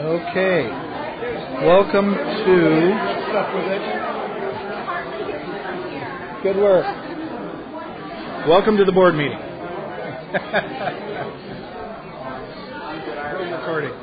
Okay. Welcome to... Good work. Welcome to the board meeting. Recording.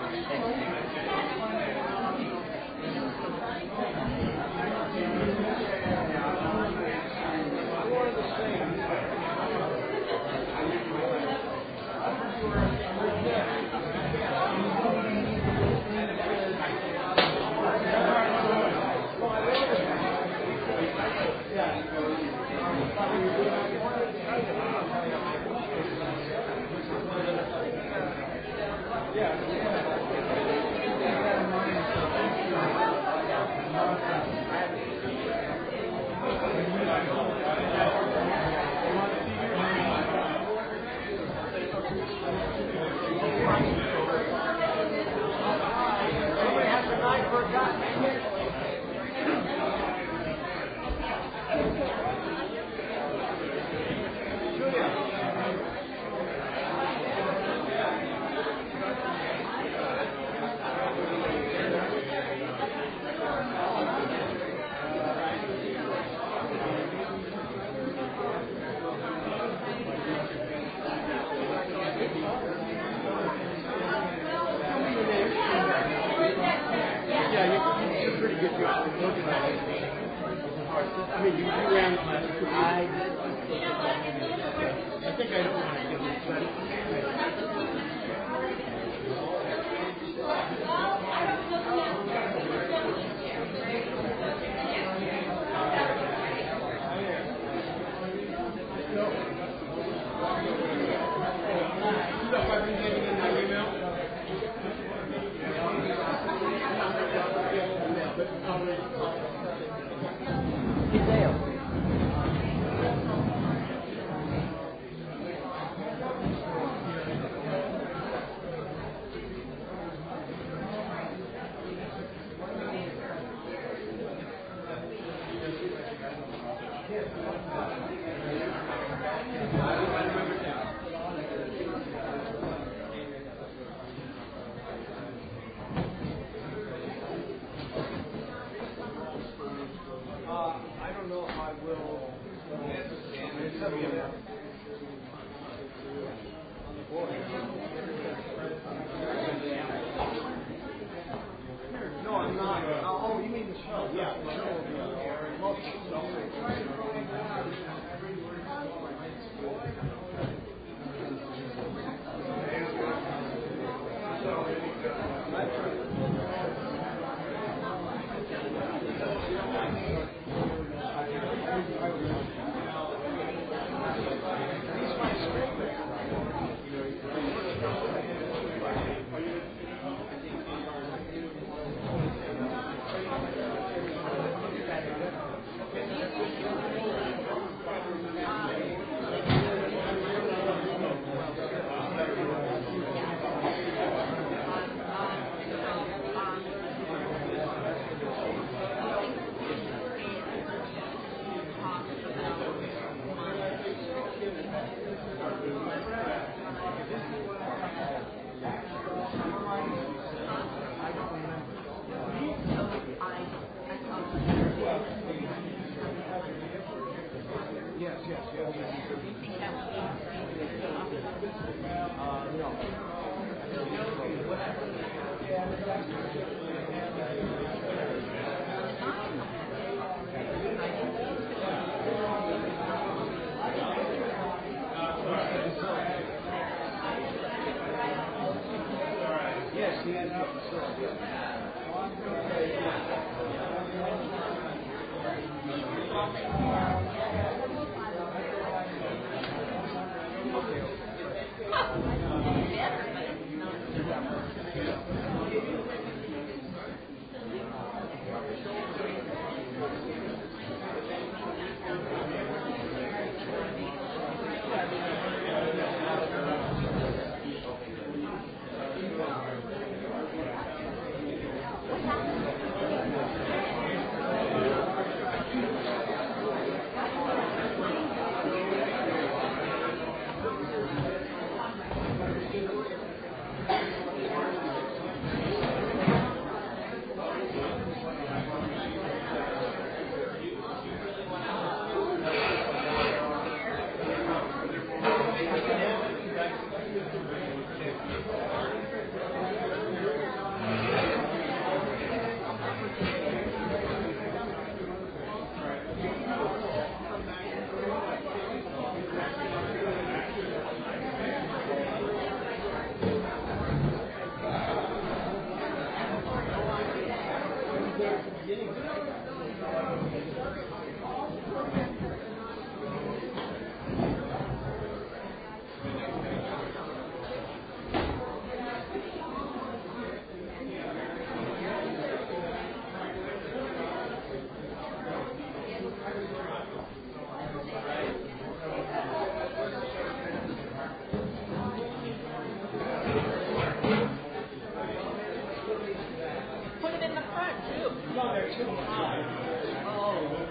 Put it in the front, too. No, they're too high. Oh.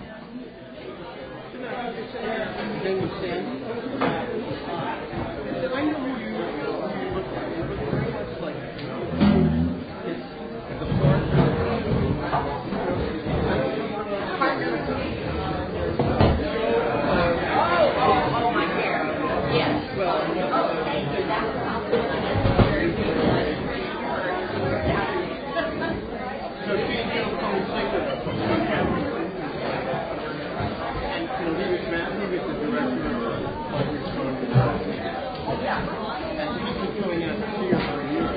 They would say, I know who you look like. You look very much like it's the Oh, my hair. Yes. Well, so she's going to come and sing with us on camera. And he was the director of the Public School. And he's been coming out to see her for years.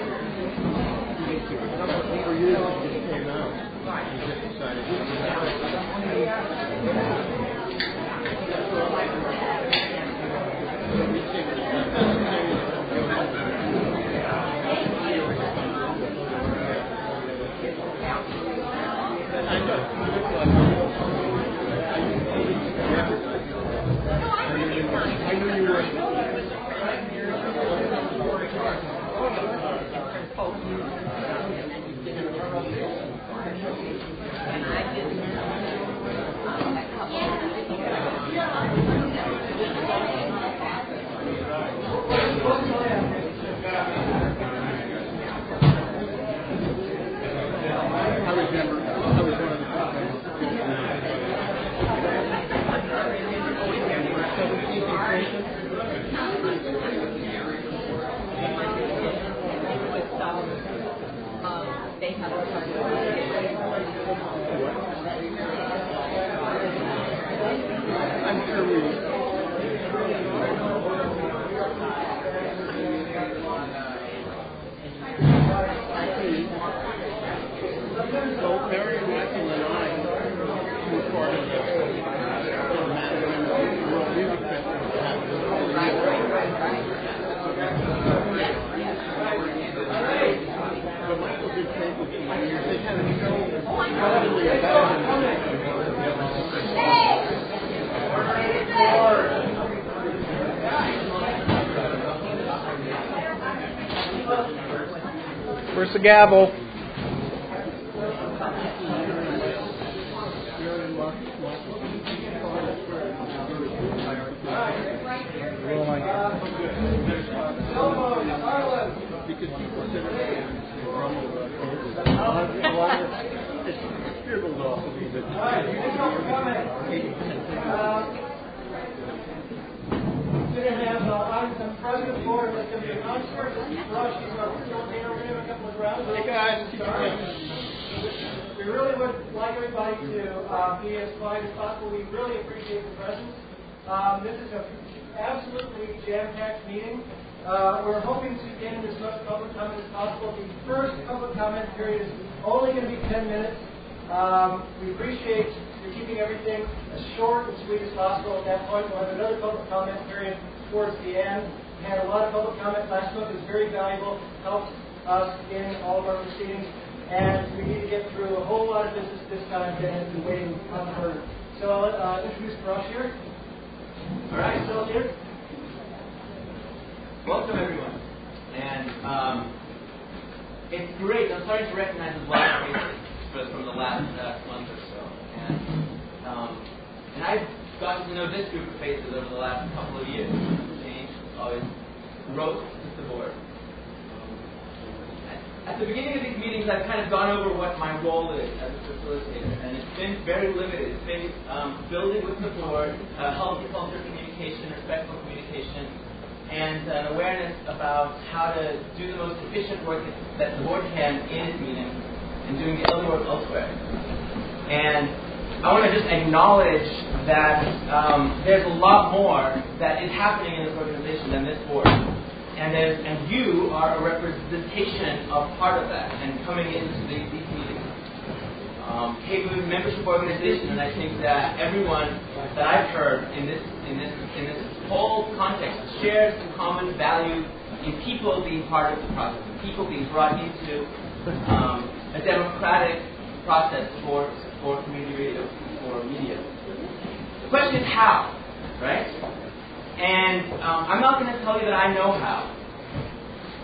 For years, he just came out. He just decided to do I knew you were. I'm sure we. So Mary Michael and I were part of the Mandarin World Music Festival. But Michael did take with me. They had a show totally about him. Where's the gavel? President Board, that's going to be an answer. Rush, he's our facilitator. We're going to have a couple of rounds. Hey guys, we really would like everybody to be as quiet as possible. We really appreciate the presence. This is an absolutely jam-packed meeting. We're hoping to get in as much public comment as possible. The first public comment period is only going to be 10 minutes. We appreciate you keeping everything as short and sweet as possible. At that point, we'll have another public comment period towards the end. We had a lot of public comment last month. It was very valuable, helped us in all of our proceedings, and we need to get through a whole lot of business this time that has been waiting unheard. So I'll introduce Rush here. All right, still here. Welcome everyone, and it's great. I'm starting to recognize a lot of faces from the last month or so, and I've gotten to know this group of faces over the last couple of years. Always wrote to the board. At the beginning of these meetings, I've kind of gone over what my role is as a facilitator, and it's been very limited. It's been building with the board, healthy culture communication, respectful communication, and an awareness about how to do the most efficient work that the board can in its meetings and doing the other work elsewhere. And I want to just acknowledge that there's a lot more that is happening in this organization than this board. And you are a representation of part of that and coming into these meetings. KBOO membership organization, and I think that everyone that I've heard in this whole context shares some common value in people being part of the process, people being brought into a democratic process for community radio, for media. The question is how, right? And I'm not going to tell you that I know how.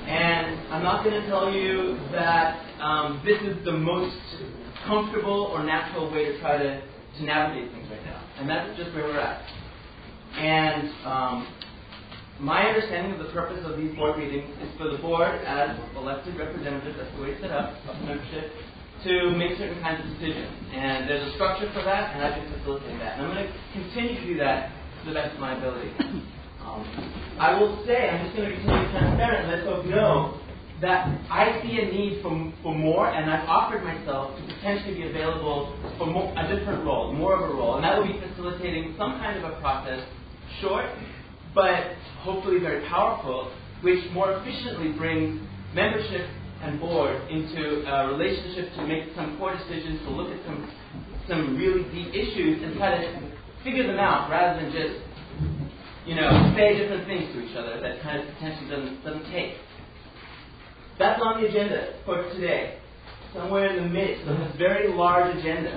And I'm not going to tell you that this is the most comfortable or natural way to try to navigate things right now. And that's just where we're at. And my understanding of the purpose of these board meetings is for the board, as elected representatives, that's the way it's set up, of membership, to make certain kinds of decisions. And there's a structure for that, and I've been facilitating that. And I'm going to continue to do that to the best of my ability. I will say, I'm just going to be totally transparent and let folks know that I see a need for more, and I've offered myself to potentially be available for a different role, more of a role. And that will be facilitating some kind of a process, short, but hopefully very powerful, which more efficiently brings membership and board into a relationship to make some core decisions, to look at some really deep issues and try to figure them out rather than just, say different things to each other that kind of potentially doesn't take. That's on the agenda for today, somewhere in the midst of this very large agenda.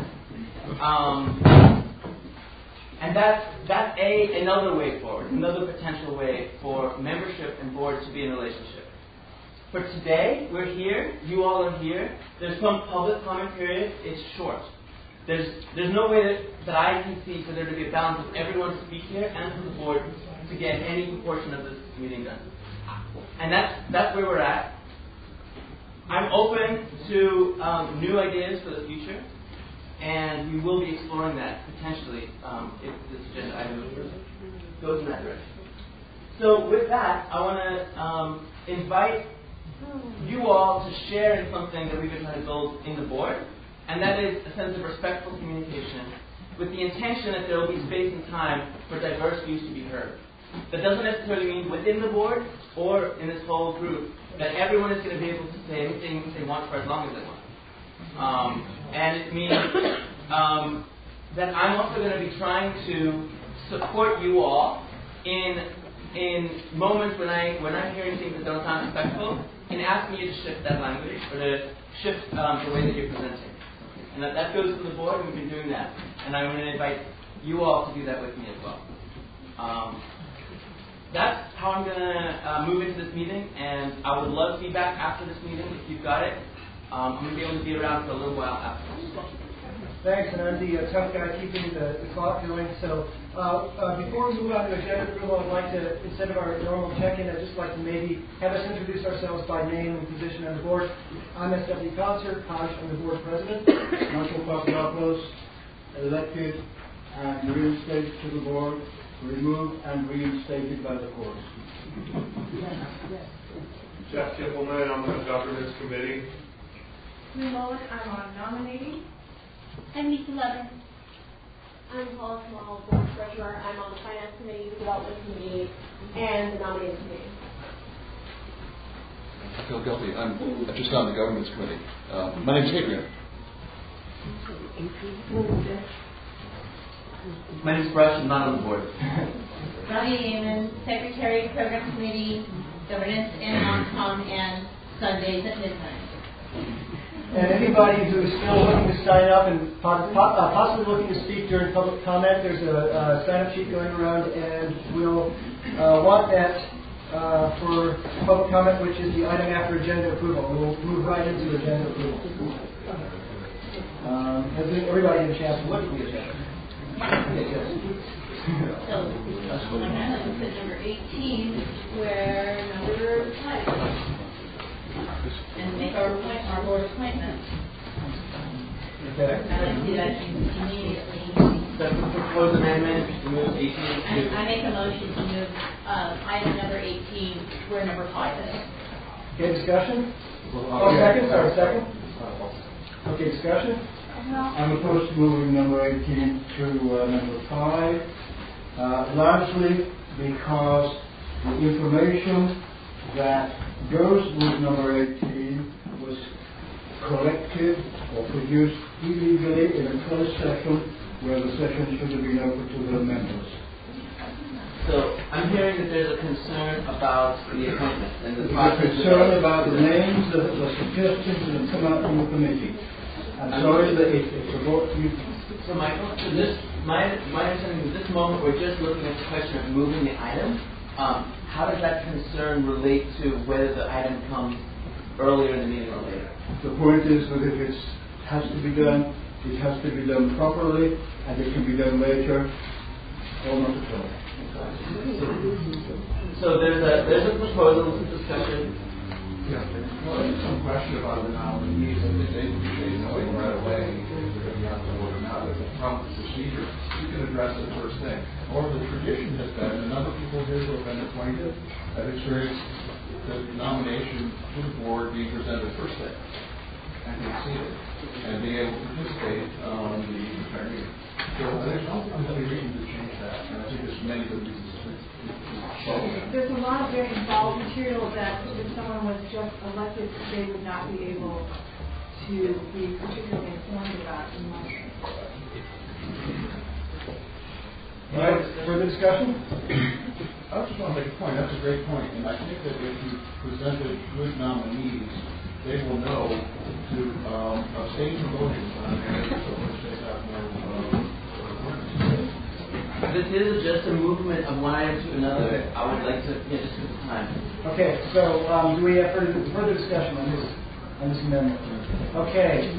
And that's another way forward, another potential way for membership and board to be in a relationship. For today, we're here, you all are here, there's some public comment period, it's short. There's no way that I can see for there to be a balance of everyone to speak here and for the board to get any portion of this meeting done. And that's where we're at. I'm open to new ideas for the future, and we will be exploring that potentially if this agenda item goes in that direction. So with that, I want to invite you all to share in something that we've been trying to build in the board, and that is a sense of respectful communication with the intention that there will be space and time for diverse views to be heard. That doesn't necessarily mean within the board or in this whole group that everyone is going to be able to say anything they want for as long as they want. And it means that I'm also going to be trying to support you all in moments when I'm hearing things that don't sound respectful, and asking you to shift that language or to shift the way that you're presenting. And that goes to the board, and we've been doing that. And I'm going to invite you all to do that with me as well. That's how I'm going to move into this meeting, and I would love feedback after this meeting if you've got it. I'm going to be able to be around for a little while afterwards. Thanks, and I'm the tough guy keeping the clock going. So before we move on to agenda approval, I'd like to, instead of our normal check-in, I'd just like to maybe have us introduce ourselves by name and position on the board. I'm S.W. Concert, I'm the board president. Michael Papadopoulos, elected and reinstated to the board, removed and reinstated by the court. Jeff Kippelman, I'm on the governance committee. Mullen, I'm on nominating. I'm Lisa Levin. I'm Paula Kamal, board treasurer. I'm on the finance committee, the development committee, and the nominating committee. I feel guilty. I'm just on the governance committee. My name's Adrian. My name's Brush, I'm not on the board. Ronnie Amon, secretary, program committee, governance, and on and Sundays at midnight. And anybody who is still looking to sign up and possibly looking to speak during public comment, there's a sign-up sheet going around, and we'll want that for public comment, which is the item after agenda approval. We'll move right into agenda approval. Has everybody had a chance to look at the agenda? So, I'm at number 18, where number 5. And make our board appointments. Okay. I do that immediately. That's the proposed amendment to move 18 to... I make a motion to move item number 18 where number 5 is. Okay, discussion? Second? Okay, discussion? I'm opposed to moving number 18 to number 5, largely because the information that goes with number 18 was collected or produced illegally in a closed session where the session should have been open to the members. So I'm hearing that there's a concern about the appointment and the There's a process. concern about the names, the suggestions that have come out from the committee. I'm sorry that it's a vote. So Michael, my understanding is at this moment we're just looking at the question of moving the item. how does that concern relate to whether the item comes earlier in the meeting or later? The point is that if it has to be done, it has to be done properly, and it can be done later, or not at all. So there's a proposal, there's a discussion. Yeah. Well, there's some question about the nominees. I think they knowing right away if they're going to be on the board or not. As a proper procedure, you can address it first thing. Or the tradition has been, a number of people here who have been appointed have experienced the nomination to the board being presented first thing. And being seated. And being able to participate on the attorney. So there's no reason to change that. And I think there's many good reasons to follow that. There's a lot of very involved material that if someone was just elected, they would not be able to be particularly informed about in my opinion. All right, further discussion? I just want to make a point. That's a great point. And I think that if you presented good nominees, they will know to abstain from voting on areas which they have more awareness. This is just a movement of one item to another. I would like to, just at the time. Okay, so do we have further discussion on this amendment? Okay,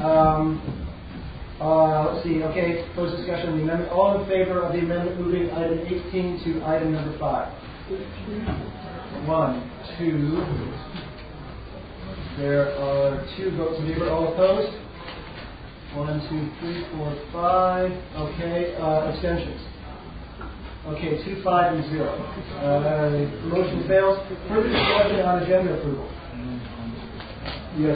let's see. Okay, close discussion on the amendment. All in favor of the amendment moving item 18 to item number 5? 1, 2. There are 2 votes in favor. All opposed? 1, 2, 3, 4, 5. Okay, abstentions. Okay, 2, 5, and 0. Motion fails. Further discussion on agenda approval. Yes,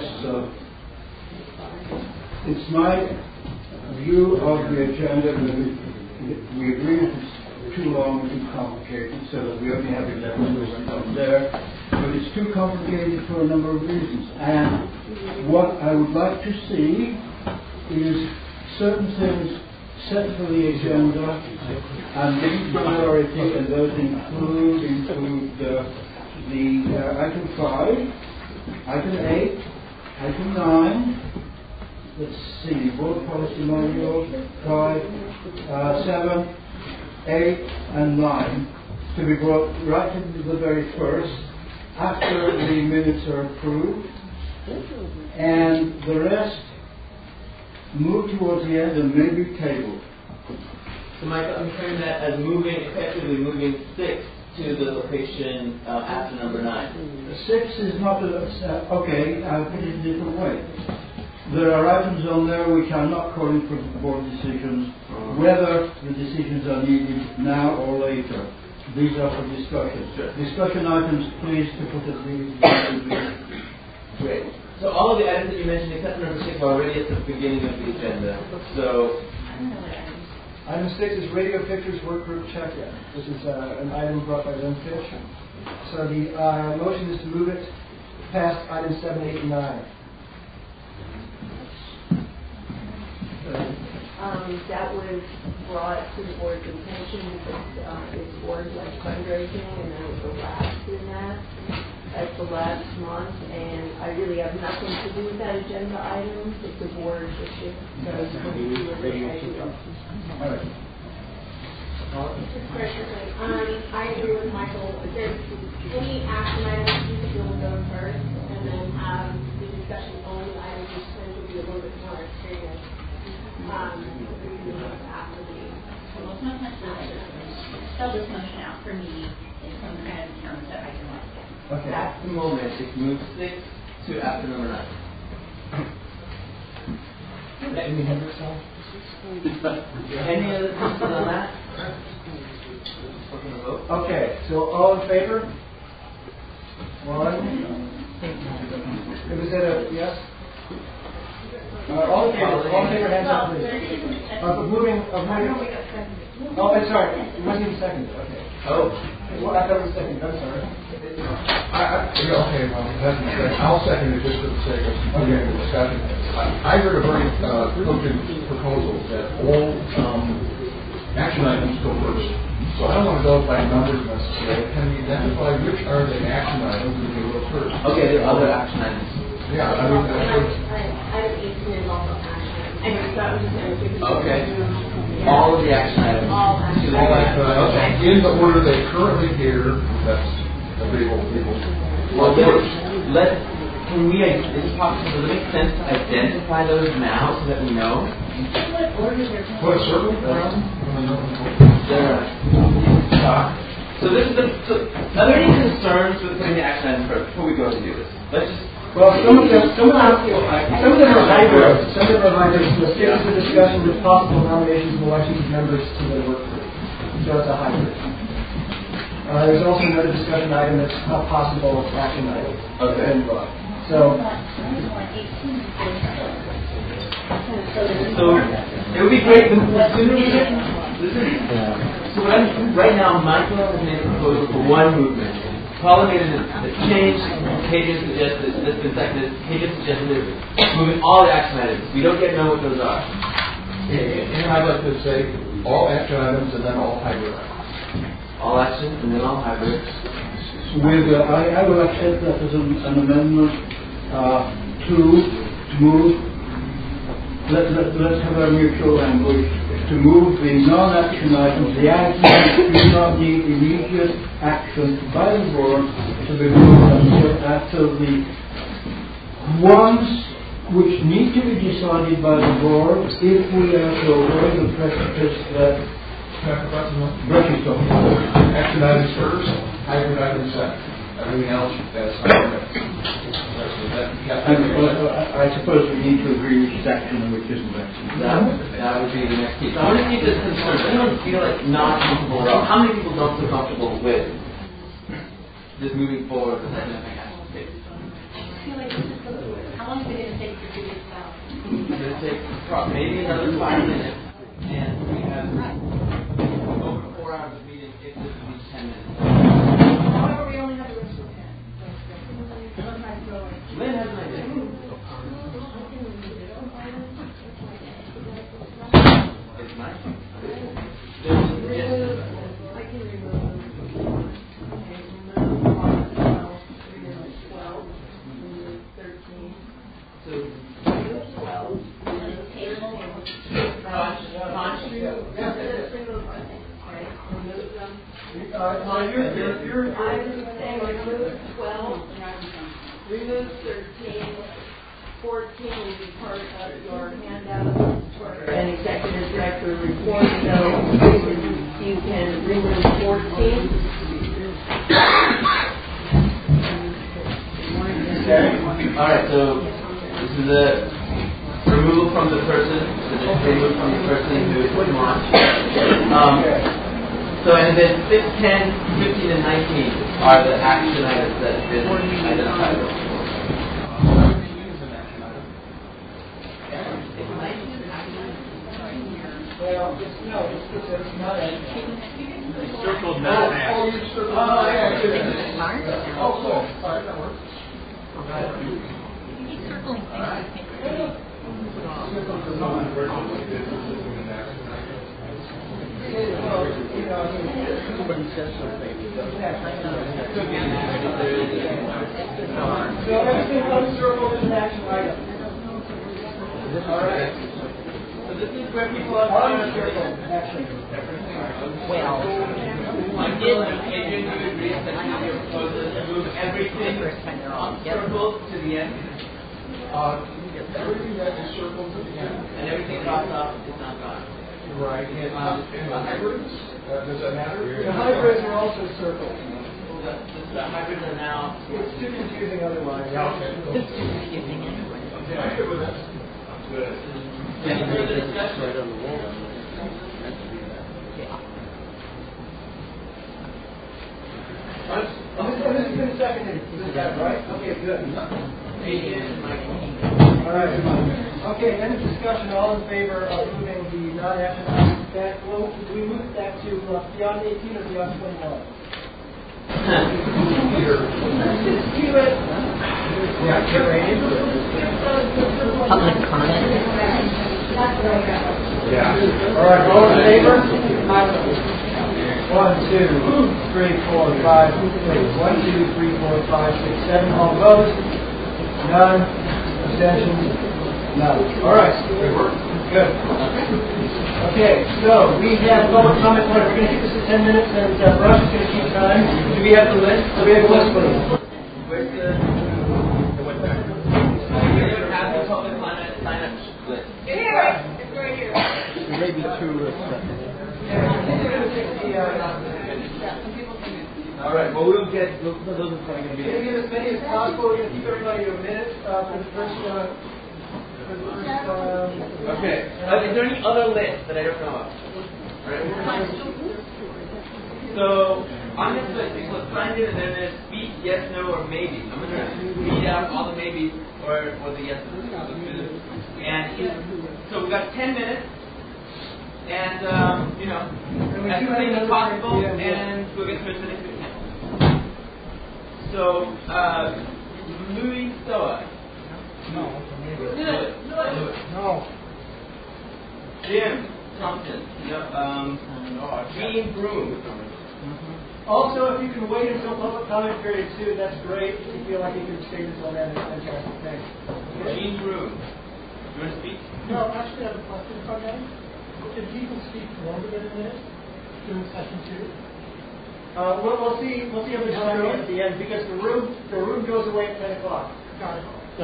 it's my view of the agenda that we agree that it's too long and too complicated, so that we only have 11 rules up there. But it's too complicated for a number of reasons. And what I would like to see is certain things set for the agenda and given priority, and those include the item 5, item 8, item 9, let's see, board policy manual, 5, 7, 8, and 9, to be brought right into the very first, after the minutes are approved, and the rest move towards the end and maybe tabled. So Michael, I'm hearing that as effectively moving 6 to the location after number 9. 6 is not okay, I'll put it a different way. There are items on there which are not calling for board decisions, whether the decisions are needed now or later. These are for discussion. Sure. Discussion items, please, to put at the Great. So all of the items that you mentioned, except number 6, are already at the beginning of the agenda. So Item 6 is radio pictures work group check-in. This is an item brought by Lynn Fitch. So the motion is to move it past items 7, 8, and 9. That was brought to the board's attention because it's board like fundraising, and that was the last in that. That's the last month, and I really have nothing to do with that agenda item. It's the board issue. So it's going to do with it. All right. Just very quickly, I agree with Michael. If there's any action items, you could deal with those first, and then have the discussion on the items which tend to be a little bit more experienced. After the Well, it's not necessarily. Spell this motion out for me in some kind of terms that I can like. Okay. at the moment, it's moved 6 to after number 9. Any Hendricks song? Any other comments on that? Open the vote. Okay, so all in favor? 1. Was that a yes? All in favor, hands up, please. Moving. Oh, I'm sorry. It wasn't even seconded. Okay. Oh. Well, I thought it was seconded. I'm sorry. Okay, well, I'll second it just for the sake of discussion. I heard a very cogent proposal that all action items go first. So I don't want to go by numbers necessarily. Can we identify which are the action items that we go first? Okay, there are other action items. Yeah, I mean, item 18 is also action. Anyway, so I was just saying, if you could Okay. do All of the action items. all action All items. action items, in the order they currently appear, that's agreeable to people. Well, can we, is it possible, does it make sense to identify those now so that we know? Put a circle around. So are there any concerns with putting the action items first before we go to do this? Let's just. Well, some of them are hybrid. Some of them are hybrid. The series of discussion with possible nominations of elections of members to the work group. So it's a hybrid. There's also another discussion item that's a possible action item. Okay. So it would be great the sooner we get. So right now, Michael has made a proposal for one movement. Paula made a change. Kagan suggested, this been seconded. Kagan suggested moving all the action items. We don't yet know what those are. And I'd like to say all action items and then all hybrid items. All action and then all hybrid. With I will accept that as an amendment to move. Let's have a mutual language. To move the non-action items, the items do not need immediate action by the board to be moved until after the ones which need to be decided by the board if we are to avoid the precipice that British Action items first, hybrid items second. Everything else, that's I suppose we need to agree which is action and which isn't action. That would be the next piece. I want to keep this concern. Does anyone feel like not comfortable? How many people don't feel comfortable with just moving forward with that action state? How long is it going to take to do this out? It's going to take maybe another 5 minutes, and we have over 4 hours of meeting if this is 10 minutes. However, we only have the rest of 10. Lynn has an idea. It's nice. There's a suggestion. I can remove 12, remove 13. So, Remove 12. Remove them. I would say remove 12, remove 13, 14 will be part of your handout for an executive director report, so you can remove 14. alright, so this is the removal from the person, removal from the person who is launched. So, and then 6, 10, 15, and 19 are the action items that have been identified. well, it's not a Circled not an action. you circled Oh, cool. All right, that works. Somebody says something. So everything uncircled is an action item. All right. So this is where people are Uncircled action. Michael and Adrian, you agree that your proposal is to move everything uncircled to the end? Everything that is circled to the end. And everything crossed off is not gone. Right. And the hybrids, does that matter? The hybrids are also circled. The hybrids are now. It's too confusing otherwise. It's too confusing anyway. Okay, I'm good with that. Good. Any further discussion? This has been seconded. Is that right? Okay, good. Adrian and Michael. All right. Okay, end of discussion. All in favor of moving the non-action items back? Well, do we move it back to beyond 18 or beyond 21? Public comment. Yeah. All right, all in favor? 1, 2, 3, 4, 5, 1, 2, 3, 4, 5, 6, 7. All opposed? None. Abstentions? No. All right. Good. Okay, so we have public comment time. We're going to keep this at 10 minutes, and Russ is going to keep time. Do we have the list? So we have a list for you. Where's the what time? We don't have the public sign up list. It's right here. Maybe two. All right. Well, we'll get those are going to be. We're going to give as many as possible. We're going to keep everybody to a minute for the first. Okay. Is there any other list that I don't know of? Right. So on this list, people have signed in, and then there's speak, yes, no, or maybe. I'm going to read out all the maybes or the yeses. And so we've got 10 minutes, and as quickly as possible, and we'll get to as many as we can. So, Louis Soa. No. Jim Thompson. Gene Broom. Also, if you can wait until public comment period too, that's great. If you feel like you can stay until then, that's fantastic. Thanks. Gene Broom. You want to speak? No, actually, I have a question if I may. Can people speak longer than a minute during session 2? We'll see how much time we have at the end because the room goes away at 10 o'clock. Got it.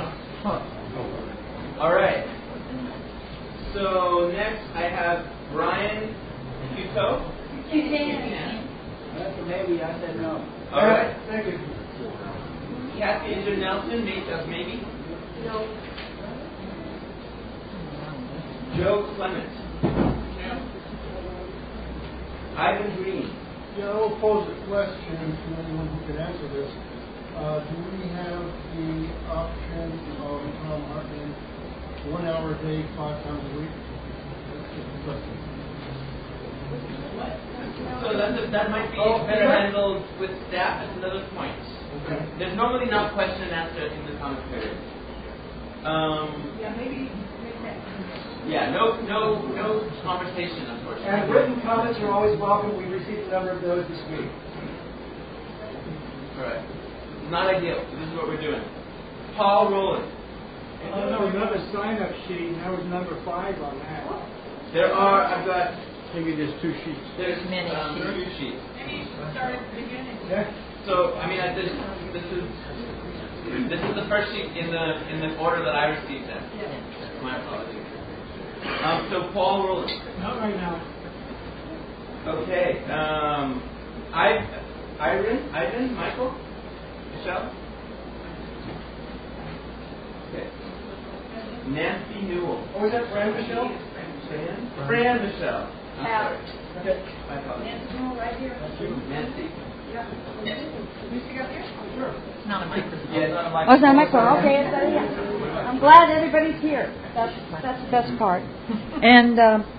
All right. So next I have Brian Cuto. That's a maybe. I said no. All right. Thank you. Kathy Inger Nelson, maybe. No. Joe Clement. Ivan Green. Yeah, I'll pose a question to anyone who can answer this. Do we have the option of Tom Hartman 1 hour a day, 5 times a week? That's just a question. So that might be better handled with staff at another point. Okay. There's normally not question and answer in the comment period. Maybe. Yeah, no conversation, unfortunately. And written comments are always welcome. We received a number of those this week. Correct. Not ideal. This is what we're doing. Paul Rowland. No, another sign-up sheet. That was number 5 on that. There are. I've got. Maybe there's 2 sheets. There's many sheets. Maybe start at the beginning. Yeah. So I mean, this is the first sheet in the order that I received them. Yeah. My apologies. So Paul Rowland. Not right now. Okay. Ivan, Michael, Michelle. Okay. Nancy Newell. Oh, is that Fran Michelle? Fran Michelle. I'm sorry. Okay. My apologies. Nancy Newell right here. Nancy. Yeah. Can you speak up here? Sure. Not a microphone. Yeah, it's not a microphone. Oh, it's not a microphone. Okay, yeah. I'm glad everybody's here. That's the best part. And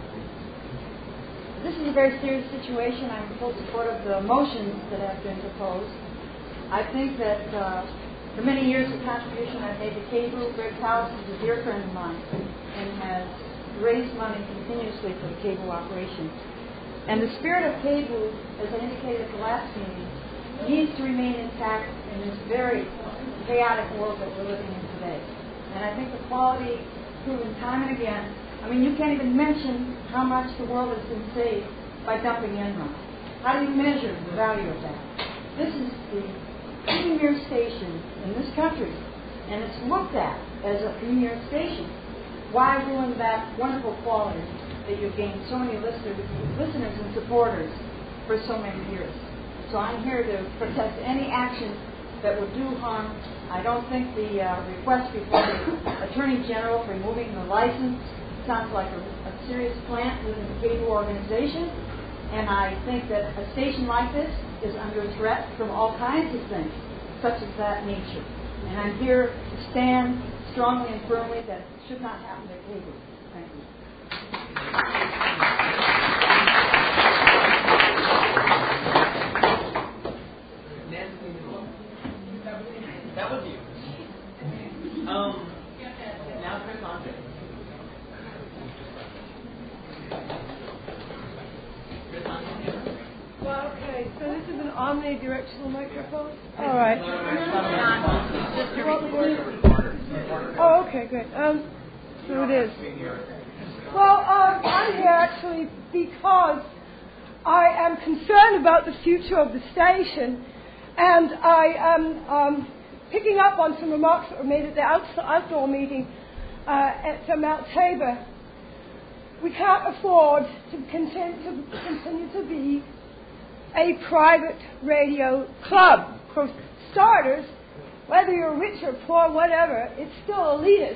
this is a very serious situation. I'm in full support of the motions that have been proposed. I think that for many years the contribution I've made to cable, Greg House is a dear friend of mine and has raised money continuously for the cable operation. And the spirit of cable, as I indicated at the last meeting, needs to remain intact in this very chaotic world that we're living in today. And I think the quality proven time and again. I mean, you can't even mention how much the world has been saved by dumping Enron. How do you measure the value of that? This is the premier station in this country, and it's looked at as a premier station. Why ruin that wonderful quality that you've gained so many listeners and supporters for so many years? So I'm here to protest any action that would do harm. I don't think the request before the Attorney General for removing the license sounds like a serious plant within the cable organization. And I think that a station like this is under threat from all kinds of things, such as that nature. And I'm here to stand strongly and firmly that it should not happen to cable. Thank you. That was you. Now Chris Andre. Well, okay, so this is an omnidirectional microphone? All right. Oh, okay, great. So it is. Well, I'm here actually because I am concerned about the future of the station, and I am picking up on some remarks that were made at the outdoor meeting at Mount Tabor. We can't afford to continue to be a private radio club. For starters, whether you're rich or poor, whatever, it's still elitist.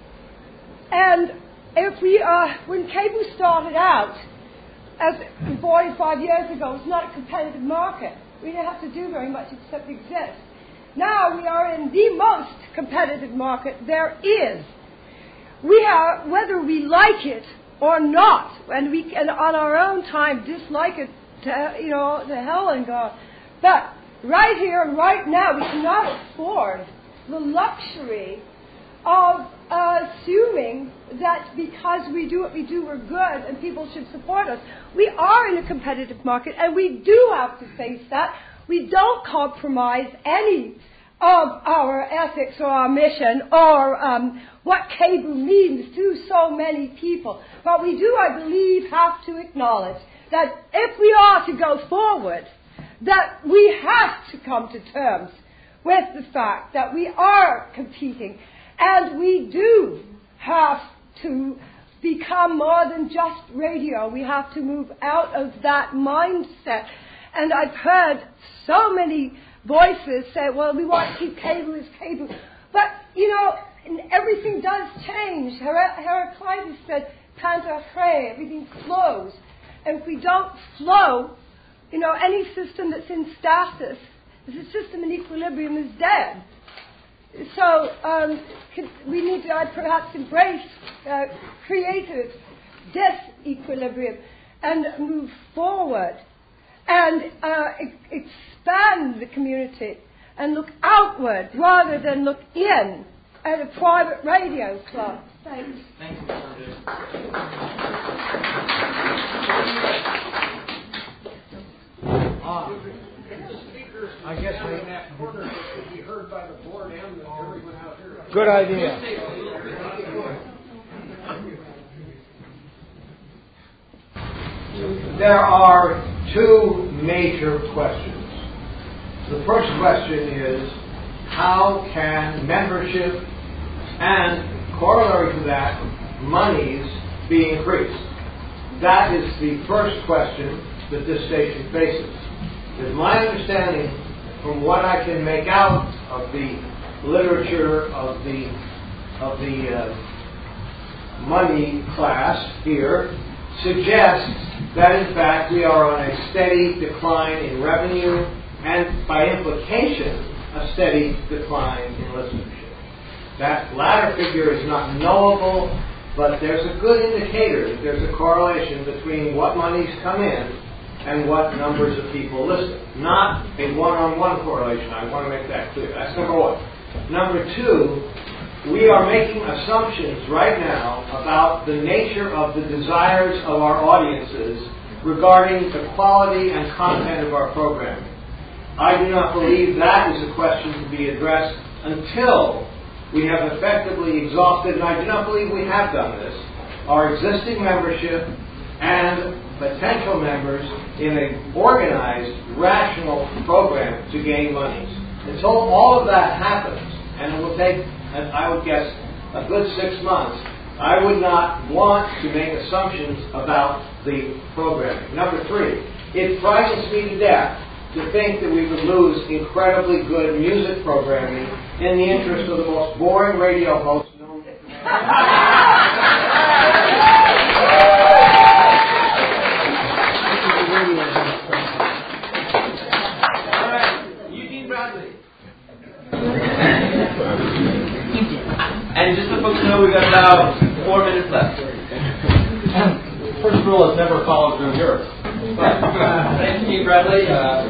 And if we when cable started out, as 45 years ago, it was not a competitive market. We didn't have to do very much except exist. Now we are in the most competitive market there is. We are, whether we like it or not, and we can on our own time dislike it to hell and God. But right here and right now, we cannot afford the luxury of assuming that because we do what we do, we're good and people should support us. We are in a competitive market, and we do have to face that. We don't compromise any of our ethics or our mission or what cable means to so many people. But we do, I believe, have to acknowledge that if we are to go forward, that we have to come to terms with the fact that we are competing, and we do have to become more than just radio. We have to move out of that mindset. And I've heard so many voices say, well, we want to keep cable as cable. But, everything does change. Heraclitus said, Panta Chre, everything flows. And if we don't flow, any system that's in stasis, the system in equilibrium is dead. So we need to perhaps embrace creative disequilibrium and move forward and expand the community and look outward rather than look in at a private radio club. Thanks. Thank you, I guess in that corner it should be heard by the board and everyone out here. Good idea. There are two major questions. The first question is, how can membership and, corollary to that, monies be increased? That is the first question that this station faces. It's my understanding, from what I can make out of the literature of the money class here, suggests that in fact we are on a steady decline in revenue and by implication a steady decline in listenership. That latter figure is not knowable, but there's a good indicator that there's a correlation between what monies come in and what numbers of people listen. Not a one-on-one correlation. I want to make that clear. That's number one. Number two, we are making assumptions right now about the nature of the desires of our audiences regarding the quality and content of our programming. I do not believe that is a question to be addressed until we have effectively exhausted, and I do not believe we have done this, our existing membership and potential members in an organized, rational program to gain monies. Until all of that happens, and it will take, I would guess, a good 6 months, I would not want to make assumptions about the programming. Number three, it frightens me to death to think that we would lose incredibly good music programming in the interest of the most boring radio host known to And just so folks know, we've got about 4 minutes left. First rule is never follow through yours. Thanks, Steve Bradley.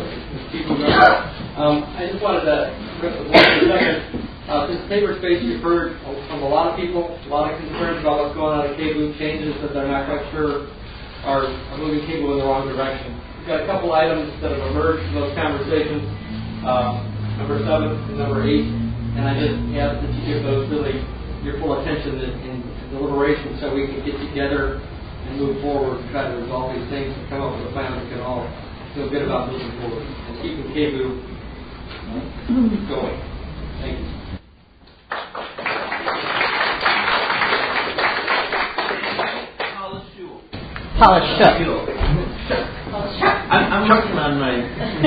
I just wanted to for a second. Since Tabor Space, we've heard from a lot of people, a lot of concerns about what's going on in cable, changes that they're not quite sure are moving cable in the wrong direction. We've got a couple items that have emerged from those conversations, number 7 and number 8, and I just ask that you give those really your full attention in deliberation so we can get together and move forward and try to resolve these things and come up with a plan that we can all feel good about moving forward and keeping KBOO going. Thank you. Paula Shook. I'm working on my.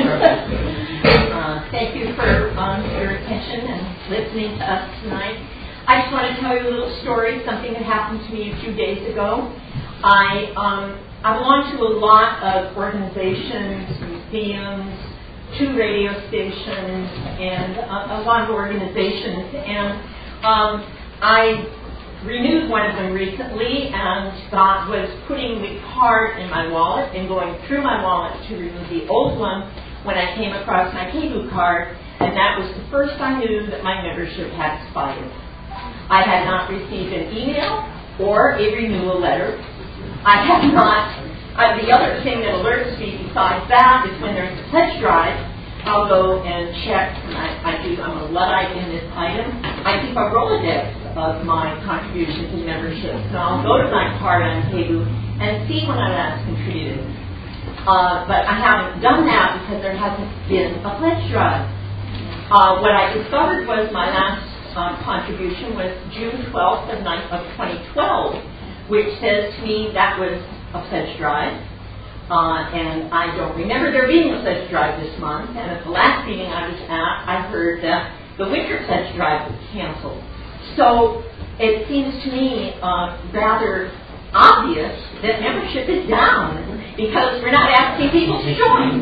Thank you for your attention and listening to us tonight. I just want to tell you a little story, something that happened to me a few days ago. I belong to a lot of organizations, museums, 2 radio stations, and a lot of organizations. And I renewed one of them recently and was putting the card in my wallet and going through my wallet to remove the old one when I came across my KBOO card, and that was the first I knew that my membership had expired. I had not received an email or a renewal letter. I had not. The other thing that alerts me besides that is when there's a pledge drive, I'll go and check, and I'm a Luddite in this item. I keep a Rolodex of my contributions and memberships. So I'll go to my card on KBOO and see when I last contributed. But I haven't done that because there hasn't been a pledge drive. What I discovered was my last contribution was June 12th of 2012, which says to me that was a pledge drive. And I don't remember there being a pledge drive this month. And at the last meeting I was at, I heard that the winter pledge drive was canceled. So it seems to me rather obvious that membership is down because we're not asking people to join.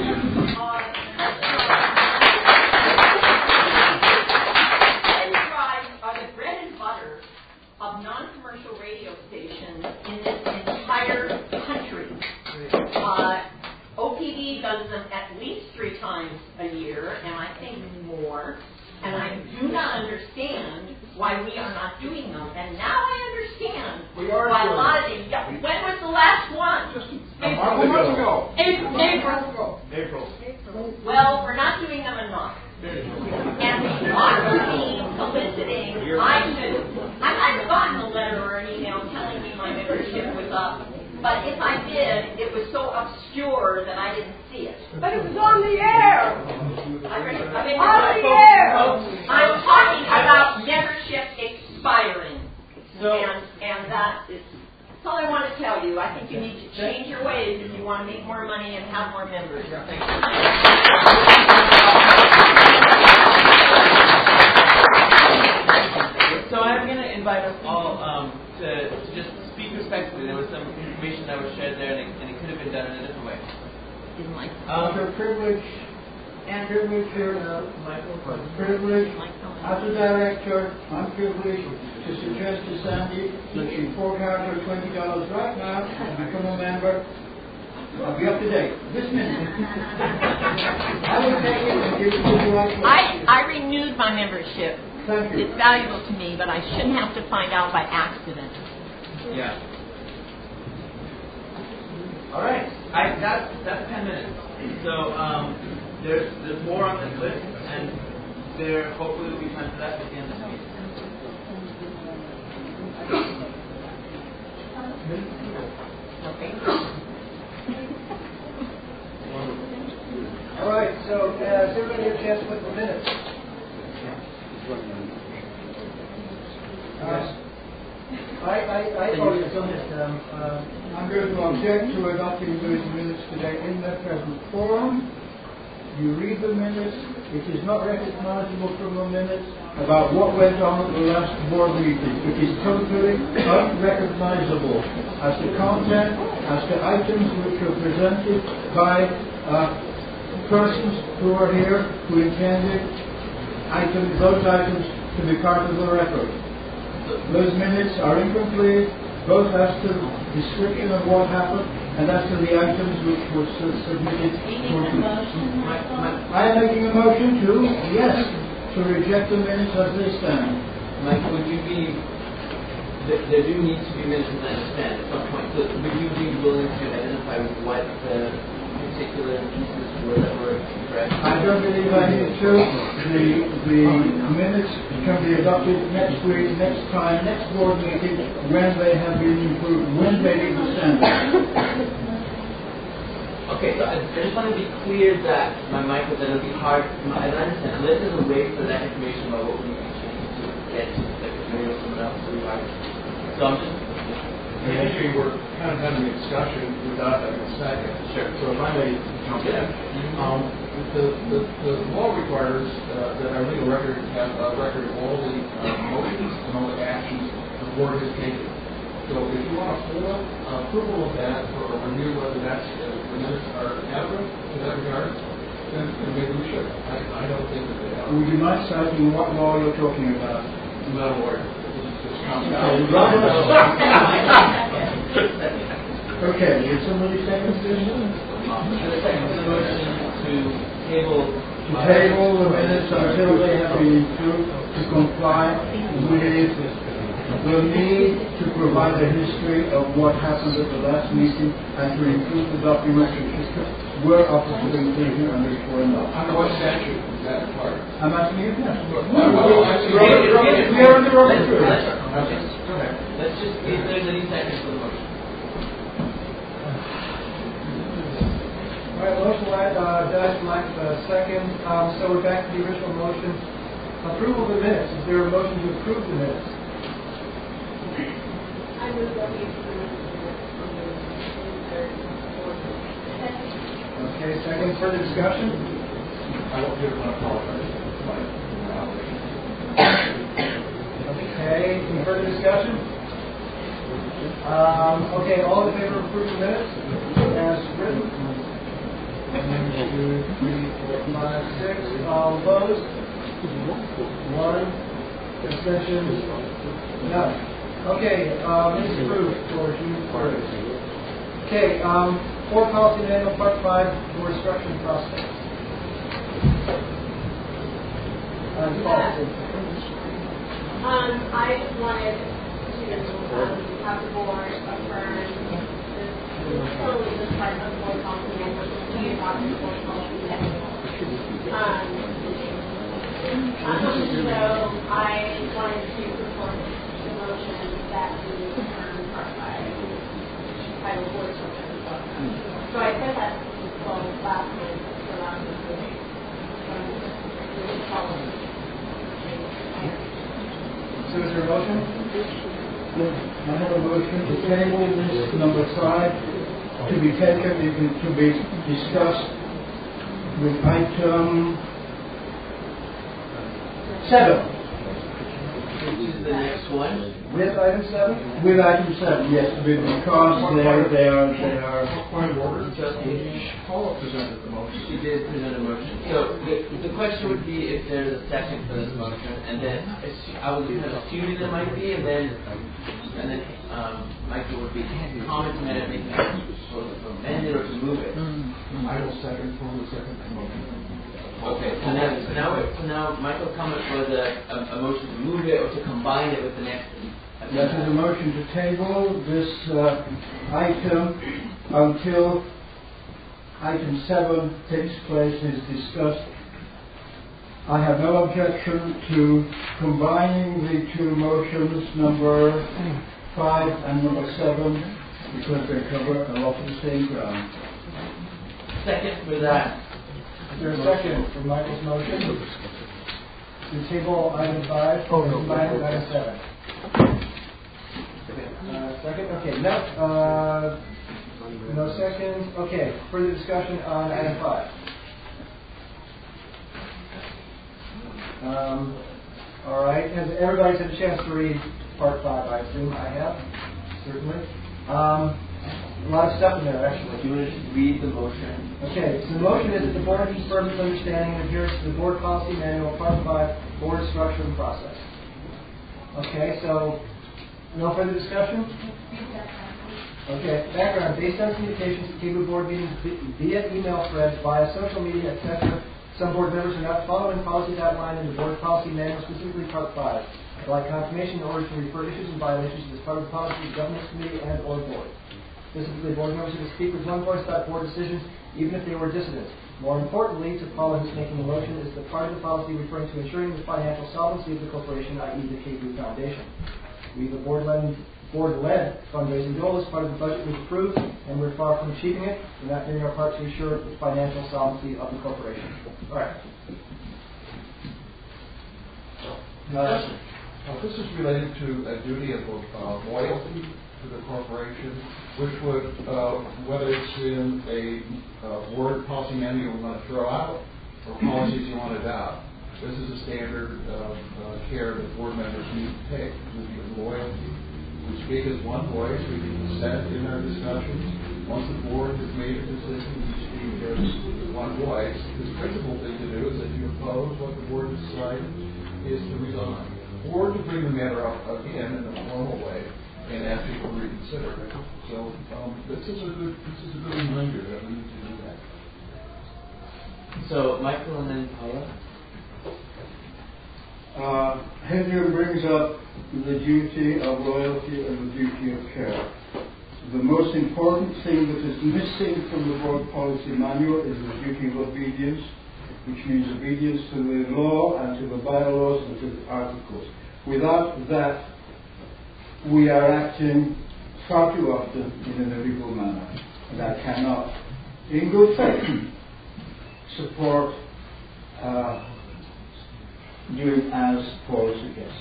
Pledge drives are the bread and butter of non-commercial radio stations in this entire country. OPD does them at least 3 times a year, and I think more. And I do not understand why we are not doing them. And now I understand why a lot of these. When was the last one? Just a month ago. April. Well, we're not doing them enough. And we ought to be soliciting. I might have gotten a letter or an email telling me my membership was up. But if I did, it was so obscure that I didn't see it. But it was on the air. On the air. I'm talking about membership expiring. And that is all I want to tell you. I think you need to change your ways if you want to make more money and have more members. Thank you. So I'm going to invite us all to just speak respectfully. There was some information that was shared there, and it could have been done in a different way. Under privilege, here, privilege, as a director, I'm privileged to suggest to Sandy that she fork out her $20 right now and become a member. I'll be up to date. This minute. I will take it and give it to you right away. I renewed my membership. Thank you. It's valuable to me, but I shouldn't have to find out by accident. Yeah. All right. That's 10 minutes. So there's more on this list, and there hopefully will be time for that at the end of the meeting. All right. So has everybody had a chance to look at the minutes? I voted against them. I'm going to object to adopting those minutes today in their present form. You read the minutes. It is not recognizable from the minutes about what went on at the last board meeting. It is totally unrecognizable as to content, as to items which were presented by persons who are here who intended those items to be part of the record. Those minutes are incomplete, both as to the description of what happened and as to the items which were submitted. I am making a motion to reject the minutes as they stand. Mike, would you be, there do need to be minutes, I understand, at some point, so would you be willing to identify what the particular pieces that were addressed? I don't believe I need to. The minutes can be adopted next week, next time, next board meeting, when they have been improved, when they need to send them. Okay, so I just want to be clear that it'll be hard, I understand, unless there's a way for that information about what we need to change to get to the secretary or someone else to revise it. So I'm just... Actually, we're kind of having a discussion without having a second. Sure. So if I may jump in. The law requires that our legal record have a record of all the motions and all the actions the board has taken. So if you want a full approval of that or a review whether that's the minutes are adequate in that regard, then maybe we should. I don't think that they are. Would you mind citing what law you're talking about? Not aware. Okay, did somebody second this? To table the minutes until they have been improved to comply with the need to provide a history of what happened at the last meeting and to include the documents which were up to the inclusion and which were not. Under what statute is that part? I'm asking you now. We are in the wrong Let's just see if there's any seconds for the motion. All right, motion Doug Mike second. So we're back to the original motion. Approval of the minutes. Is there a motion to approve the minutes? I move that we approve Okay, second. Further discussion? I don't want to apologize. Okay, any further discussion? Okay, all in favor of approving the minutes as written? 1, 2, 3, 4, 5, 6. All opposed? 1. Abstentions? None. Okay, it's approved for June 1st. Okay, board policy manual part 5 for instruction process. Policy. I just wanted to have the board affirm this totally just part of the board policy manual, which we adopted the board policy manual. So I wanted to support the motion that we affirm part 5 title board instruction process. So I said that last month, the last meeting. So is there a motion? I have a motion to table this number 5 to be taken, to be discussed with item 7. Which is the next one? With item 7? With item 7, yes, because they are. Point of order. Paula presented the motion. She did present a motion. So the question would be if there's a second for this motion, and then I was kind of assuming there might be, and then Michael would be commenting on it, making a proposal to amend it or to move it. I will second for the second motion. Okay, so now Michael's comment was a motion to move it or to combine it with the next. That is a motion to table this item until item 7 takes place, is discussed. I have no objection to combining the two motions, number 5 and number 7, because they cover a lot of the same ground. Second for that. Is there a second for Michael's motion? To table item 5, combine with item 7. Second? Okay, no seconds. Okay, further discussion on item 5. All right, has everybody's had a chance to read part 5, I assume? I have, certainly. A lot of stuff in there, actually. Do you want to just read the motion? Okay, so the motion is that the board confirms its understanding and adheres to the board policy manual, part 5, board structure and process. Okay, so no further discussion? Okay, background. Based on communications to cable board meetings via email threads, via social media, etc., some board members are not following policies outlined in the board policy manual, specifically part 5. I'd like confirmation in order to refer issues and violations as part of the policy to the governance committee and or board. Specifically, board members who speak with one voice about board decisions even if they were dissident. More importantly, to Paula, who's making the motion, is the part of the policy referring to ensuring the financial solvency of the corporation, i.e. the KBOO Foundation. We have a board-led fundraising goal as part of the budget we've approved, and we're far from achieving it. We're not doing our part to ensure the financial solvency of the corporation. All right. This is related to a duty of loyalty to the corporation, which would, whether it's in a board policy manual you want to throw out or policies you want to adopt, this is a standard care that board members need to take, duty of loyalty. We speak as one voice, we can dissent in our discussions. Once the board has made a decision, we speak as one voice. The principal thing to do is if you oppose what the board decided, is to resign. Or to bring the matter up again in a formal way and ask people to reconsider it. So this is a good reminder that we need to do that. So Michael and then Paula. Henry brings up the duty of loyalty and the duty of care. The most important thing that is missing from the board policy manual is the duty of obedience, which means obedience to the law and to the bylaws and to the articles. Without that, we are acting far too often in an illegal manner, and I cannot, in good faith, support doing as Paul suggests.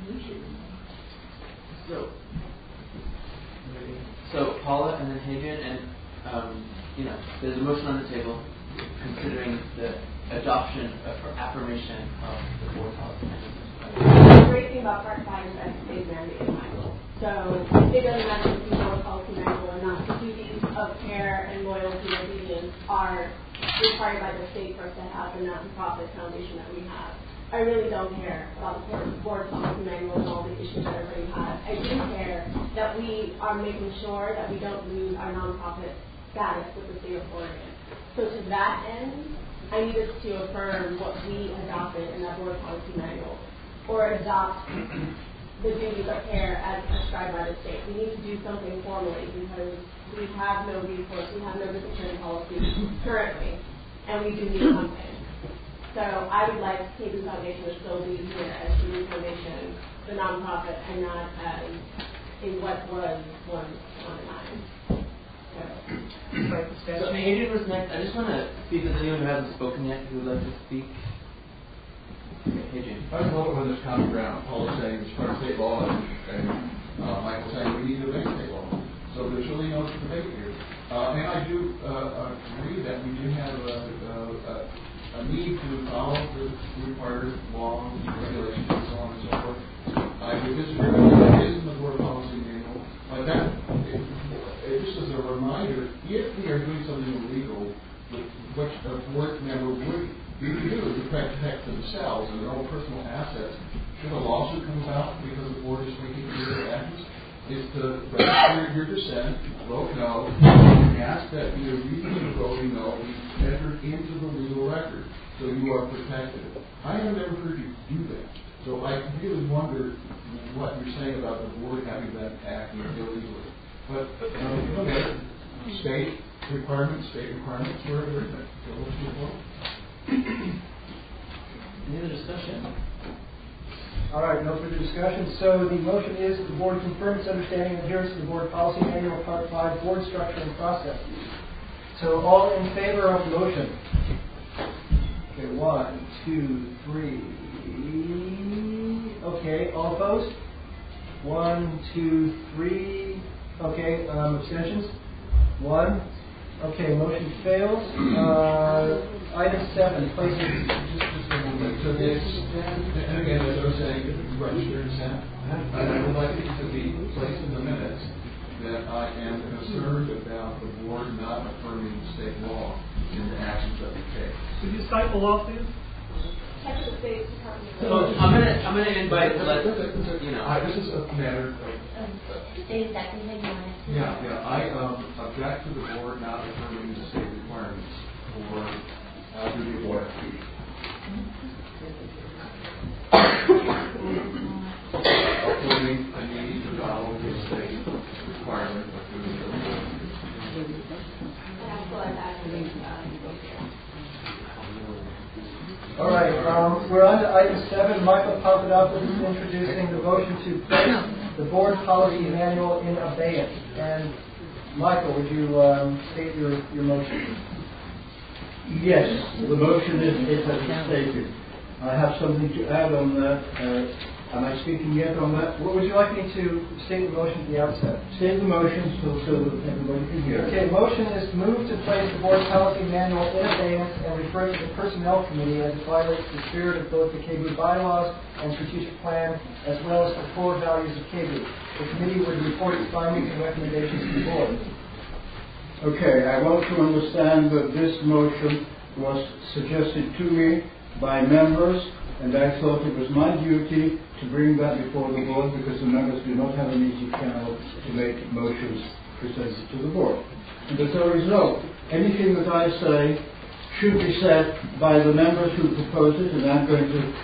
So Paula and then Hadrian, and there's a motion on the table considering the adoption or affirmation of the board policy. The great thing about Part 5 is that it's state mandated, Michael. So it doesn't matter if the board policy manual or not. The duties of care and loyalty and obedience are required by the state for us to have the not-for-profit foundation that we have. I really don't care about the board policy manual and all the issues that everybody has. I do care that we are making sure that we don't lose our nonprofit status with the state of Oregon. So to that end, I need us to affirm what we adopted in that board policy manual, or adopt the duties of care as prescribed by the state. We need to do something formally because we have no recourse, we have no disciplinary policy currently, and we do need something. So I would like KBOO Foundation to still be here as the foundation, the nonprofit, and not as in what was one time. So Adrian was next. I just want to see if there's anyone who hasn't spoken yet who would like to speak. Adrian. I love it when there's common ground. Paul is saying it's part of state law, and Michael saying we need to obey state law. So there's really no debate here. And I do agree that we do have a need to follow the required laws, regulations, and so on and so forth. I would disagree with that. It is in the board policy manual. But that, just as a reminder, if we are doing something illegal, which a board member would do to protect themselves and their own personal assets, should a lawsuit come about because the board is making illegal actions, is to register your dissent, vote no, and ask that your reason for voting no be entered into the legal record so you are protected. I have never heard you do that. So I really wonder what you're saying about the board having that act illegally. But state requirements for everything. So what's your point? Any other discussion? All right, no further discussion. So the motion is that the board confirm its understanding and adherence to the board policy manual Part 5 board structure and process. So all in favor of the motion? Okay, 1, 2, 3. Okay, all opposed? 1, 2, 3. Okay, abstentions? 1. Okay, motion fails. Item 7, placing. So this, and again, as I was saying, registered dissent. I would like it to be placed in the minutes that I am concerned about the board not affirming state law in the actions that we take. Could you cite the law, please? So I'm gonna invite. This is a matter of. Yeah. I object to the board not affirming the state requirements for duty of loyalty. Affirming a need to follow the state requirement of duty of loyalty. We're on to item 7. Michael Papadopoulos is introducing the motion to place the board policy manual in abeyance. And Michael, would you state your motion? Yes, the motion is as it's stated. I have something to add on that. Am I speaking yet on that? What would you like me to state the motion at the outset? State the motion so that everybody can hear. Okay, motion is moved to place the board policy manual in abeyance and refer to the personnel committee as it violates the spirit of both the KBOO bylaws and strategic plan, as well as the core values of KBOO. The committee would report its findings and recommendations to the board. Okay, I want to understand that this motion was suggested to me by members, and I thought it was my duty to bring that before the board because the members do not have an easy channel to make motions presented to the board. And as a result, anything that I say should be said by the members who propose it, and I'm going to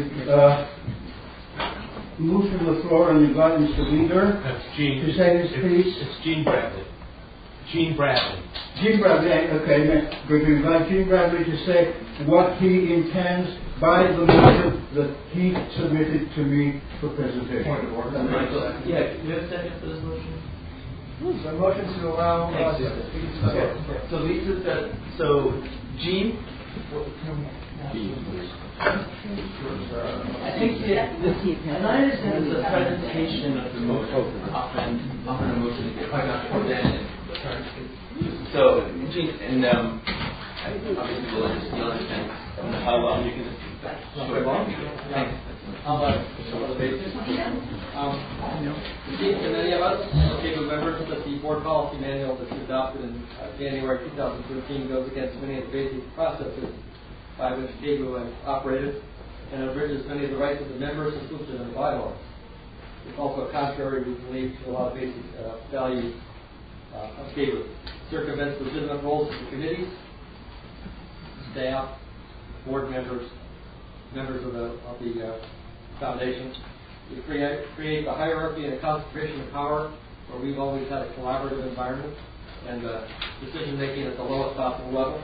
move to the floor and invite Mr. Leader to say his piece. It's Gene Bradley. Gene Bradley. Gene Bradley, okay, I'm going to invite Gene Bradley to say what he intends by the motion that he submitted to me for presentation. Point of order. Yeah, do you have a second for this motion? So a motion to allow us to speak. Okay. So Lisa said, so Gene? I think and I understand the presentation of the motion, often a motion is quite not coordinated. So, Gene, and obviously you'll understand how long you can speak that. Thanks. How about the basis? Steve and many of us, KBOO members, that the board policy manual that was adopted in January 2013 goes against many of the basic processes by which KBOO has operated and abridges many of the rights of the members included in the bylaws. It's also contrary, we believe, to a lot of basic values of KBOO. Circumvents legitimate roles of the committees, staff, board members, members of the foundation. We create a hierarchy and a concentration of power where we've always had a collaborative environment and decision making at the lowest possible level.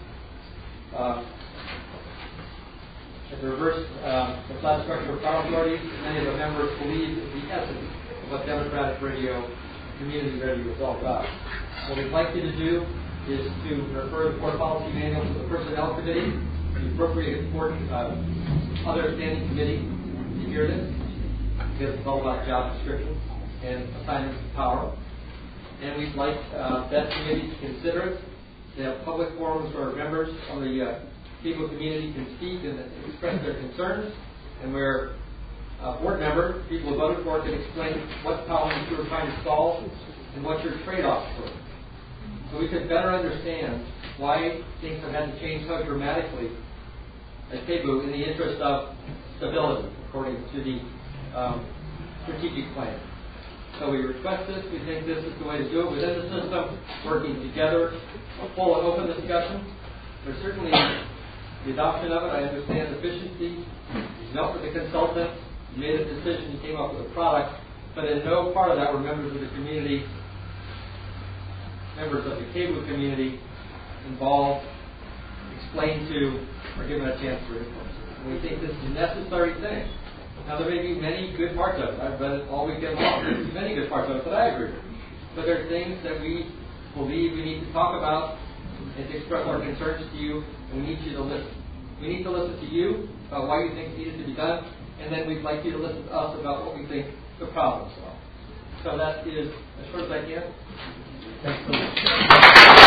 At the reverse, the flat structure of power authority, many of the members believe is the essence of what democratic radio, community radio is all about. What we'd like you to do is to refer the board policy manual to the personnel committee, the appropriate important other standing committee to hear this, because it's all about job descriptions and assignments of power. And we'd like that committee to consider it. They have public forums where members of the KBOO community can speak and express their concerns, and where board members, people who voted for it, can explain what problems you're trying to solve and what your trade-offs were. So we could better understand why things have had to change so dramatically at KBOO in the interest of stability, according to the strategic plan. So we request this. We think this is the way to do it within the system, working together, a full and open discussion. There's certainly the adoption of it. I understand efficiency. You met with the consultant, you made a decision, you came up with a product, but in no part of that were members of the community, members of the KBOO community involved, explained to, or given a chance to influence. And we think this is a necessary thing. Now, there may be many good parts of it. I've read it all weekend long. There's many good parts of it that I agree with. But there are things that we believe we need to talk about and to express our concerns to you, and we need you to listen. We need to listen to you about why you think it needed to be done, and then we'd like you to listen to us about what we think the problems are. So that is as short as I can. Thanks so much.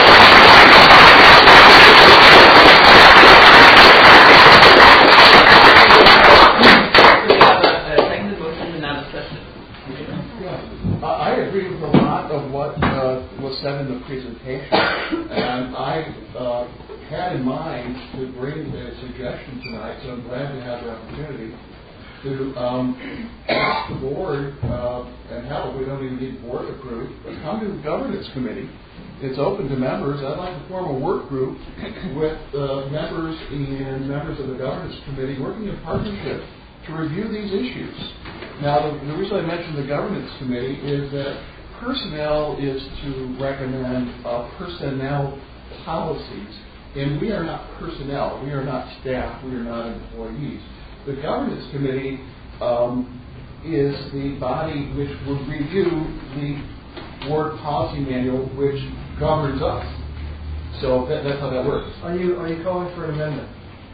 I agree with a lot of what was said in the presentation, and I had in mind to bring a suggestion tonight, so I'm glad to have the opportunity to ask the board, and hell, we don't even need board approved, but come to the governance committee. It's open to members. I'd like to form a work group with members and members of the governance committee working in partnership to review these issues. Now, the reason I mentioned the governance committee is that personnel is to recommend personnel policies And we are not personnel. We are not staff. We are not employees. The governance committee is the body which will review the board policy manual, which governs us. So that's how that works. Are you calling for an amendment?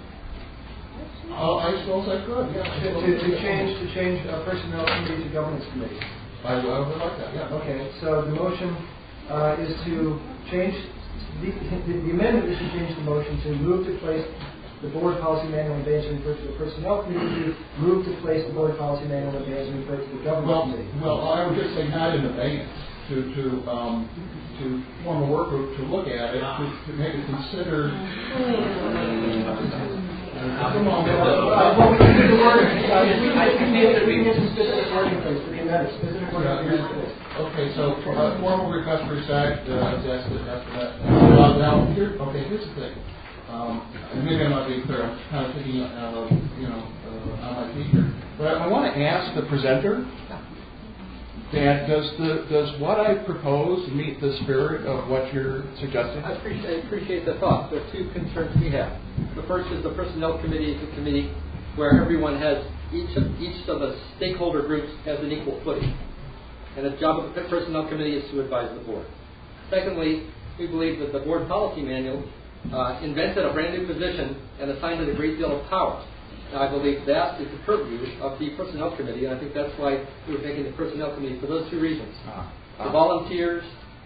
I suppose I could, yeah. To change personnel committee to governance committee. I would like that, yeah. Okay, so the motion is to change, the amendment is to change the motion to move to place the board policy manual in advance and refer to the personnel committee, to move to place the board policy manual in advance and refer to the governance committee. Well, I would just say not in advance, to form a work group to look at it, to make it considered. Come on, we can do the word. We can get some specific wording place for the amendment. Specific wording place. Okay, so formal request for exact. That's that. Now, here's the thing. Maybe I'm not being clear. I'm kind of thinking, on my feet here. But I want to ask the presenter that does what I propose meet the spirit of what you're suggesting? I appreciate the thought. There are two concerns we have. The first is the personnel committee is a committee where everyone has, each of the stakeholder groups has an equal footing. And the job of the personnel committee is to advise the board. Secondly, we believe that the board policy manual invented a brand new position and assigned it a great deal of power. Now, I believe that is the purview of the Personnel Committee, and I think that's why we were making the Personnel Committee for those two reasons. The volunteers,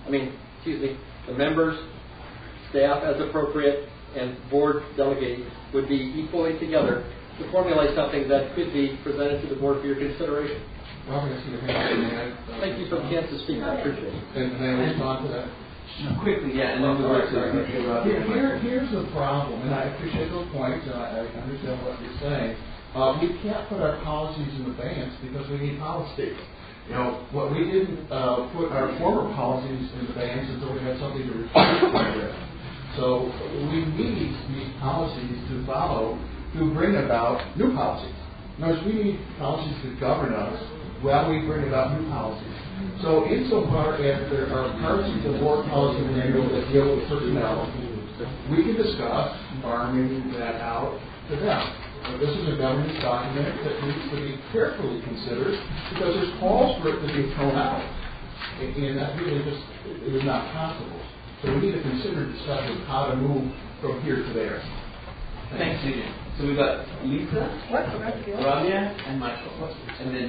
the members, staff as appropriate, and board delegates would be equally together to formulate something that could be presented to the board for your consideration. Robert, I see your hand. Thank you for the chance to speak. I appreciate it. And can I respond to that? Quickly, yeah, and then we'll work Here's the problem, and I appreciate those points, and I understand what you're saying. We can't put our policies in advance because we need policy. What we didn't put our former policies in advance until we had something to replace with. So we need these policies to follow to bring about new policies. Notice we need policies to govern us while we bring about new policies. So insofar as there are parts of the board policy manual that deal with personnel, we can discuss farming that out to them. This is a governance document that needs to be carefully considered because there's calls for it to be thrown out. And that really it is not possible. So we need to consider discussing how to move from here to there. Thanks, Adrian. So we've got Lisa, Rabia, and Michael. And then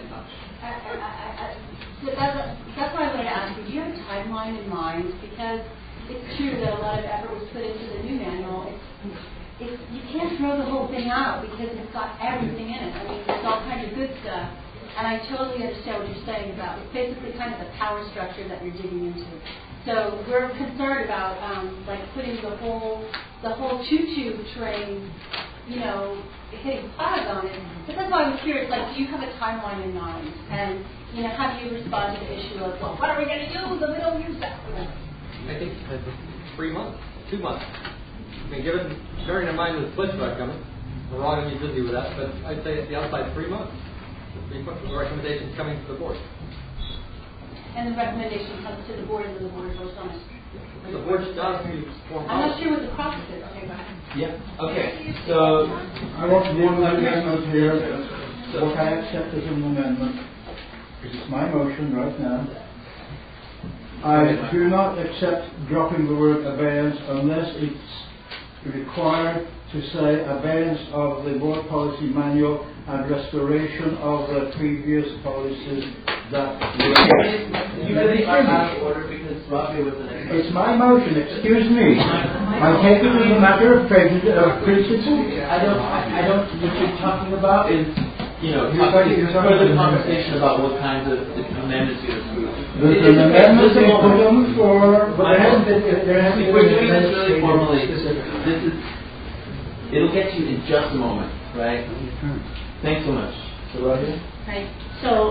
That's why I wanted to ask you, do you have a timeline in mind? Because it's true that a lot of effort was put into the new manual. You can't throw the whole thing out because it's got everything in it. I mean, there's all kinds of good stuff. And I totally understand what you're saying about it's basically kind of the power structure that you're digging into. So we're concerned about putting the whole choo-choo train, hitting pause on it. But that's why I'm curious, do you have a timeline in mind? And, how do you respond to the issue of, well, what are we going to do? The middle use that. I think 3 months, 2 months. Bearing in mind the split vote coming, we're all going to be busy with that, but I'd say at the outside 3 months. The recommendations coming to the board. And the recommendation comes to the board and the board votes on it. The board's job is to form I'm not sure what the process is. Okay, go ahead. Yeah. Okay. So I want to give an amendment here. What I accept as an amendment, this is my motion right now. I do not accept dropping the word abeyance unless it's required to say abeyance of the board policy manual and restoration of the previous policies that were. You really are out of order because Rabia was the next. It's my motion, excuse me. I take it as a matter of principle. I don't, what you're talking about is, further conversation about what kinds of amendments you approve. There's an amendment they put on the floor, but there hasn't been if we're doing this really formally, it'll get you in just a moment, right? Thanks so much. So, Rabia? Right. So,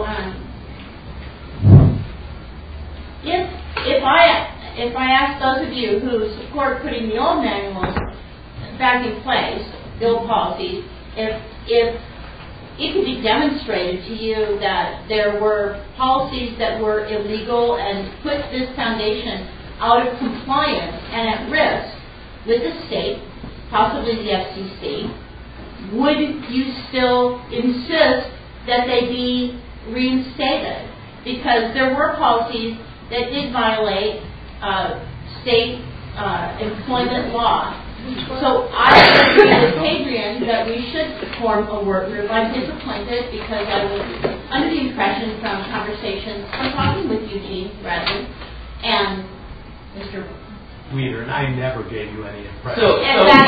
if I ask those of you who support putting the old manuals back in place, the old policies, if it could be demonstrated to you that there were policies that were illegal and put this foundation out of compliance and at risk with the state, possibly the FCC, would you still insist that they be reinstated? Because there were policies that did violate state employment law. So I agree with Adrian that we should form a work group. I'm disappointed because I was under the impression from conversations, from talking with Eugene Bradley and Mr. Weeder, and I never gave you any impression. If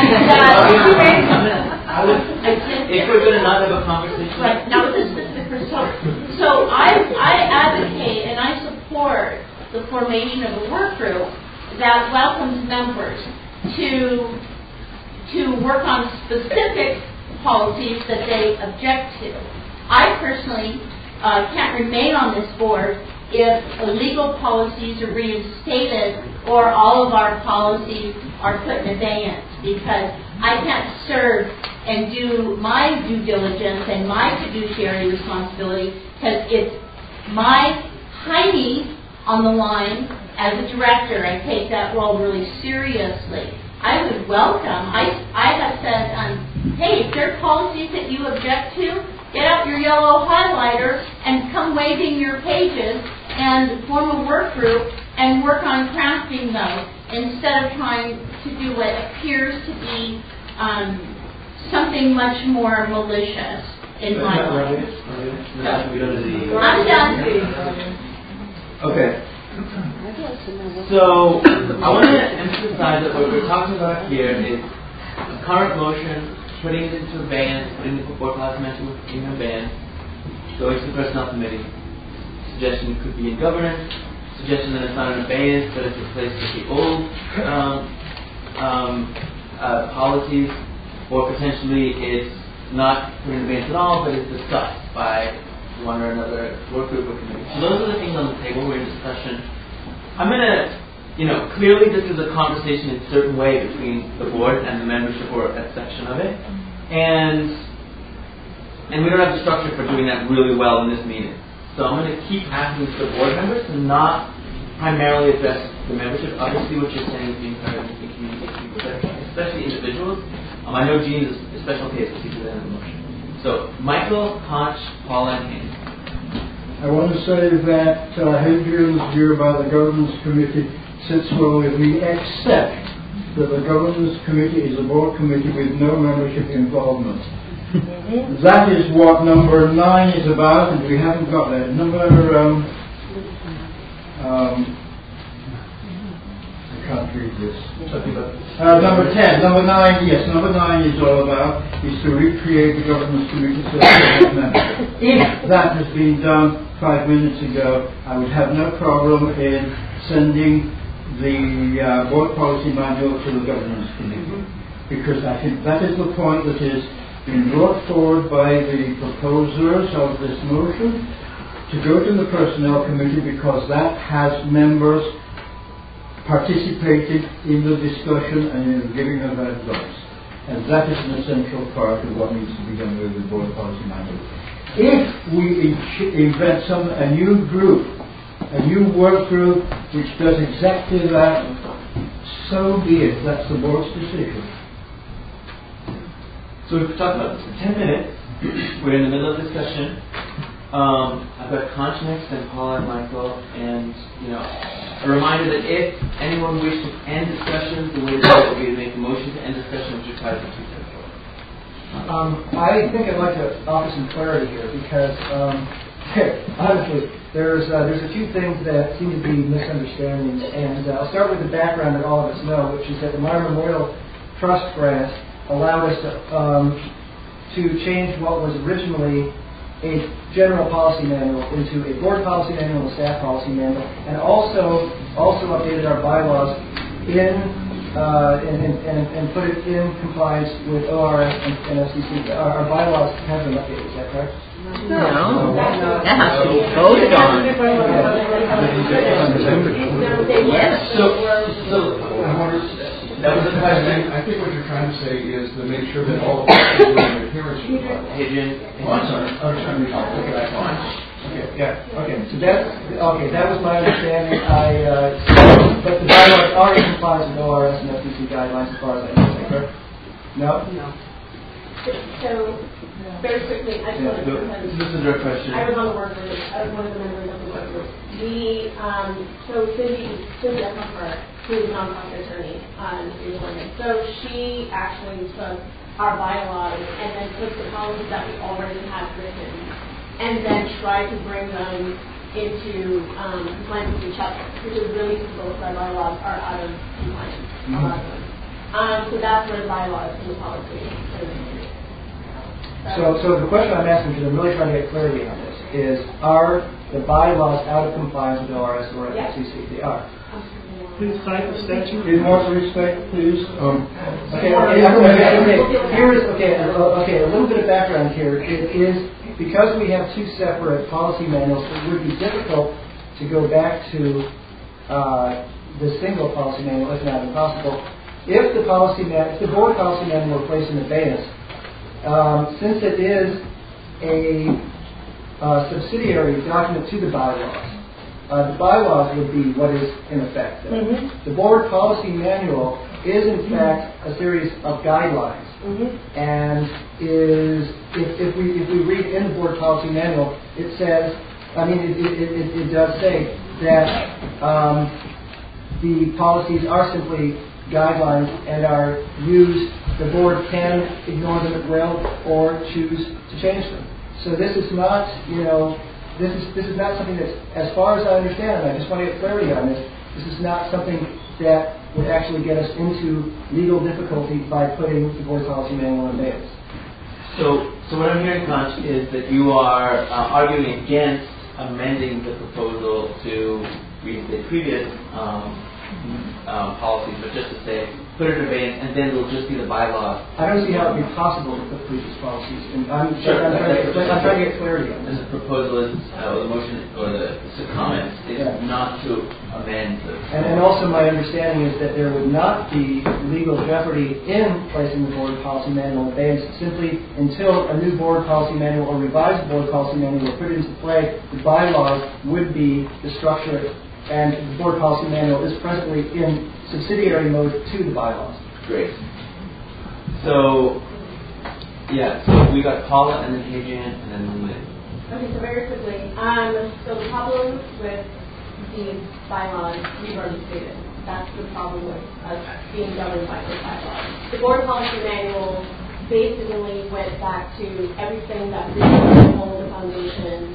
we're going to not have a conversation. Right. Now, this is the first time. So I advocate and I support the formation of a work group that welcomes members to work on specific policies that they object to. I personally can't remain on this board if illegal policies are reinstated or all of our policies are put in abeyance, because I can't serve and do my due diligence and my fiduciary responsibility because it's my hiney on the line as a director. I take that role really seriously. I would welcome, I have said, hey, if there are policies that you object to, get out your yellow highlighter and come waving your pages and form a work group and work on crafting those instead of trying to do what appears to be something much more malicious in my mind. I'm done. Okay. So, I want to emphasize that what we're talking about here is a current motion, putting it into abeyance, putting the board policy mention in abeyance, going to the personnel committee. Suggestion could be in governance, suggestion that it's not in abeyance, but it's replaced with the old policies, or potentially it's not put in abeyance at all, but it's discussed by one or another work group or committee. So those are the things on the table. We're in discussion. I'm going to, clearly this is a conversation in a certain way between the board and the membership or a section of it. And we don't have the structure for doing that really well in this meeting. So I'm going to keep asking the board members to not primarily address the membership. Obviously what you're saying is being heard and being communicated with people, especially individuals. I know Gene is a special case because he did that in the motion. So Michael, Conch, Paula, and Haney. I want to say that Hadrian's view about the governance committee sits well with me, except that the governance committee is a board committee with no membership involvement. That is what number 9 is about, and we haven't got that. Number I can't read this. Number 10, number 9, yes, number 9 is all about is to recreate the governance committee so that membership. If that has been done 5 minutes ago, I would have no problem in sending the board policy manual to the governance committee, because I think that is the point that is being brought forward by the proposers of this motion to go to the personnel committee, because that has members participating in the discussion and in giving of advice, and that is an essential part of what needs to be done with the board policy manual. If we invent a new group, a new work group which does exactly that, so be it. That's the board's decision. So we've talked about this for 10 minutes. We're in the middle of discussion. I've got Conch next, and Paula and Michael, and a reminder that if anyone wishes to end discussions, the way to do it would be to make a motion to end discussion, which requires a two-thirds vote. I think I'd like to offer some clarity here, because honestly, there's a few things that seem to be misunderstandings, and I'll start with the background that all of us know, which is that the Meyer Memorial Trust grant allowed us to change what was originally a general policy manual into a board policy manual and a staff policy manual, and also updated our bylaws and put it in compliance with ORS and FCC. Our bylaws have been updated, is that correct? No, that has to be voted on. Yes. So that was the question. I think what you're trying to say is to make sure that all of us are in adherence with the bylaws. Hadrian. Oh, I'm sorry. I was trying to look at that one. Okay. Yeah. Okay. So that was my understanding. But the bylaws are in compliance with ORS and FCC guidelines as far as I know. Is that correct? No. No. So, very quickly, I just wanted to This is a direct question. I was on the work group. I was one of the members of the work group. We, so Cynthia Comfort, who is a nonprofit attorney in Oregon, so she actually took our bylaws and then took the policies that we already had written and then tried to bring them into compliance with each other, which is really difficult because our bylaws are out of compliance, a lot of them. So that's where the bylaws and the policy is. So the question I'm asking, because I'm really trying to get clarity on this, is are the bylaws out of compliance with ORS or FCC? They are. Please cite the statute. In more respect, please. Okay. Here is a little bit of background here. It is because we have two separate policy manuals. It would be difficult to go back to the single policy manual, if not impossible. If the board policy manual were placed in abeyance, since it is a subsidiary document to the bylaws would be what is in effect. The board policy manual is in fact a series of guidelines, and if we read in the board policy manual, it says, it does say that the policies are simply guidelines and are used. The board can ignore them at will or choose to change them. So this is not, this is not something that's, as far as I understand, and I just want to get clarity on this, this is not something that would actually get us into legal difficulty by putting the board policy manual in abeyance. So what I'm hearing, Conch, is that you are arguing against amending the proposal to reinstate previous policies, but just to say, put it in abeyance, and then it'll just be the bylaws. I don't see how it would be possible to put previous policies, and I'm trying to get clarity on this. The proposal is, the motion, or the comments, is not to amend the... And also my understanding is that there would not be legal jeopardy in placing the board policy manual in abeyance, simply until a new board policy manual or revised board policy manual were put into play, the bylaws would be the structure, and the board policy manual is presently in subsidiary mode to the bylaws. Great. So we got Paula and then Hadrian and then Lynn. Okay, so very quickly. So the problem with these bylaws, we've already stated. That's the problem with us being governed by those bylaws. The board policy manual basically went back to everything that really hold the foundation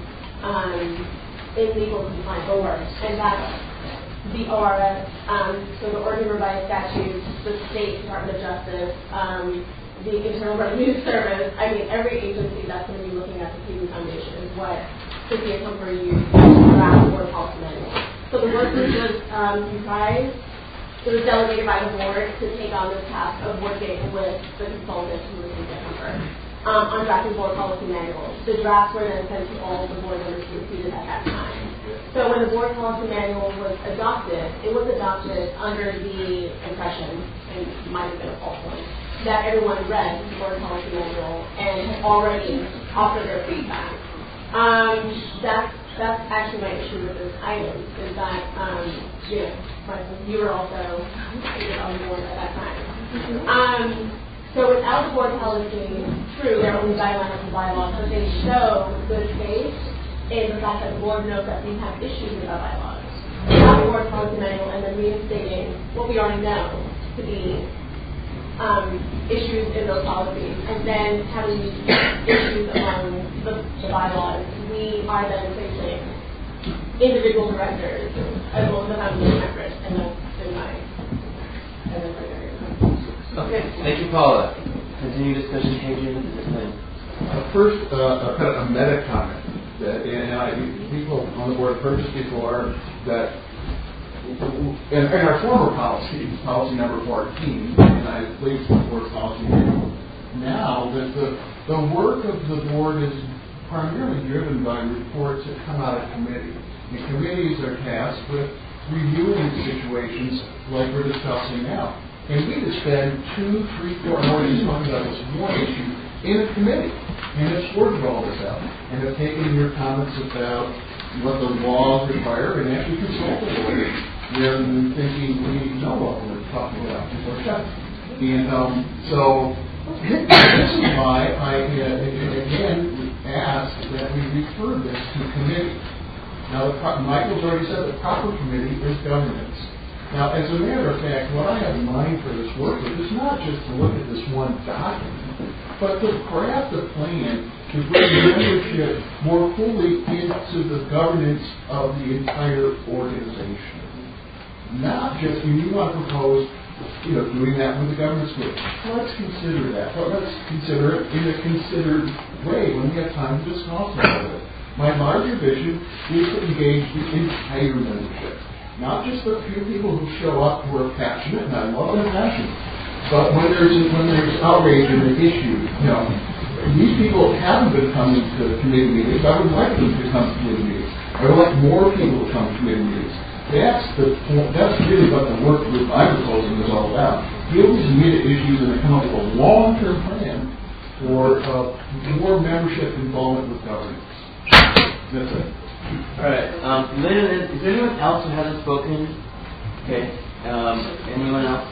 in legal compliance, ORS, and that's the ORS, so the Oregon Revised Statutes, the State Department of Justice, the Internal Revenue Service. Every agency that's going to be looking at the KV Foundation is what Cynthia Comfort used to draft the board policy manual. So the work group was comprised. It was delegated by the board to take on this task of working with the consultant who was Cynthia Comfort on drafting board policy manuals. The drafts were then sent to all the board members who received it at that time. So when the board policy manual was adopted, it was adopted under the impression, and it might have been a false one, that everyone read the board policy manual and had already offered their feedback. That's actually my issue with this item, is that, you were also on board at that time. So without the board policy, true, there are only guidelines and bylaws, but they show good faith in the fact that the board knows that we have issues with our bylaws. Without the board policy manual and then reinstating what we already know to be issues in those policies, and then having these issues among the bylaws, we are then facing individual directors as well as the foundation members, and that's been my Okay, thank you, Paula. Continue discussion, Hadrian. First, a meta comment that people on the board purchased before that in our former policy number 14, and I believe it's the board policy now, that the work of the board is primarily driven by reports that come out of committee. And committees are tasked with reviewing situations like we're discussing now. And we could spend 2, 3, 4 mornings talking about this one issue in a committee and have sorted all this out and have taken your comments about what the laws require and actually consulted with it rather than thinking we know what we're talking about before checking. And so this is why I again ask that we refer this to committee. Now, Michael's already said the proper committee is governance. Now, as a matter of fact, what I have in mind for this work group is not just to look at this one document, but to craft a plan to bring membership more fully into the governance of the entire organization. Not just when you want to propose, doing that with the governance group. Let's consider that. Well, let's consider it in a considered way when we have time to discuss about it. My larger vision is to engage the entire membership. Not just the few people who show up who are passionate, and I love their passion, but when there's outrage in the issue, these people haven't been coming to committee meetings. I would like them to come to committee meetings. I would like more people to come to committee meetings. That's really what the work group I'm proposing is all about. Deal with these immediate issues and come up with a long-term plan for more membership involvement with governance. That's it. All right. Lynn, is there anyone else who hasn't spoken? Okay. Anyone else?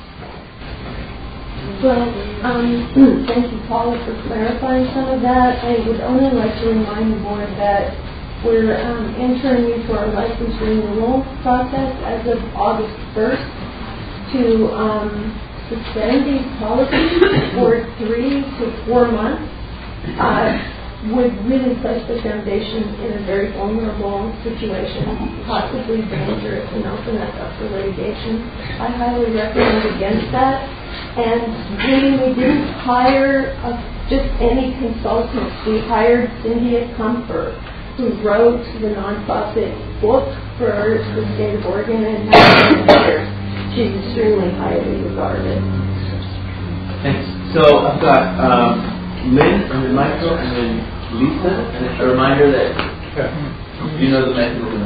Well, thank you, Paula, for clarifying some of that. I would only like to remind the board that we're entering into our license renewal process as of August 1st to suspend these policies for 3 to 4 months. Would really place the foundation in a very vulnerable situation, possibly dangerous, and open us up for litigation. I highly recommend against that. And we didn't hire just any consultants. We hired Cynthia Comfort, who wrote the nonprofit book for the state of Oregon and has been years. She's extremely highly regarded. Thanks. So I've got Lynn and then Michael and then Lisa, and a reminder that you know the mechanism.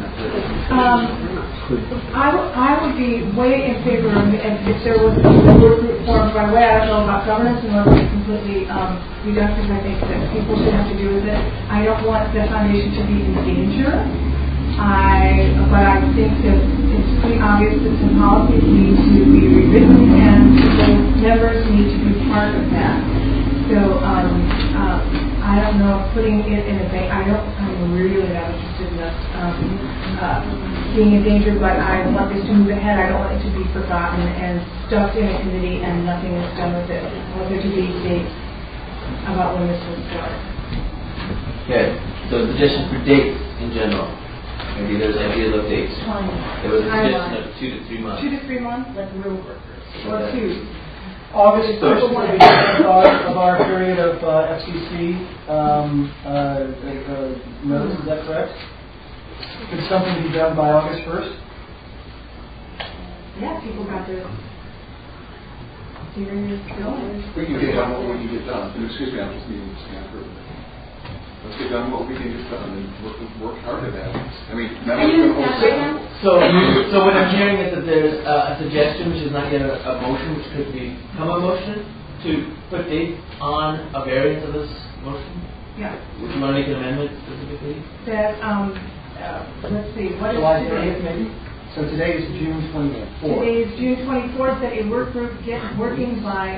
I would be way in favor of, and if there was a work group formed right away, I don't know about governance and whether it's completely reductive. I think that people should have to do with it. I don't want the foundation to be in danger. But I think that it's pretty obvious that some policies need to be rewritten and the members need to be part of that. So I don't know if putting it in a bank. I'm really not interested in us being in danger, but I want this to move ahead. I don't want it to be forgotten and stuffed in a committee and nothing is done with it. I want there to be dates about when this will start. Okay. So suggestions for dates in general. Maybe there's ideas of dates. There was a suggestion of 2 to 3 months. 2 to 3 months, like real workers. Or 2. August 1st will be the end of our period of FCC notice, is that correct? Could something be done by August 1st? Yeah, people got their hearings going. We can get done what we can get done. And excuse me, I'm just needing to stand for let's get done what we can get done and work hard at that. I mean, So what I'm hearing is that there's a suggestion, which is not yet a motion, which could become a motion, to put dates on a variance of this motion. Yeah. Would you want to make an amendment specifically? That let's see, what is July today? 30th, maybe? So today is June 24th. Today is June 24th. That a work group gets working by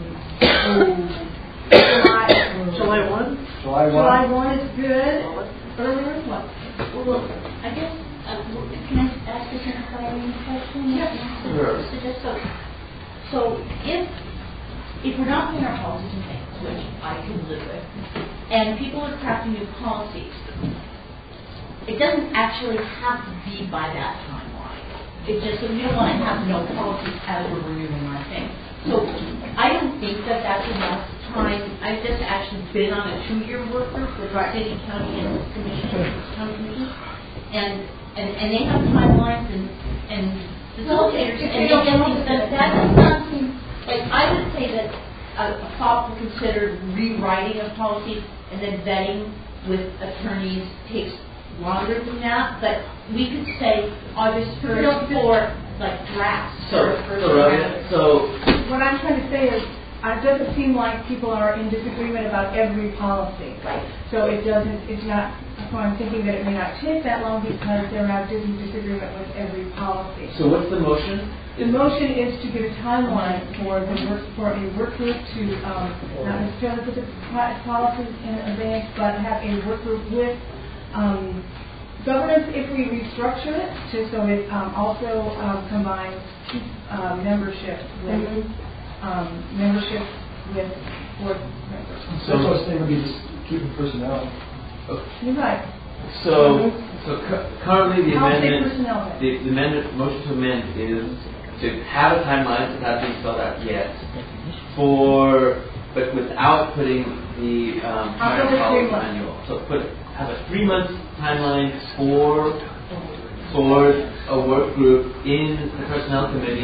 July 1. July 1 is good. Earlier is what? Well, I guess, can I ask a clarifying question? Yes. Sure. So if we're not putting our policies in place, which I can live with, and people are crafting new policies, it doesn't actually have to be by that timeline. It's just that we don't want to have no policies as we're renewing our thing. So I don't think that that's enough time. I've just actually been on a 2-year work group with our city, county, and commission, and they have timelines and facilitators, and they get things done. That does not seem like, I would say that a thoughtful, considered rewriting of policies and then vetting with attorneys takes longer than that. But we could say August 1st for like drafts. So what I'm trying to say is it doesn't seem like people are in disagreement about every policy. Right. So it's not, so I'm thinking that it may not take that long because they're not in disagreement with every policy. So what's the motion? The motion is to give a timeline for a work group to not necessarily put the policies in advance, but have a work group with governance if we restructure it, so it also combines membership with board members. So the first thing would be just keeping personnel. You're right. So currently the amendment, motion to amend is to have a timeline without being spelled out yet, but without putting the current policy manual. So have a 3-month timeline for a work group in the personnel committee.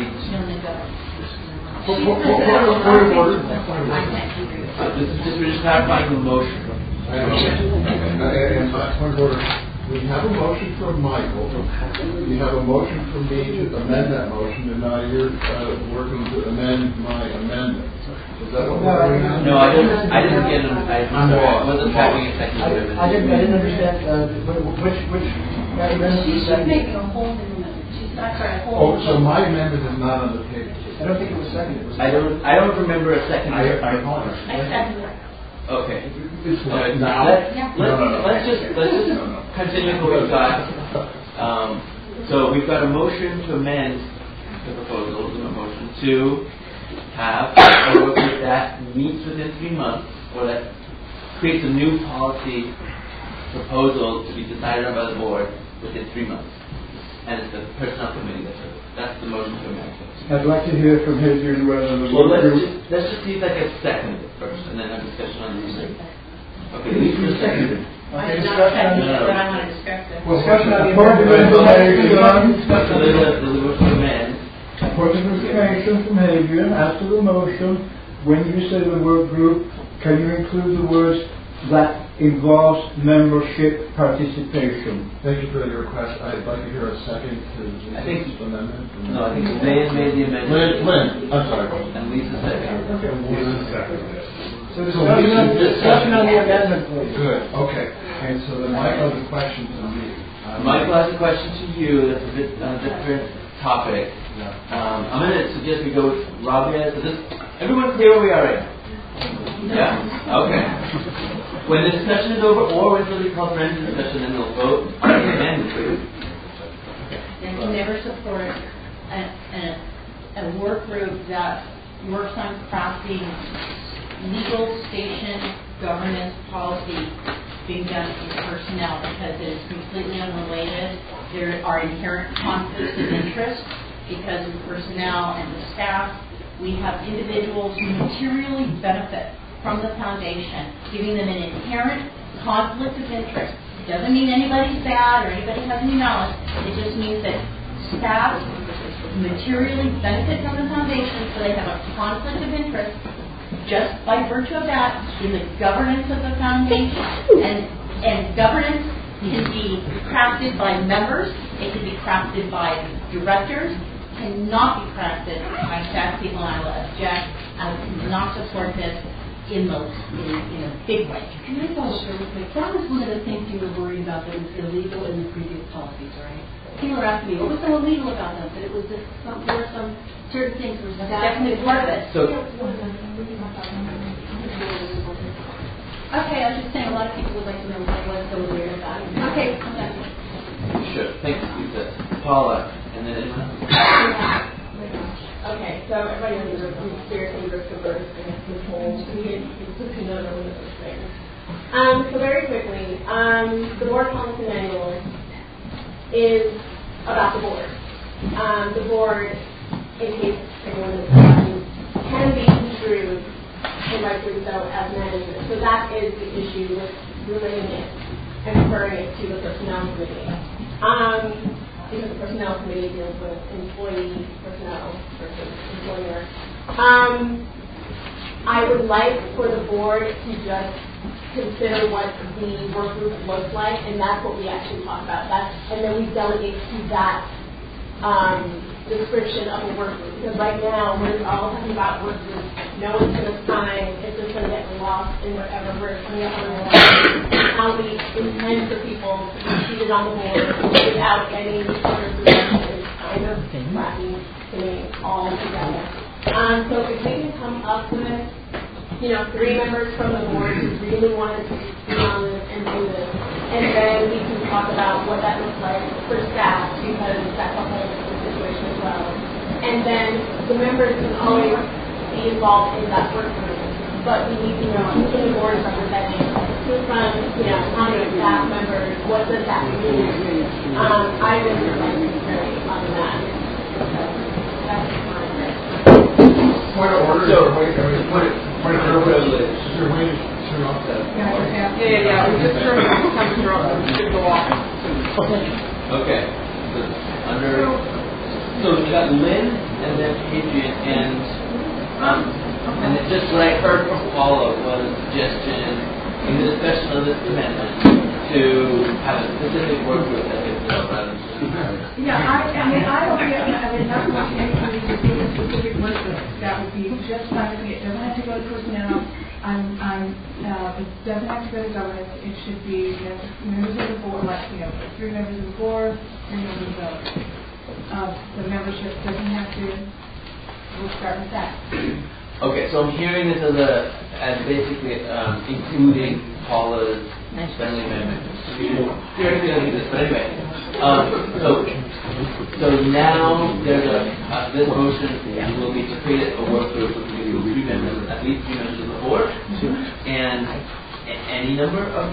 This is just clarifying the motion. Point of order. We have a motion from Michael. We have a motion from me to amend that motion, and now you're working to amend my amendment. Is that what we're doing now? No, I didn't get it. I wasn't having a second. I didn't understand which amendment. She's making a whole new amendment. She's not trying to hold. Oh, so my amendment is not on the table. I don't think it was seconded. I don't remember a second. I apologize. I second it. Okay. Now? Let's just continue what we've got. So we've got a motion to amend the proposal, a motion to have a work group that meets within 3 months, or that creates a new policy proposal to be decided on by the board within 3 months. And it's the personnel committee that's the motion to amend. I'd like to hear from Hadrian whether the Well, work group... let's just see if that gets seconded first, and then have discussion on the reason. Okay, Lisa seconded. I did not second it, but I want to discuss it. Discussion on the information to amend. Point of information from Hadrian as to the motion. When you say the work group, can you include the words that involves membership participation? Thank you for your request. I'd like to hear a second to Lisa's amendment. No, I think Lynn made the amendment. Lynn, I'm sorry. And Lisa seconded. Lisa seconded. So discussion on the amendment, please. Good. Okay. And so then Michael has a question to me. Michael has a question to you that's a bit different topic. I'm going to suggest we go with Rabia. So everyone clear where we are right now? Yeah? Okay. When the discussion is over, or when we call for end of discussion, then we'll vote on the amendment. And we never support a work group that works on crafting legal station governance policy being done in personnel, because it is completely unrelated. There are inherent conflicts of interest because of personnel and the staff. We have individuals who materially benefit from the foundation, giving them an inherent conflict of interest. It doesn't mean anybody's bad or anybody has any knowledge. It just means that staff materially benefit from the foundation, so they have a conflict of interest just by virtue of that in the governance of the foundation. And governance can be crafted by members. It can be crafted by directors. Cannot be crafted by staff people, and I will object. I will not support this in a big way. Can I follow up real quick? That was one of the things you were worried about that was illegal in the previous policies, right? People are asking me, what was so illegal about them? But it was just there were some certain things were definitely part of it. So, okay, I was just saying a lot of people would like to know what was so weird about it. Okay, I'm done. Sure. Thanks, Lisa. Paula, and then anyone else. Okay, so everybody knows we're seriously risk averse against this whole casino and those things. So very quickly, the board policy manual is about the board. The board, in case anyone is asking, can be construed, and rightfully so, as management. So that is the issue with relating it and referring it to the personnel committee. Because the personnel committee deals with employee personnel versus employer. I would like for the board to just consider what the work group looks like, and that's what we actually talk about. And then we delegate to that description of a work group. Because right now, we're all talking about work groups. No one's going to sign. It's just going to get lost in whatever we're coming up on the line. How we intend for people to be seated on the board without any sort of direction is kind of wacky to me altogether. So if we can come up with, 3 members from the board who really want to be on this and do this, and then we can talk about what that looks like for staff, because that's a whole different situation as well. And then the members can always be involved in that work group, but we need to know who's on the board representing, who's from, how many staff members, what does that mean? I really would like to hear on that. That's my point of order. So, point of privilege. Is there a way to turn off that? Yeah. We just turned off the temperature on. We should go off. Okay. So we got Lynn and then Adrian, and it's just what I heard from Paula was a suggestion in the discussion of this amendment to have a specific work group that gets built rather than Yeah, I don't think that's what anybody to do a specific work group. That would be just fine with me. It doesn't have to go to personnel. It doesn't have to go to governance. It should be members of the board, 3 members of the board, 3 members of the membership. Doesn't have to. We'll start with that. Okay, so I'm hearing this as basically including Paula's friendly amendment. Theoretically, I do this, but anyway. So now there's this motion will be to create a work group with 3 members, at least 3 members of the board, and any number of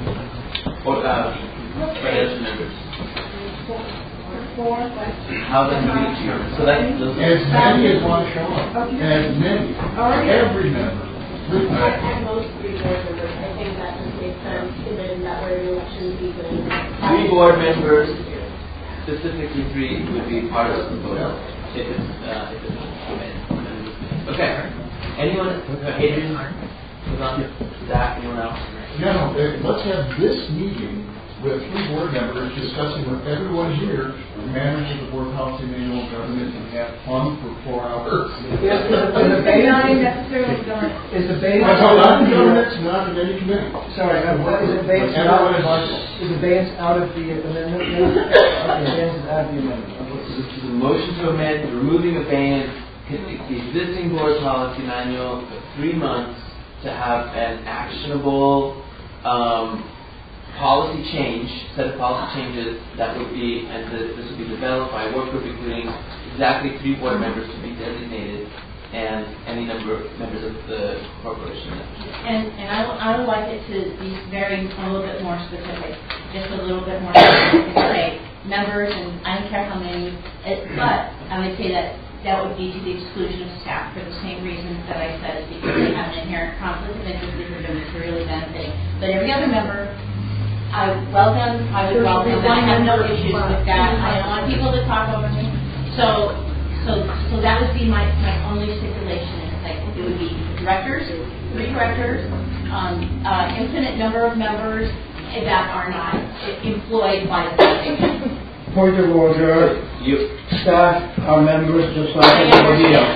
financial members. How does it be determined? So that's as many as want to show up. As many. Every member. At most 3 board members. I think that just makes sense, given that we're in election season. 3 board members, specifically 3 would be part of the vote. If it's okay. Anyone? Adrian? Zach? Anyone else? No, let's have this meeting with 3 board members discussing with everyone here the manners of the board policy manual government and have fun for 4 hours. Not necessarily government. Is the base not in government, not in any committee. Sorry, is the base out of the amendment? Okay, is out of the amendment. This is a motion to amend, removing a ban, the existing board policy manual for 3 months to have an actionable policy change, set of policy changes that would be, and this would be developed by a work group including exactly 3 board members to be designated and any number of members of the corporation. And I would like it to be a little bit more specific, just a little bit more specific. Say members, and I don't care how many, but I would say that would be to the exclusion of staff for the same reasons that I said, is because they have an inherent conflict of interest if they're doing really benefiting. But every other member, I would welcome. I have no issues with that. I don't want people to talk over me. So that would be my only stipulation. It's like it would be directors, 3 directors, infinite number of members that are not employed by the foundation. Point of order. Staff are members just like everybody else.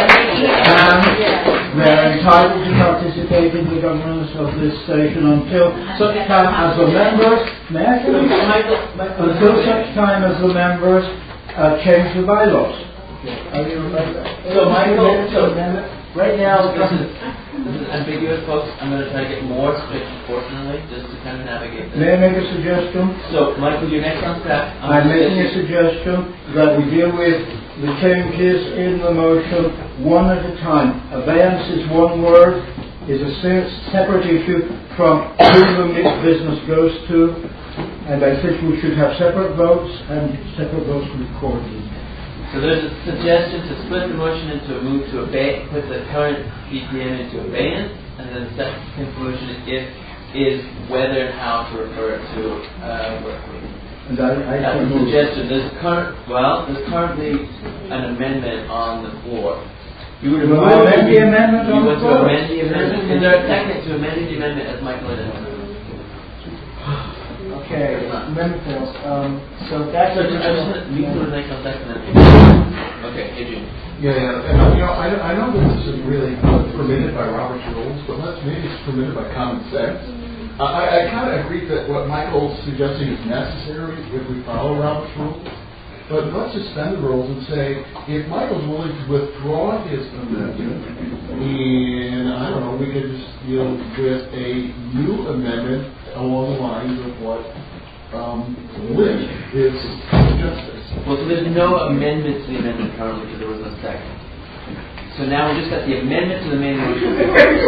And they're entitled to participate in the governance of this station until such time as the members, until such time as the members change the bylaws. So Michael, right now this is ambiguous, folks. I'm going to try to get more strict proportionally, just to kind of navigate this. May I make a suggestion? So, Michael, you're next on staff. I'm making a suggestion that we deal with the changes in the motion one at a time. Abeyance is one word, is a separate issue from who the mixed business goes to, and I think we should have separate votes and separate votes recorded. So there's a suggestion to split the motion into a move to abate, put the current BPM into abeyance, and then the second conclusion is whether and how to refer it to work group. And that's a suggestion. There's currently an amendment on the floor. You would amend the amendment on the floor? Amend the amendment. Is there a second to amend the amendment as Michael identified? Okay. Amendment fails. So that's... So we can make a second. Okay, Adrian. Yeah. And, I know that this is really permitted by Robert's rules, but maybe it's permitted by common sense. I kind of agree that what Michael's suggesting is necessary if we follow Robert's rules. But let's suspend the rules and say, if Michael's willing to withdraw his amendment, and I don't know, we could just deal with a new amendment along the lines of what Lynn is suggesting. Well, so there's no amendment to the amendment currently because there was no second. So now we just got the amendment to the main motion.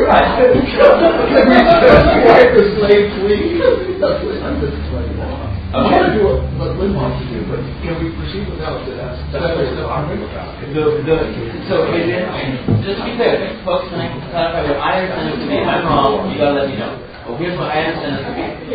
I want to do what Lynn wants to do, but can we proceed without that? So, Adrian, just to be clear, folks, can I clarify what I understand it to be? If I'm wrong, you gotta let me know. Well, here's what I understand it to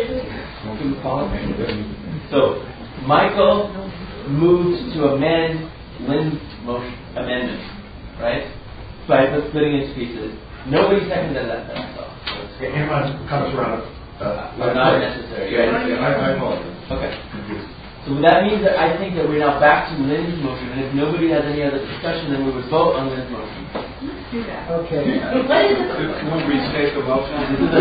be. So, Michael moved to amend Lynn's motion amendment, right? By splitting into pieces. Nobody seconded that. And comments around it. Not necessary. I apologize. Okay. So that means that I think that we're now back to Lynn's motion, and if nobody has any other discussion, then we would vote on Lynn's motion. Let's do that. Okay. What is it? Can we restate the motion? This is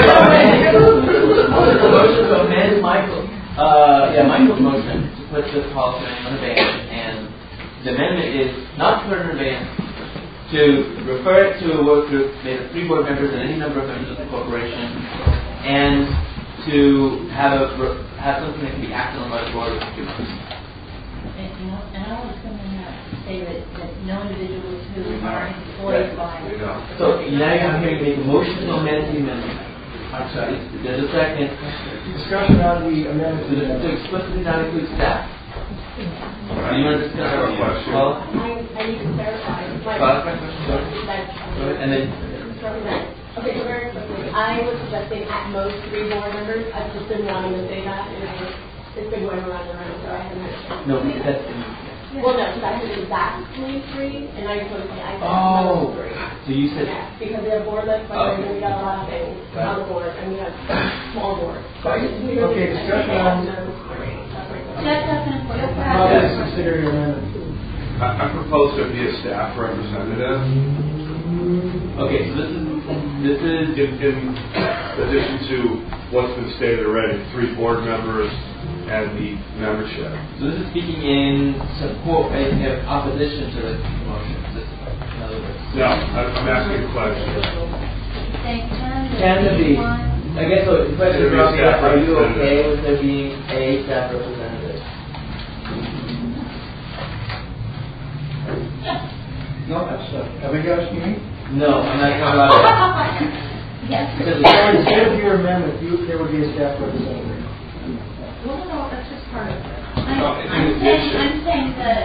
a motion to amend Michael's motion to put the policy on abeyance, and the amendment is not to put it on abeyance, to refer it to a work group made of 3 board members and any number of members of the corporation, and to have something that can be acted on by the board within 2 months. And I was going to say that no individuals who are employed by... So now I'm hearing you make a motion to amend the amendment. There's a second. Discussion on the amendment. To explicitly not include staff. Do you want to discuss our question? I need to clarify. Clarify question? Go ahead. And then... Okay, so very quickly, I was suggesting at most 3 board members. I've just been wanting to say that, and it's been going around and around, so I haven't... No, that's... Well, no, because I said exactly 3, and I told you I said Oh, 3. so you said... Yeah, because we have board lists, and we got a lot of things on the board, and we have small boards. Okay, discussion on... How is consider your amendment? I propose to be a staff representative. Okay, so this is in addition to what's been stated already, 3 board members and the membership. So this is speaking in support, in opposition to the motion. In other words. No, I'm asking a question. Can there be? I guess so. The question is, are you okay with there being a staff representative? No, that's have you guys seen? No, I'm not talking about it. Yes. Because instead of your amendment, there would be a staff representative. Well, no, that's just part of it. I'm saying that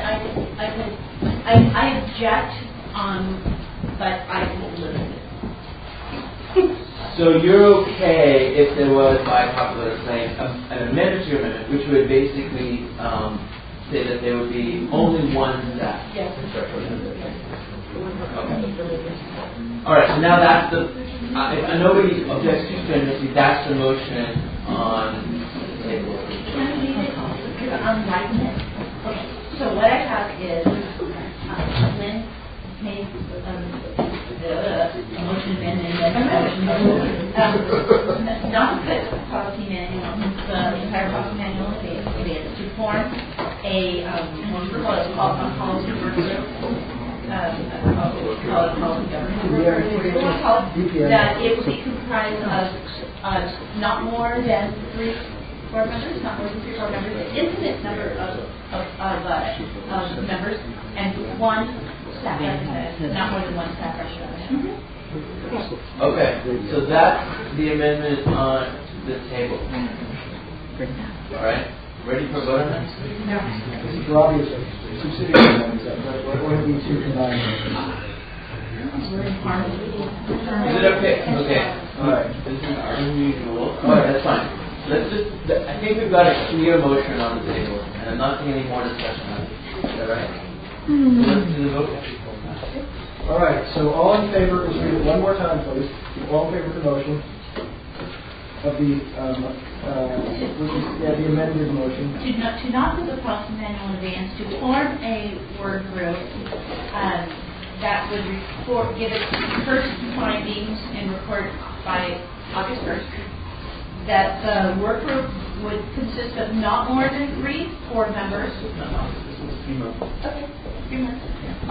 I object, but I will limit it. So you're okay if there was, by popular acclaim, an amendment to your amendment, which would basically say that there would be only one staff. Yes. Okay. All right. So now that's the. If nobody objects to strenuously, that's the motion on the table. I'm writing it. Okay. So what I have is Lynn made a motion amendment, not the policy manual, the entire policy manual is to form a policy work group. That it will be comprised of not more than 3 board members, not more than 3 board members, an infinite number of members, and 1 staff representative, not more than 1 staff representative. Okay, so that's the amendment on the table. All right, ready for vote on that? No. This is obvious. Subsidiary amendments. We're going to be 2 combined. Is it okay? Okay. All right. This is unusual. All right, that's fine. Let's just. I think we've got a clear motion on the table, and I'm not seeing any more discussion on it. Is that right? Let's do the vote. All right. So all in favor, let's read it one more time, please. All in favor of the motion. the amended motion. To not put the policy manual in advance, to form a work group that would give it first findings and report by August 1st. That the work group would consist of not more than 3 board members. Okay, 3 months.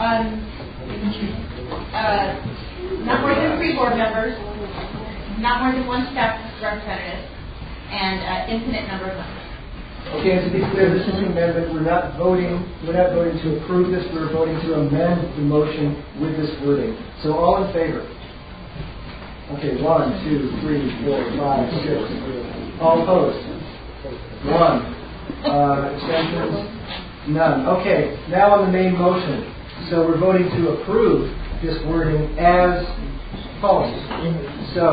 Not more than 3 board members, not more than 1 staff representative, and infinite number of members. Okay, and to be clear, this is an amendment. We're not voting to approve this. We're voting to amend the motion with this wording. So all in favor? Okay, 1, 2, 3, 4, 5, 6. All opposed? 1. Abstentions? None. Okay, now on the main motion. So we're voting to approve this wording as follows. So,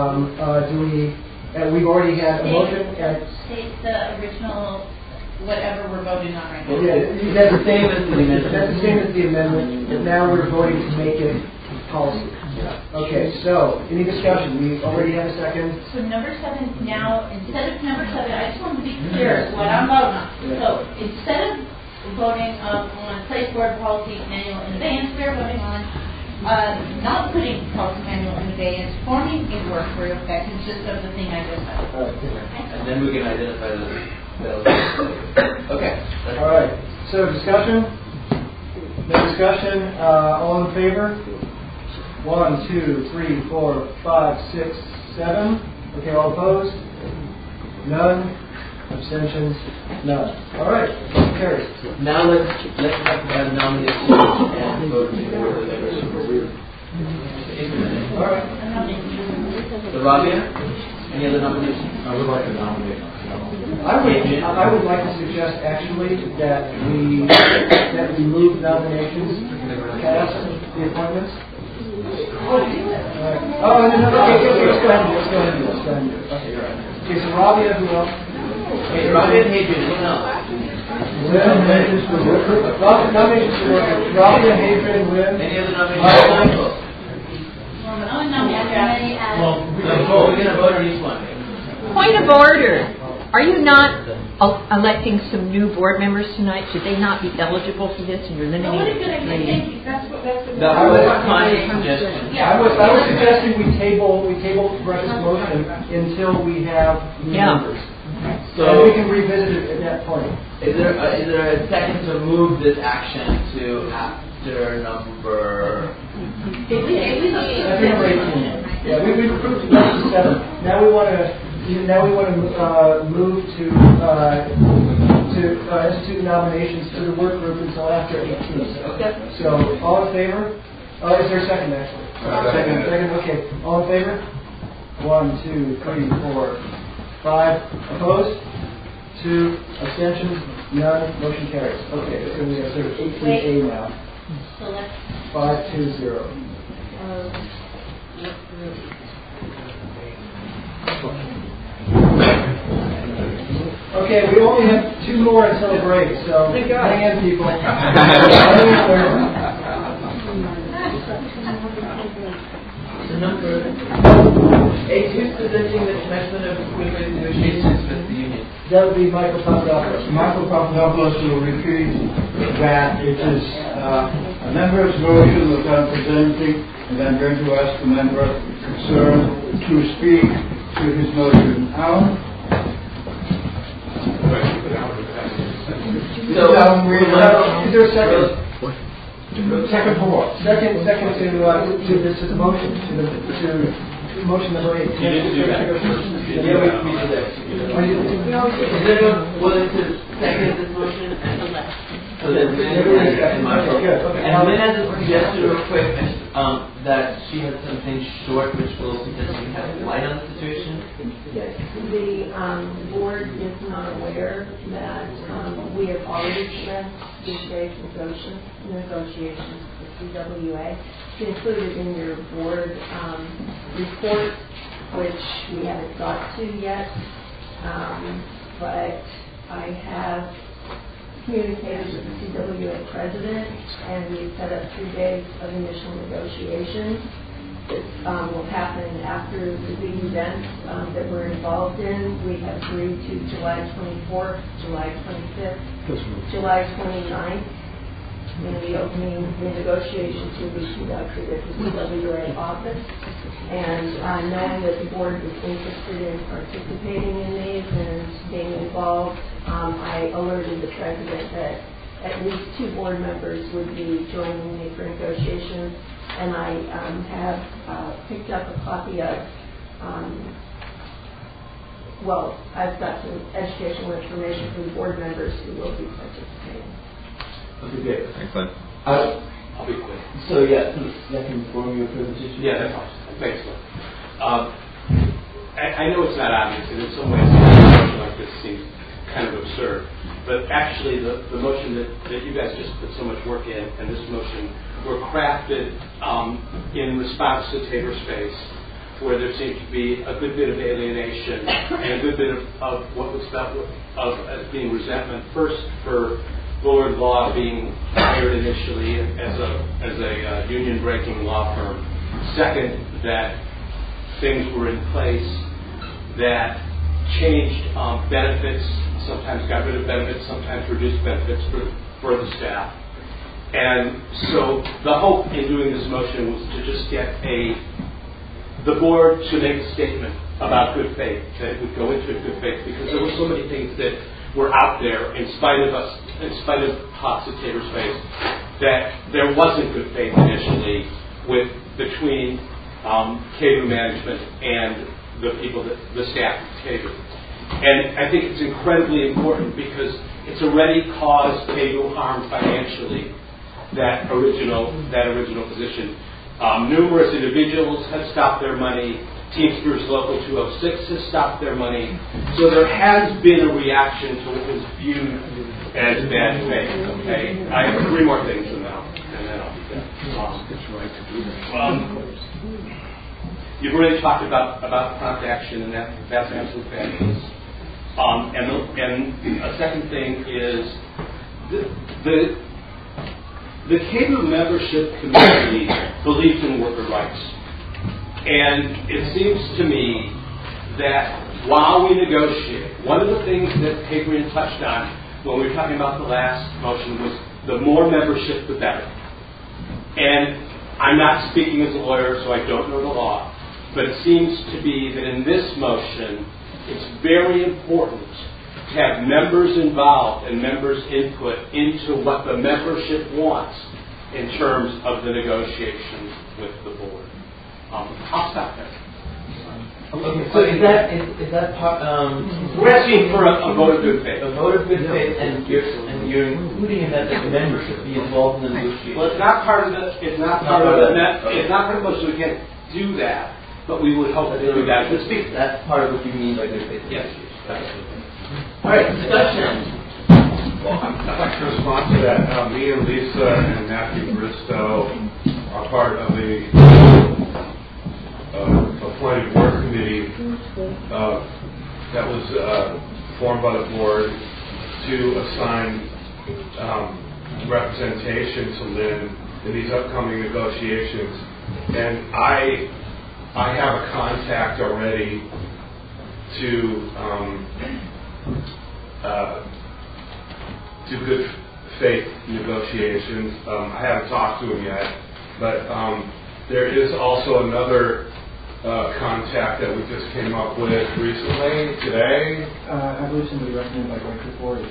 we've already had a motion. State the original, whatever we're voting on right now. Yeah, that's the same as the amendment. And now we're voting to make it policy. Okay, so any discussion? We already have a second. So number 7 now, instead of number 7, I just want to be clear what I'm voting on. Yeah. So instead of voting on place board policy manual in advance, we're voting on not putting policy manual in advance, forming a work group that consists of the thing I just said. And then we can identify those. Okay. All right. So discussion? No discussion? All in favor? 1, 2, 3, 4, 5, 6, 7. Okay, all opposed? None. Abstentions? None. All right, carries. Now let's talk about nomination and voting for the members. All right. So Rabia, any other nominations? I would like to nominate myself. I would like to suggest actually that we move nominations past the appointments. No. Okay, let's go ahead and do it. Okay, you're right. Okay, so Rabia, who else? Okay, Rabia and Hadrian, who else? Nominations for Rabia, Hadrian, Wynn. Any other nominations? We're going to vote on each one. Point of order. Are you not electing some new board members tonight? Should they not be eligible for this? And you're limiting it to 3. That's That was my suggestion. I was suggesting we table Rush's motion until we have new members. So and we can revisit it at that point. Is there a second to move this action to after number? Number 18. Yeah, we approved number 7. Now we want to move to institute nominations to the work group until after 18. Okay. So all in favor? Is there a second actually? Second. Okay. All in favor? 1, 2, 3, 4, 5. Opposed? 2. Abstentions? None. Motion carries. Okay. So we have 18A now. So let's 520. Okay, we only have 2 more until the break, so hang in, people. Number 8, who's presenting the commencement of equipment negotiations with the union? That would be Michael Papadopoulos. Michael Papadopoulos will repeat that it is a member's motion that I'm presenting, and I'm going to ask the member concerned to speak to his motion. Alan? Is there a second? Second for what? Second to this motion, to motion number 8. You didn't do that. Yeah, we did that. Is anyone willing to second this motion? So then and Michael. And Lynn has a suggestion real quick that she has something short which will potentially have light on the situation. Yes, the board is not aware that we have already stressed these days negotiations with CWA. It's included in your board report, which we haven't got to yet, but I have communicated with the CWA president, and we set up 3 days of initial negotiations. that will happen after the big events that we're involved in. We have agreed to July 24th, July 25th, July 29th. And the opening, the negotiations will be conducted at the CWA office. And knowing that the board was interested in participating in these and being involved, I alerted the president that at least 2 board members would be joining me for negotiations. And I have picked up a copy of, I've got some educational information from the board members who will be participating. Okay, great. Thanks, Lynn. I'll be quick. So yeah, that can inform your presentation. Yeah, that's fine. Thanks, Lynn. I know it's not obvious, and in some ways, a motion like this seems kind of absurd. But actually, the motion that you guys just put so much work in, and this motion, were crafted in response to Tabor Space, where there seemed to be a good bit of alienation and a good bit of what was felt of as being resentment. First, for Bullard Law being hired initially as a union-breaking law firm. Second, that things were in place that changed benefits, sometimes got rid of benefits, sometimes reduced benefits for the staff. And so the hope in doing this motion was to just get the board to make a statement about good faith, that it would go into good faith, because there were so many things that were out there in spite of talks at Tabor Space, that there wasn't good faith initially between KBOO management and the staff at Tabor. And I think it's incredibly important because it's already caused KBOO harm financially, that original position. Numerous individuals have stopped their money. Teamsters Local 206 has stopped their money. So there has been a reaction to what was viewed as bad faith. Okay, I have 3 more things and then I'll be done. You've already talked about prompt action, and that's absolutely fabulous. And a second thing is the KBOO membership community believes in worker rights. And it seems to me that while we negotiate, one of the things that Hadrian touched on when we were talking about the last motion was the more membership, the better. And I'm not speaking as a lawyer, so I don't know the law, but it seems to be that in this motion, it's very important to have members involved and members' input into what the membership wants in terms of the negotiations with the board. I'll stop there. Okay, so is that part? We're asking for a vote of good faith. A vote of good faith, and you're including in that the membership be involved in the negotiation. Well, it's not part of the. It's not part of the. It's not part of the motion. We can't do that, but we would hope to do that. That's part of what you mean by good faith. Yes. All right, discussion. Well, I'd like to respond to that. Me and Lisa and Matthew Bristow are part of the appointed work committee that was formed by the board to assign representation to Lynn in these upcoming negotiations. And I have a contact already to do good faith negotiations. I haven't talked to him yet, but there is also another contact that we just came up with recently, today. I believe somebody recommended by going to forward.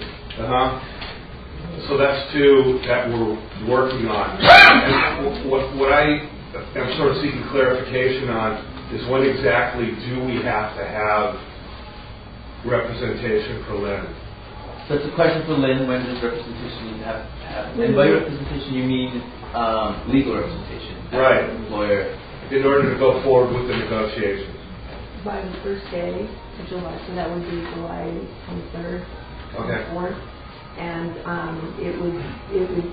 So that's 2 that we're working on. And what I am sort of seeking clarification on is when exactly do we have to have representation for Lynn? So it's a question for Lynn, when does representation need to have? And by representation you mean legal representation. Right. Lawyer. In order to go forward with the negotiations. By the first day of July, so that would be July 23rd, 24th. Okay. And it would.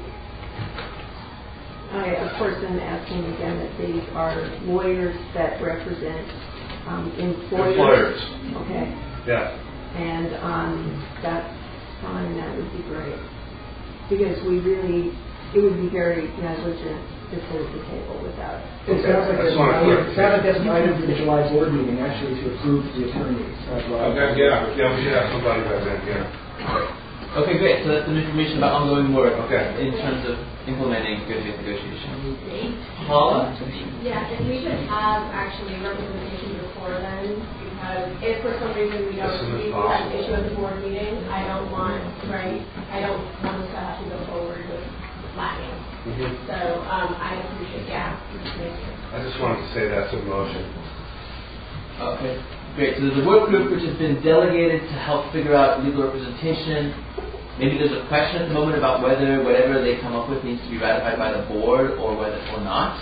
I of course am asking again that these are lawyers that represent employers. Okay. Yeah. And that's fine. That would be great, because it would be very negligent to close the table without. It sounds like that's an item for the July board meeting, actually, to approve the attorneys. Okay, yeah, we should have somebody by then, yeah. Okay, great. So that's some information about ongoing work in terms of implementing good faith negotiations. Paula? Yeah, if we should have actually representation before then, because if for some reason we have an issue at the board meeting, I don't want us to have to go forward with lacking. So I appreciate, I just wanted to say that's a motion. Okay, great. So there's a work group which has been delegated to help figure out legal representation. Maybe there's a question at the moment about whether whatever they come up with needs to be ratified by the board or not.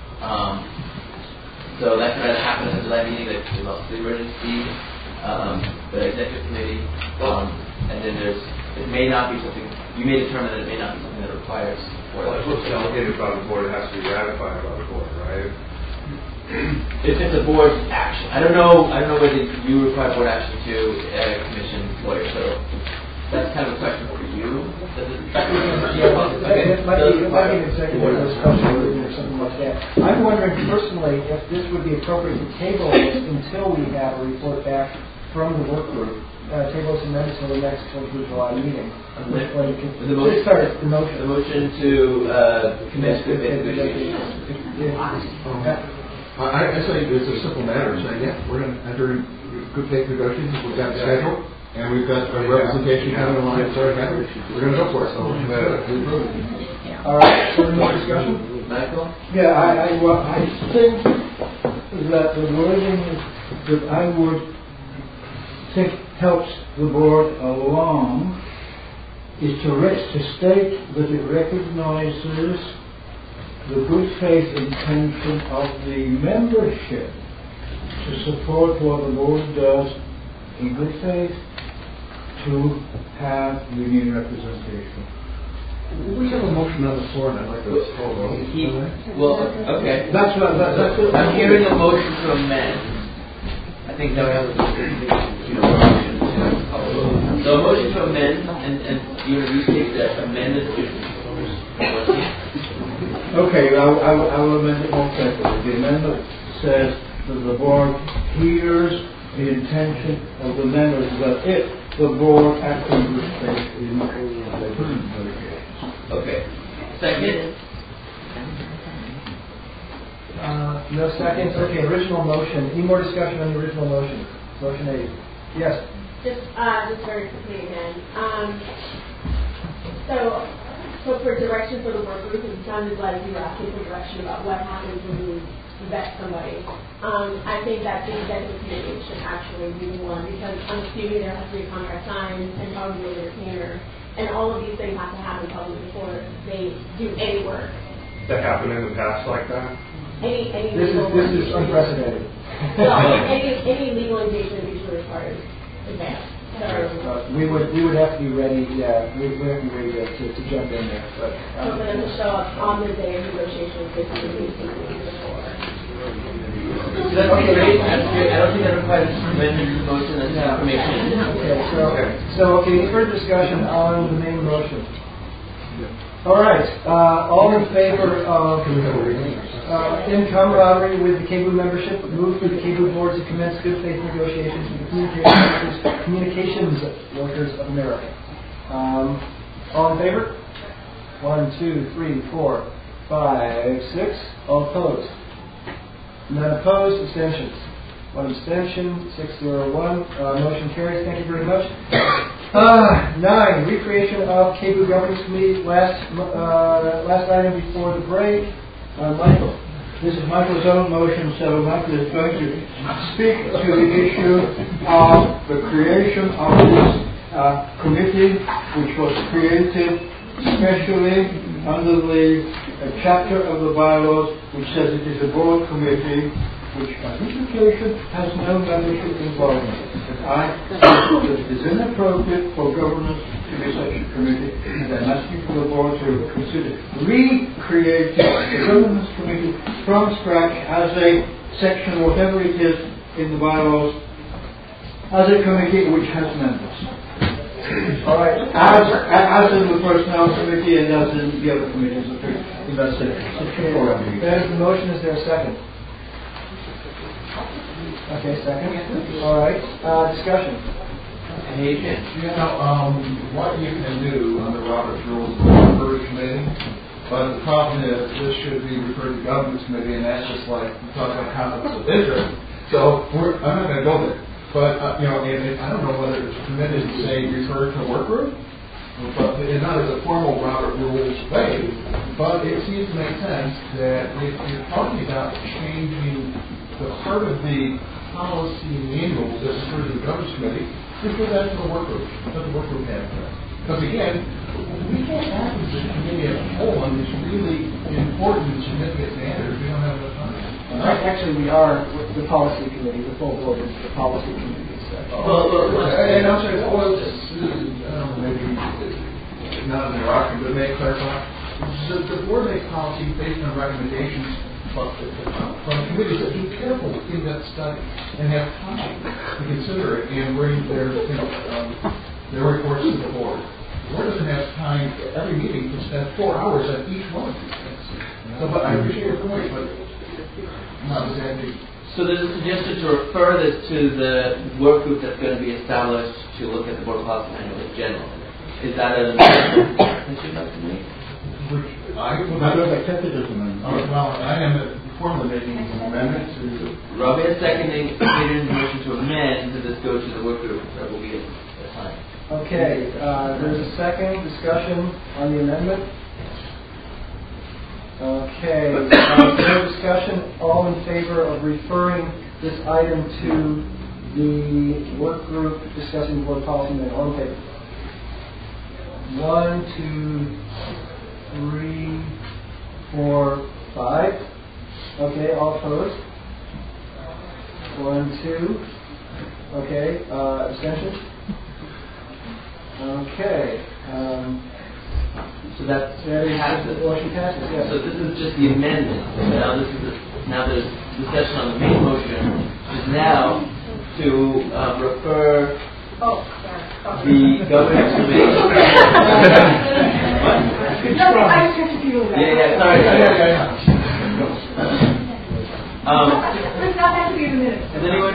So that could either happen at the July meeting, the emergency, the executive committee, and then it may not be something, you may determine that it may not be something that requires board. Well, if it's delegated by the board, it has to be ratified by the board, right? If it's a board action. I don't know whether you require board action to a commission lawyer, so that's kind of a question for you. It might be an executive discussion or something like that. I'm wondering personally if this would be appropriate to table this until we have a report back from the work group. Table this amendment until the next July meeting. The motion to commence good faith negotiations. I say it's a simple matter of saying, we're going to enter good faith negotiations. We've got a schedule. And we've got a representation coming along. We're going to go for it. So we approve it. All right. Any more discussion? Michael? Yeah, I think that the wording that I would think helps the board along is to state that it recognizes the good faith intention of the membership to support what the board does in good faith to have union representation. We have a motion on the floor, and I'd like to call it. Well, okay. That's it. I'm hearing a motion to amend. I think that was so a motion to amend, and you restate that amended. Okay, I will amend it more carefully. The amendment says that the board hears the intention of the members that if the board acting in good faith in Okay. Second? No seconds. Okay, original motion. Any more discussion on the original motion? Motion 8. Yes. Just very quickly again. So for direction for the work group, it sounded like you were asking for direction about what happens when you vet somebody. I think that the executive committee should actually be the one, because I'm assuming there has to be a contract signed and probably a retainer, and all of these things have to happen probably before they do any work. That happened in the past like that? Any this is unprecedented. Any legal engagement usually requires advance. So we would have to be ready. Yeah, we would have to be ready to jump in there. But so for them to show up on the day of negotiations, basically before. That's great. I don't think that requires amendment to the motion. That's information. Okay. So any further discussion on the main motion? All right. All in favor of in camaraderie with the KBOO membership, move for the KBOO board to commence good faith negotiations with the Communications Workers of America. All in favor? 1, 2, 3, 4, 5, 6. All opposed? None opposed. Abstentions? 1 abstention. 601. Motion carries. Thank you very much. 9. Recreation of KBOO Governance Committee. Last item before the break. Michael. This is Michael's own motion, so Michael is going to speak to the issue of the creation of this committee, which was created specially under the chapter of the bylaws which says it is a board committee, which by implication has no membership involvement. I think that it is inappropriate for governance to be such a committee, and I'm asking for the board to consider recreating the governance committee from scratch as a section, whatever it is in the bylaws, as a committee which has members. All right. As in the personnel committee and as in the other committees. That is the motion. Is there a second? Okay, second. All right. Discussion. What you can do under Robert's rules is refer to committee, but the problem is this should be referred to governance committee, and that's just like we talk about conflicts of interest. So I'm not going to go there. But and I don't know whether it's permitted to say refer to work group, but it's not as a formal Robert rules way. But it seems to make sense that if you're talking about changing the part of the policy manual that's referred to the governance committee, refer that to the work group. Let the work group have that. Because again, we can't act as a committee as a whole on these really important and significant matters. We don't have enough time. Actually, we are the policy committee. The full board is the policy committee. And I'm saying, I don't know, maybe not in the argument, but may I clarify? The board makes policy based on recommendations from committees that be careful in that study and have time to consider it and bring their reports to the board. The board doesn't have time every meeting to spend 4 hours on each one of these things. So, but I appreciate your point, but not exactly. So there's a suggestion to refer this to the work group that's going to be established to look at the board policy manual in general. Is that an amendment that you'd like to make? I am formally making an amendment to. Robbie is seconding Peter's motion to amend to this go to the work group that will be assigned. Okay, there's a second discussion on the amendment. Okay, no discussion. All in favor of referring this item to the work group discussing board policy manual? All in favor? 1, 2, 3, 4, 5. Okay, all opposed? 1, 2. Okay, abstentions? Okay. So that passes. Motion passes. Yes. So this is just the amendment. Now there's discussion on the main motion, which is now to refer the governance committee. What? No, I was trying to feel that. Yeah, sorry. Let's not have to be in a minute. Has anyone?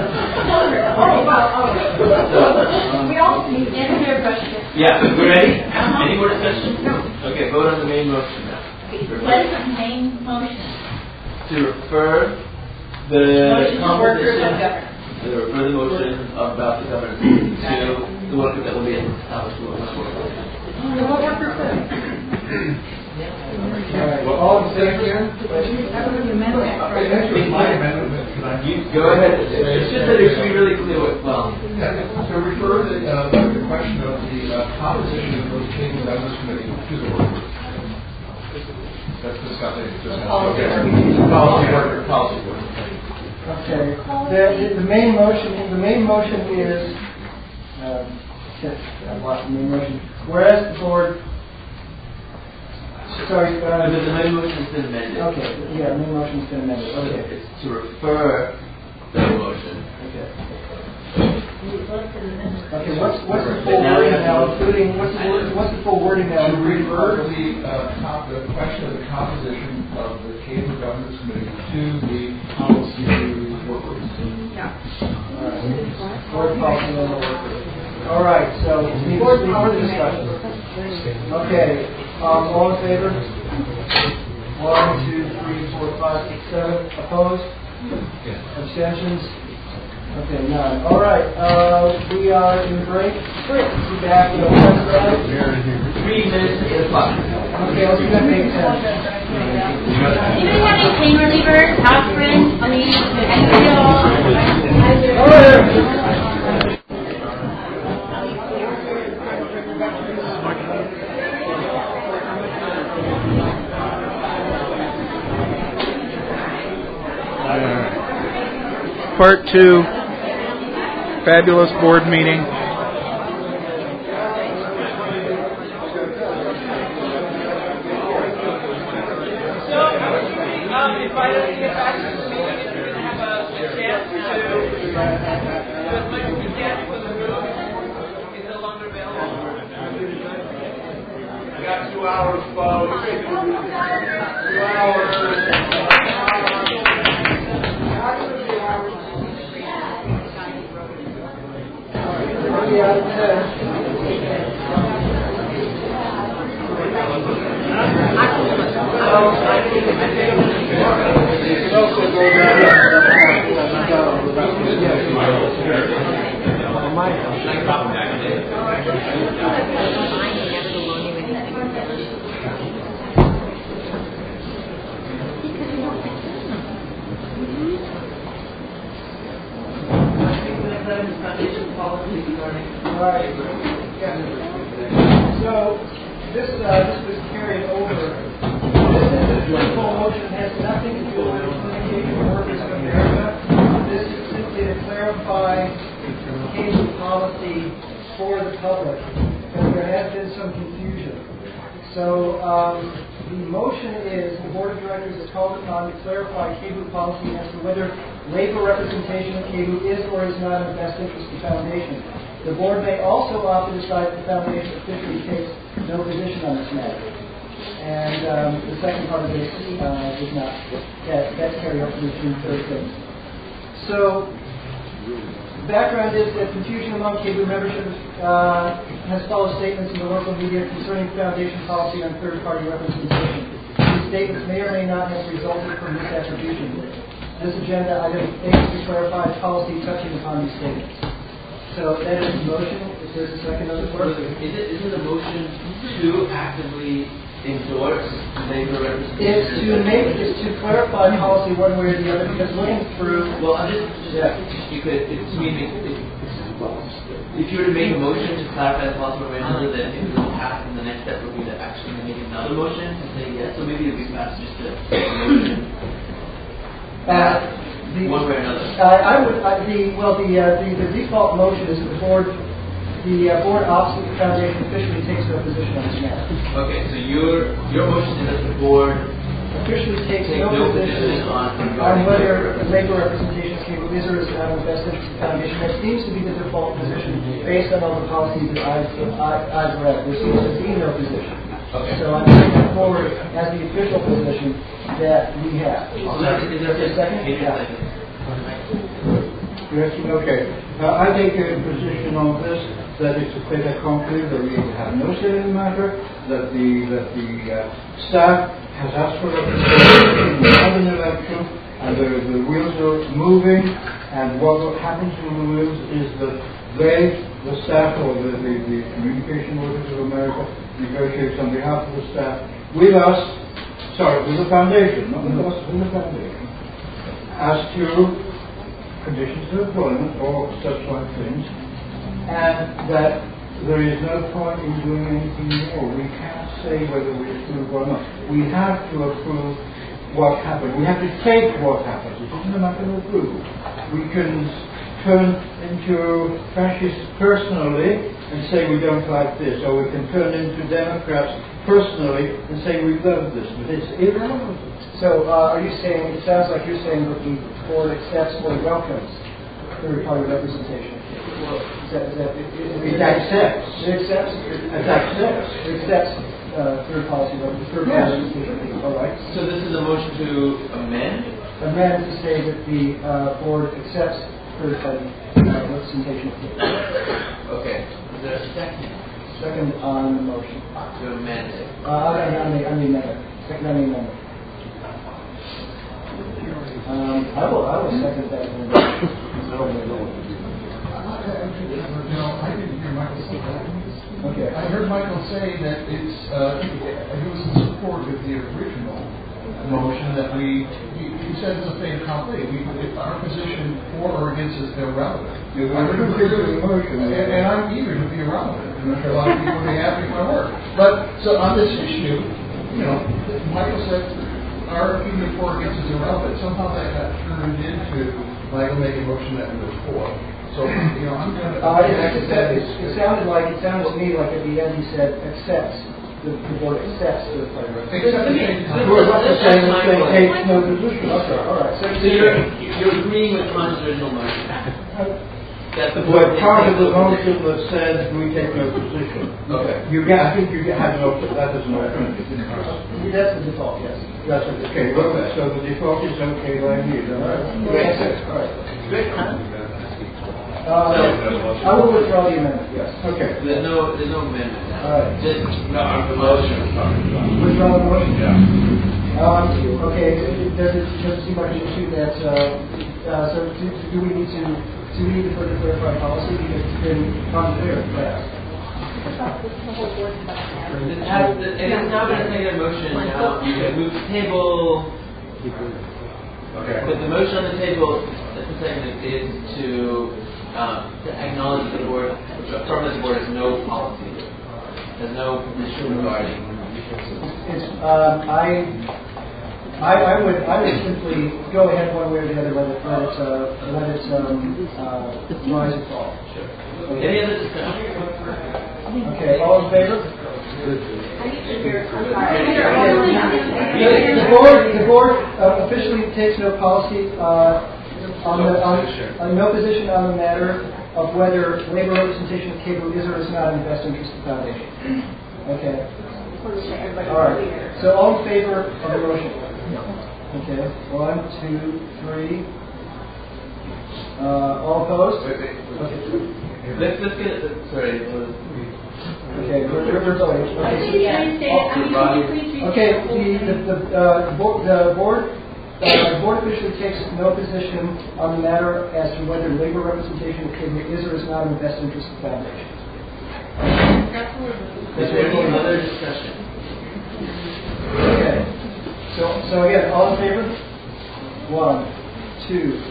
We all need to answer their question. Yeah, we ready? Any more discussion? No. Okay, vote on the main motion now. What is the main motion? To refer the composition, to refer the motion about the governance to the work that will be established. What work group is it? Well, all in favor? Go ahead. It's just that it should be really clear what, to refer the question of the composition of the Cable Governance Committee to the work group. That's discussing. Policy work. Okay. The main motion is the main motion. Whereas the board. Sorry. The main motion has been amended. Okay. Yeah, the main motion has been amended. Okay. It's to refer the motion. Okay. Okay. What's the full wording now? Including what's the full wording now? To refer the question of the composition of the Cable Governance Committee to the policy work group. Yeah. All right. Board policy on the work group. All right. So more discussion. Okay. All in favor? 1, 2, 3, 4, 5, 6, 7. Opposed? Abstentions? Okay, none. All right. We are in break. We'll be back in 3 minutes to 8 o'clock. Okay, let's do that maybe 10. Anybody have any pain relievers, aspirin, Part 2, fabulous board meeting. Invite us to get back to the meeting if you're going to have a chance to do as much as you can when the room is no longer available. got 2 hours, folks. 2 Right. Yeah. So this was carried over. This is a political motion that has nothing to do with Communication Workers of America. This is simply to clarify cable policy for the public, because there has been some confusion. So the motion is the Board of Directors is called upon to clarify cable policy as to whether labor representation of cable is or is not in the best interest of the Foundation. The Board may also opt to decide that the Foundation officially takes no position on this matter. And the second part of this is not. That's carried up to the June 3rd thing. So, background is that confusion among cable membership has followed statements in the local media concerning Foundation policy on third-party representation. These statements may or may not have resulted from misattribution. This agenda item aims to clarify policy touching upon these statements. So that is the motion. If there's a second on the floor. Is it a motion to actively endorse labor representation? It's to clarify policy one way or the other, because looking through. Well, I'm just because if you were to make a motion to clarify the policy one way or another, then it would pass, and the next step would be to actually make another motion and say yes. So maybe it would be faster just to make a motion. One way or another. The default motion is that the board opts that the Foundation officially takes no position on this matter. Okay, so your motion is that the board officially takes no position on whether labor representation of cable is or is not in the best interest of the Foundation. That seems to be the default position based on all the policies that I've read. There seems to be no position. Okay. So I'm putting it forward as the official position that we have. Is there a second? Okay. I take a position on this that it's a fait accompli, that we have no say in the matter, that the staff has asked for representation, we have an election, and the wheels are moving, and what happens to the wheels is that the staff or the Communication Workers of America negotiates on behalf of the staff with the Foundation, not with us, with the Foundation, as to conditions of employment or such like things, and that there is no point in doing anything more. We can't say whether we approve or not. We have to approve what happened. We have to take what happens. It isn't a matter of approval. We can turn into fascists personally and say we don't like this, or we can turn into Democrats personally and say we love this, but it's irrelevant. So are you saying, it sounds like you're saying that the board accepts or welcomes third-party representation? It accepts. It accepts? It accepts. It accepts third-party representation. All right. So this is a motion to amend? Amend to say that the board accepts third-party representation. Okay. Is there a second? Second on the motion. To amend it. On the amendment. Second on the amendment. I will second that. I didn't hear Michael say that. Okay. I heard Michael say that he was in support of the original motion that he said it's a fait accompli. Our position for or against is irrelevant. And I'm eager to be irrelevant. And a lot of people would be happy with my work. But so on this issue, Michael said our opinion for or against is irrelevant. Somehow that got turned into Michael making a motion that we were for. So, I'm going to... It sounded to me like at the end he said accepts. The board accepts the player. Except takes no position. Okay, all right. So you're agreeing with Han's original motion? That's the board. Part of the motion that says we take no position. Okay. I think you have no, that is an alternative. That's the default, yes. That's okay. Well, so the default is okay like you, is that right? Yes, sir. All right. I will withdraw the amendment, yes. Okay. There's no amendment now. All right. Just the motion. Withdraw the motion? Yeah. Okay, does it seem like an issue that, so do we need to further clarify policy because it's been unclear in the past? It is now going to take a motion now. You can move the table. Okay. But the motion on the table, the second is to acknowledge the board, affirm that the board has no policy, has no position regarding. I would simply go ahead one way or the other, let it rise and fall. Sure. Okay. Any other discussion? Okay, all in favor? The board officially takes no policy no position on the matter of whether labor representation of cable is or is not in the best interest of the foundation. Okay. All right. So all in favor of the motion? Okay. 1, 2, 3. All opposed? Okay. Let's get it. Sorry. Okay, we're voting. Okay, the board officially takes no position on the matter as to whether labor representation of cable is or is not in the best interest of the foundation. Is there any other discussion? Okay. So again, all in favor? 1, 2.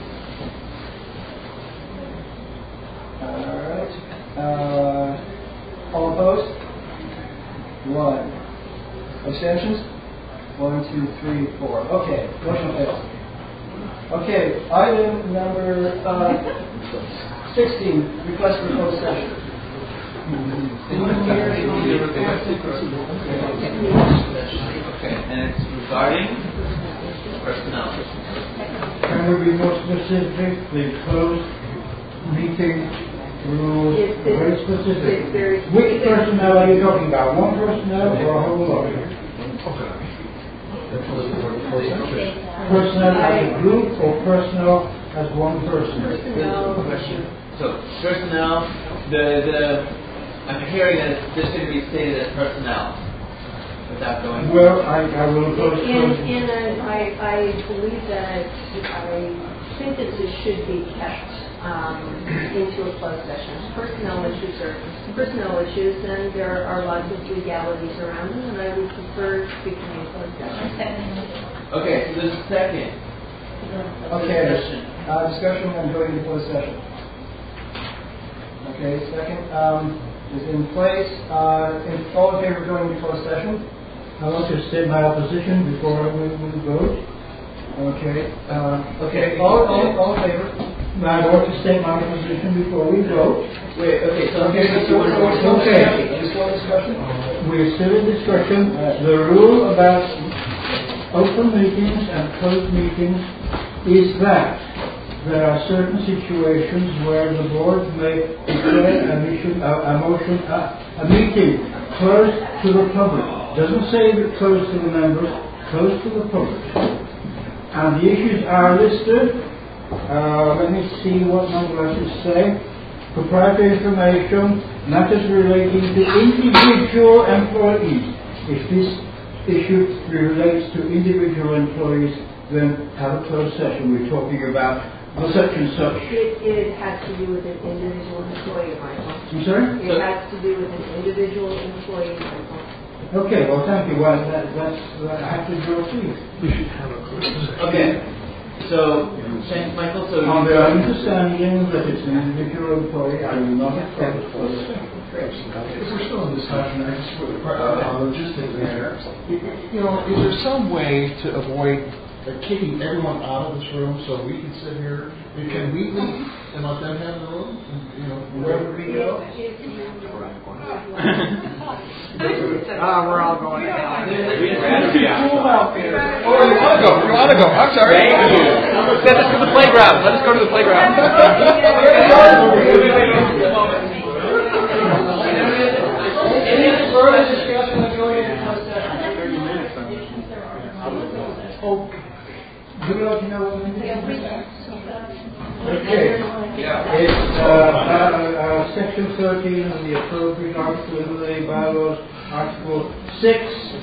All right. All opposed? 1. Abstentions? 1, 2, 3, 4. Okay, motion fails. Okay, item number 16, request for closed session. Okay, and it's regarding personnel. Can we be more specific? The closed meeting rules are very specific. Which personnel are you talking about? One personnel or a whole lot? Personnel as a group or personnel as one person? So personnel, I'm hearing that this should be stated as personnel without going. Well, I will oppose. I believe that I think that this should be kept into a closed session. Personnel issues are personnel issues, and there are lots of legalities around them, and I would prefer to become a closed session. Okay, so there's a second. Okay, discussion on going into closed session. Okay, second is in place. All in favor of going into closed session? I want to state my opposition before we vote. Okay. Okay. All in favor? I want to state my position before we vote. Wait. Okay. So okay. We're still in discussion. The rule about open meetings and closed meetings is that there are certain situations where the board may declare a meeting closed to the public. Doesn't say closed to the members, closed to the public. And the issues are listed. Let me see what my glasses say. Proprietary information, matters relating to individual employees. If this issue relates to individual employees, then have a closed session. We're talking about such and such. It has to do with an individual employee, Michael. I'm sorry? It has to do with an individual employee, Michael. Okay, well, thank you. Well, that's I have to draw to you. We should have a closed session. Okay. So, thanks, Michael. So on the understanding that it's an individual employee, I will not accept it for the same. If we're still in discussion, I just put a logistics there. You know, is there some way to avoid kicking everyone out of this room so we can sit here? Can we leave and let them have the room? You know, where would we go? We're all going to hell. Oh, you want to go. I'm sorry. Send us to the playground. Let us go to the playground. Any further discussion of going into closed session? Oh, do you know what we need? Okay. It's Section 13 of the appropriate article in the bylaws, Article 6.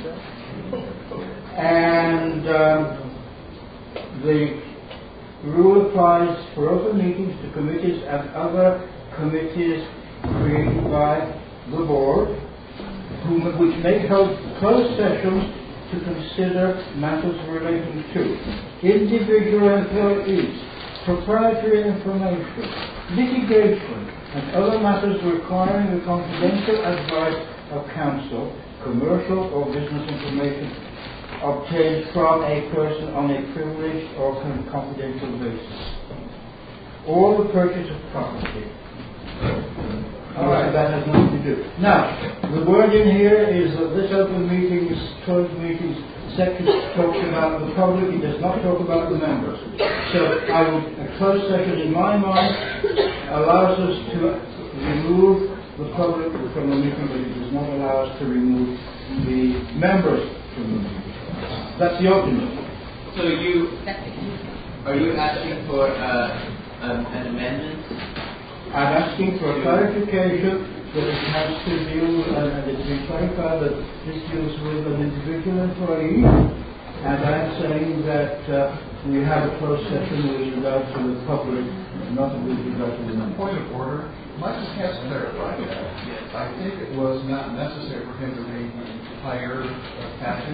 And the rule applies for open meetings to committees and other committees created by the board, which may hold closed sessions to consider matters relating to individual employees, proprietary information, litigation, and other matters requiring the confidential advice of counsel, commercial or business information obtained from a person on a privileged or confidential basis, or the purchase of property. All right, that has nothing to do. Now, the word in here is that this open meetings, closed meetings section talks about the public, it does not talk about the members. So a closed session in my mind allows us to remove the public from the meeting, but it does not allow us to remove the members from the meeting. That's the ultimate. So are you asking for an amendment? I'm asking for clarification that it has to deal, and it's been clarified that this deals with an individual employee, and I'm saying that we have a closed session with regard to the public, not with regard to the members. Point of order. Michael has clarified that. I think it was not necessary for him to read the entire passage.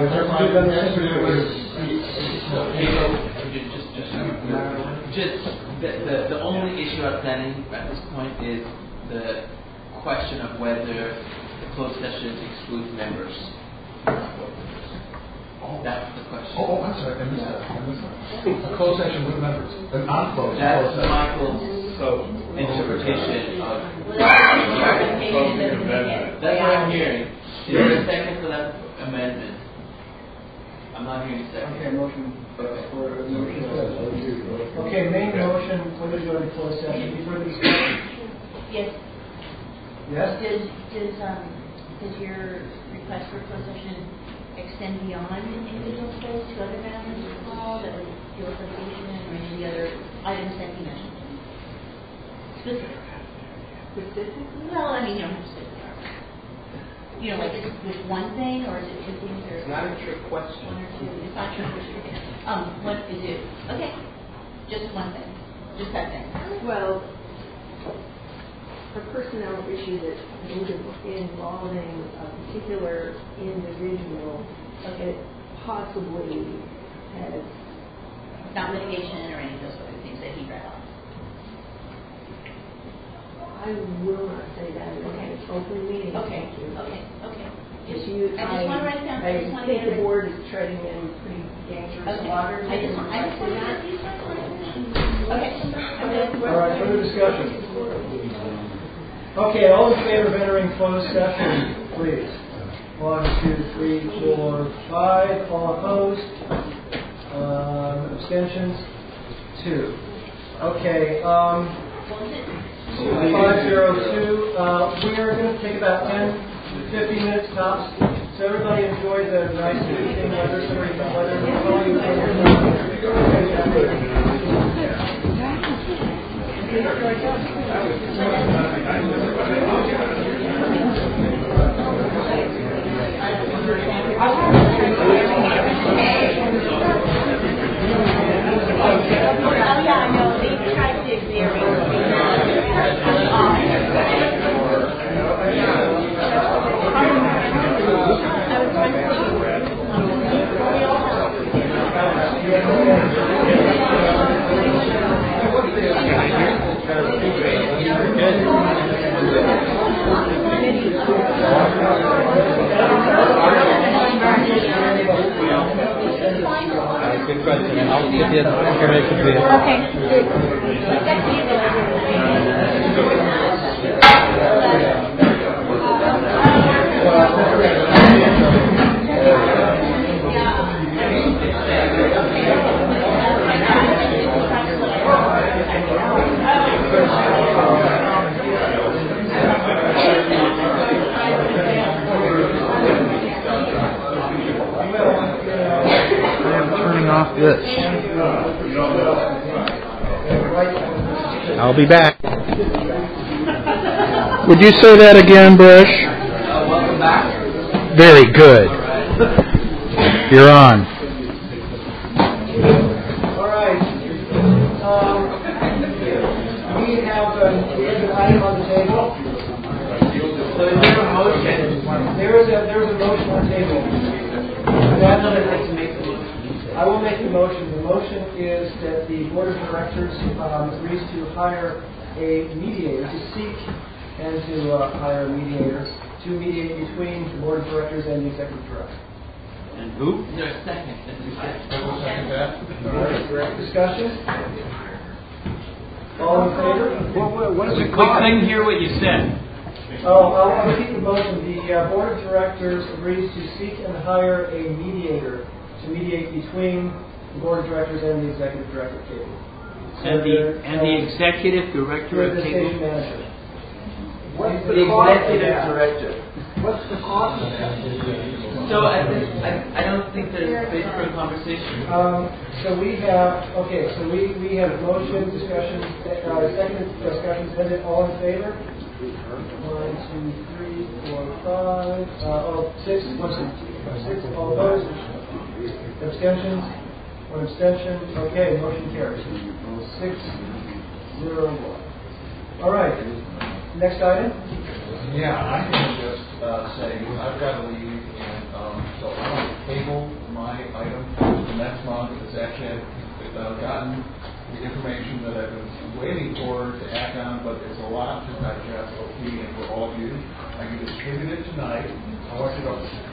The only issue outstanding at this point is the question of whether the closed session excludes members. That's the question. Oh, I'm sorry. I missed that. A closed session with members. An unclosed. That's Michael's interpretation of that's what I'm hearing. Is there a second for that amendment? I'm not hearing a second. Okay, motion. Okay, main motion, when we go into closed session, any further discussion? Yes. Yes? Does your request for closed session extend beyond individual space to other matters involved, that would deal with litigation or any of the other items that you mentioned? Specifically? Well, I mean, you don't have to say they are. You know, like, is it one thing, or is it two things, or... It's not a trick question. One or two. It's not a trick question. What is it? Okay. Just one thing. Just that thing. Well, a personnel issue that involving a particular individual, it possibly has... Not litigation or any of those other things that he read off. I will not say that in an open meeting. Okay. Thank you. Okay. I just want to write down. I think the board is treading in pretty dangerous waters. I just want to that. Okay. All right, further discussion. Okay, all in favor of entering closed session, please. 1, 2, 3, 4, 5. All opposed? Abstentions? 2. Okay. 502. We are going to take about 10 to 15 minutes tops. So everybody enjoy the nice evening weather. Good question. I'll give you information for you. Okay. this. I'll be back. Would you say that again, Bush? Welcome back. Very good. You're on. All right. We have an item on the table. So is there a motion? There is a motion on the table. I will make the motion. The motion is that the Board of Directors agrees to hire a mediator, to seek and to hire a mediator to mediate between the Board of Directors and the Executive Director. And who? Is there a second? I will second that. All right. Discussion? All in favor? What is it called? I couldn't hear what you said. I'll repeat the motion. The Board of Directors agrees to seek and hire a mediator to mediate between the Board of Directors and the Executive Director of Cable. And the Executive Director of the Cable? station manager. What's the Executive Director? What's the cost of that? So I don't think there's space for a conversation. So we have motion, discussion, second discussion, ended. All in favor? 1, 2, 3, 4, 5, 6. 6. All opposed? Abstentions? 1 abstention. Okay, motion carries. 6-0-1. All right. Next item. Yeah, I can just say I've got to leave, and so I want to table my item the next month. It's actually I've gotten the information that I've been waiting for to act on, but it's a lot to digest for me and for all of you. I can distribute it tonight. I want you to.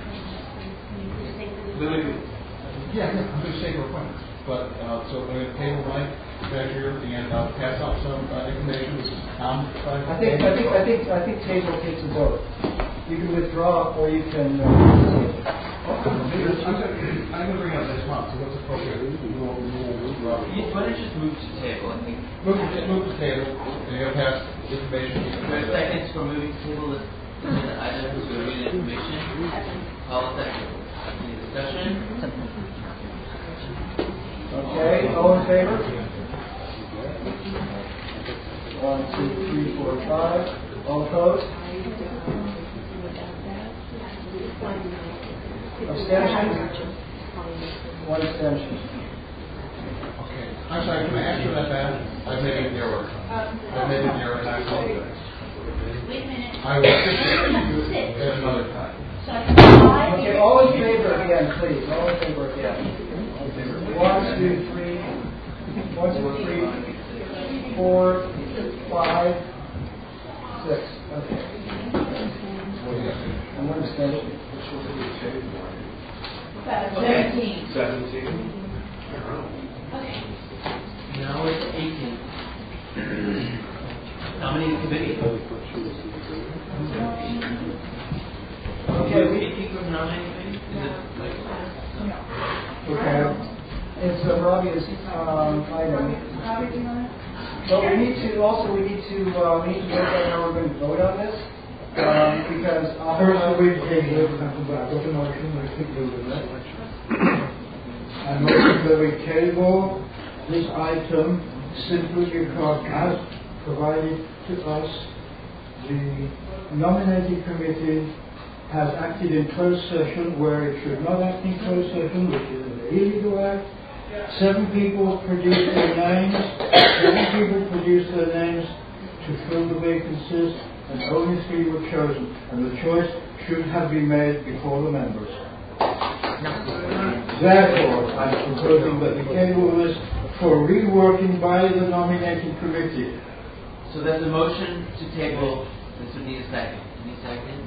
Yeah, I'm going to take your appointments. But so I'm going to table my measure and pass out some information. I think table takes a vote. You can withdraw or you can. I'm going to bring up this month. So what's appropriate? Why don't you just move to table? I think. Move to table. And you'll pass information. For seconds for moving to table the items with related information. Call a second. Any discussion? Okay, all in favor? 1, 2, 3, 4, 5. All opposed? Abstention? 1 abstention. Okay. I'm sorry, can I ask you that back? I made an error. And I apologize. Wait a minute. I will fix it at another time. Okay, all in favor again, please. All in favor again. 1, 2, 3, 4, 5, 6. Okay. And 1 abstention. 17. 17. Okay. Now it's 18. Nominating committee. Okay, we keep from nominating committee? Is it like okay. It's Robbie's item. But we need to vote on how we're going to vote on this. Because first we take the motion, I think we will I motion that we table this item simply because as provided to us, the nominating committee has acted in closed session where it should not act in closed session, which is an illegal act. 7 people produced their names. 7 people produced their names to fill the vacancies, and only 3 were chosen. And the choice should have been made before the members. Therefore, I'm proposing that we table this for reworking by the nominating committee. So there's a motion to table. This would need a second. Any second?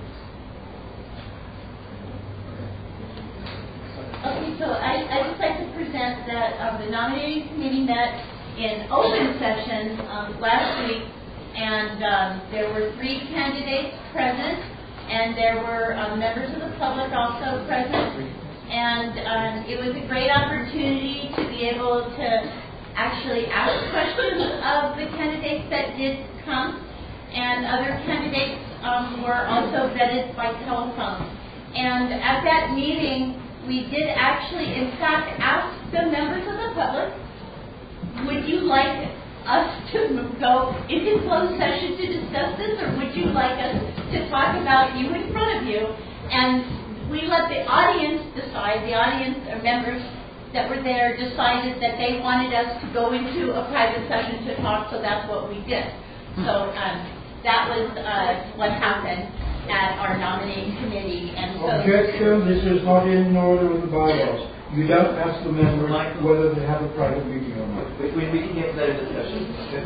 Okay, so I'd just like to present that the nominating committee met in open session last week, and there were 3 candidates present, and there were members of the public also present, and it was a great opportunity to be able to actually ask questions of the candidates that did come, and other candidates were also vetted by telephone. And at that meeting, we did actually, in fact, ask the members of the public, would you like us to go into closed session to discuss this, or would you like us to talk about you in front of you? And we let the audience decide. The audience or members that were there decided that they wanted us to go into a private session to talk, so that's what we did. So that was what happened at our nominating committee. And so Objection, this is not in order with the bylaws. You don't ask the members whether they have a private meeting or not. We can get to that in discussion.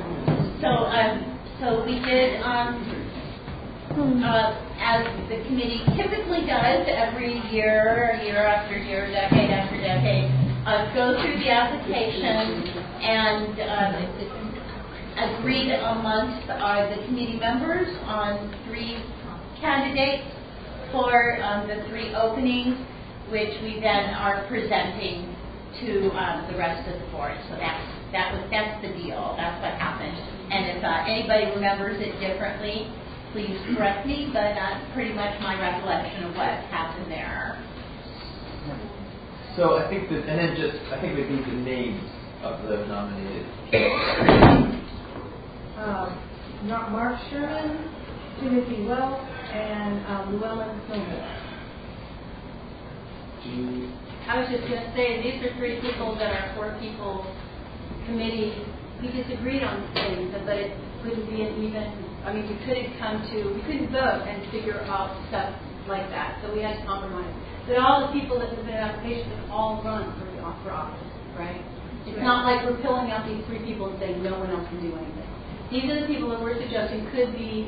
So we did, as the committee typically does every year after year, decade after decade, go through the application and agreed amongst the committee members on 3 candidates for the 3 openings, which we then are presenting to the rest of the board. So that's the deal. That's what happened. And if anybody remembers it differently, please correct me, but that's pretty much my recollection of what happened there. So I think that, and then I think we need the names of the nominated. Mark Sherman, Timothy Wells, and Llewellyn Silver. I was just going to say, these are 3 people that are 4-people committee. We disagreed on things, but it wouldn't be an even, we couldn't vote and figure out stuff like that. So we had to compromise. But all the people that submitted applications have all run for office, right? It's not like we're pulling out these 3 people and saying no one else can do anything. These are the people that we're suggesting could be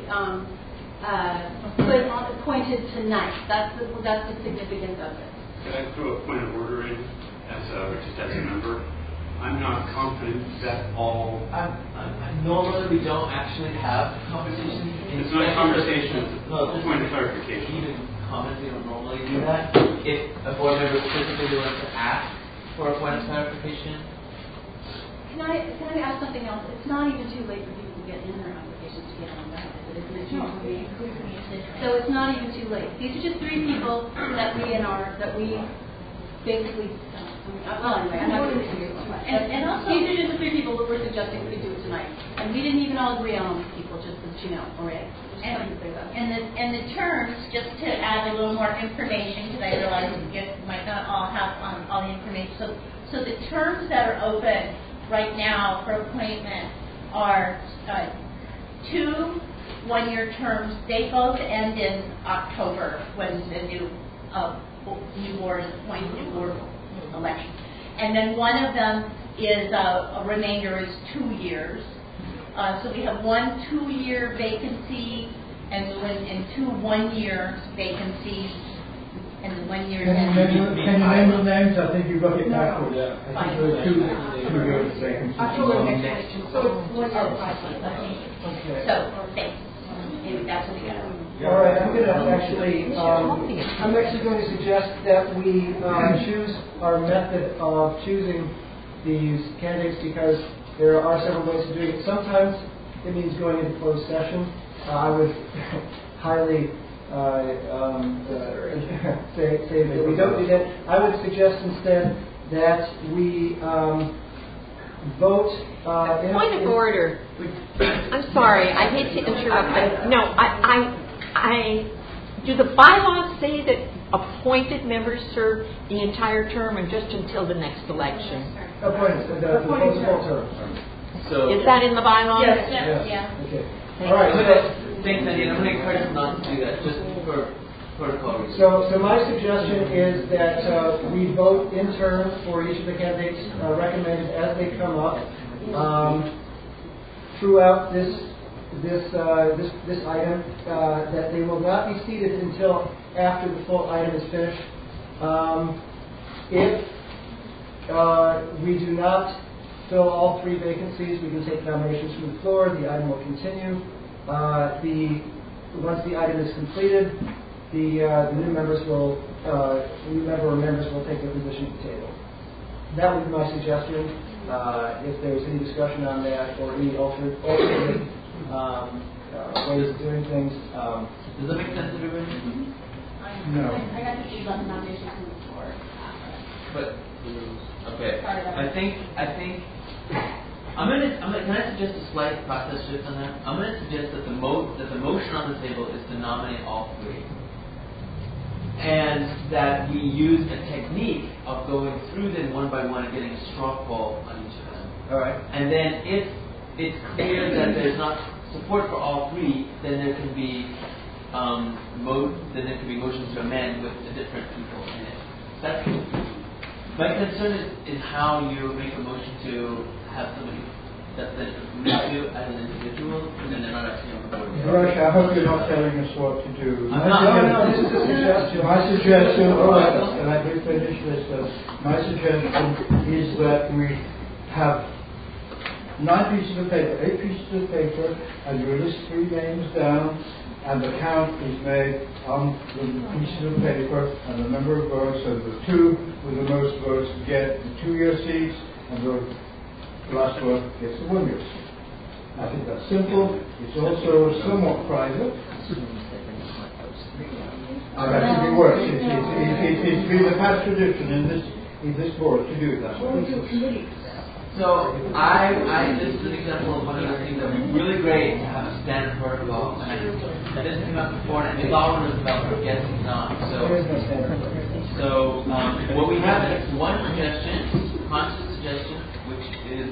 appointed tonight. That's the significance of it. Could I throw a point of order in just as a member? I'm not confident that all. Normally we don't actually have conversations. It's not a conversation. It's a point of clarification. Even comments, we don't normally do that. If a board member specifically wants to ask for a point of clarification. Can I ask something else? It's not even too late for people to get in their applications to get on that, isn't it? So it's not even too late. These are just 3 people that we basically. Well, anyway, I'm not going to figure it out. And also, these are just the 3 people that we're suggesting we do it tonight, and we didn't even all agree on these people, just as you know, already. And the terms, just to add a little more information, because I realize you might not all have all the information. So the terms that are open right now for appointment are 2 one-year terms. They both end in October when the new board is appointed, new board election. And then one of them is a remainder is 2 years. So we have 1 2-year vacancy and 2 1-year vacancies. And the 1 year. Can you name the names? I think you got it backward. Yeah. I think there are 2 years vacancies. So thanks. That's what we got. All right, I'm actually going to suggest that we choose our method of choosing these candidates because there are several ways of doing it. Sometimes it means going into closed session. I would highly say that we don't do that. I would suggest instead that we vote. Point of order. I'm sorry, I hate to interrupt, but no, I do the bylaws say that appointed members serve the entire term or just until the next election? Appointed, the full term. So is that in the bylaws? Yes. Yeah. Okay. All right. Thanks, Andy. I'm going to encourage them not to do that, just for protocol reasons. So my suggestion is that we vote in turn for each of the candidates recommended as they come up throughout this item. That they will not be seated until after the full item is finished. If we do not fill all 3 vacancies, we can take nominations from the floor. The item will continue. Once the item is completed, the new member or members will take their position at the table. That would be my suggestion. If there was any discussion on that or any alternate ways of doing things. Does that make sense to everybody? No. I got to choose on the nominations from the floor. But okay, I think. Can I suggest a slight process shift on that? I'm going to suggest that the motion on the table is to nominate all three, and that we use a technique of going through them one by one and getting a straw poll on each of them. All right. And then if it's clear that there's not support for all three, then there can be motions to amend with the different people in it. That's my concern is how you make a motion to have somebody that agree to as an individual, and then they're not actually on the board. Rush, I hope you're not telling us what to do. I'm not. This is a suggestion. My suggestion, all right, and I do finish this, my suggestion is that we have 8 pieces of paper, and you list 3 names down, and the count is made on the pieces of paper and the number of votes, so the 2 with the most votes get the 2-year seats, and the last one gets the 1-year seat. I think that's simple. It's also somewhat private. That actually works. It's been a past tradition in this board to do that. So this is an example of one of the things that would be really great to have a standard protocol. And this came up before, and I thought one was developed, but I guess it's not. So what we have is one suggestion, conscious suggestion, which is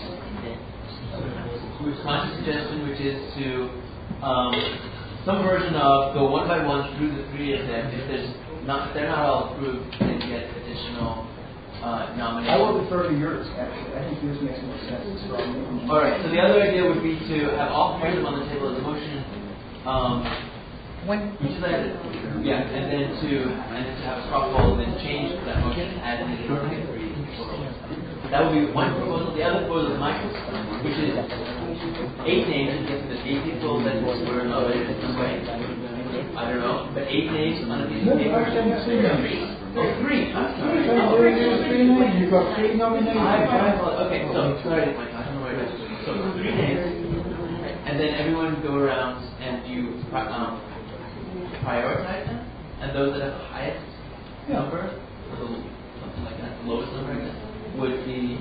to some version of go one by one through the 3 of them. If they're not all approved, then get additional nominations. I will defer to yours, actually. I think yours makes more sense. All right. So the other idea would be to have all 3 of them on the table as a motion. And then to have a straw poll and then change that motion and add an additional 3. That would be one proposal. The other proposal is Michael's, which is 8 names, and guessing that 8 people that were nominated in some way. I don't know, but 8 names on a piece of paper. 3. I'm sorry. You've got 3 nominations. Okay, so sorry, Mike. I don't know where it is. So 3 names, and then everyone go around and you prioritize them, and those that have the highest number, or something like that, the lowest number, I guess, would be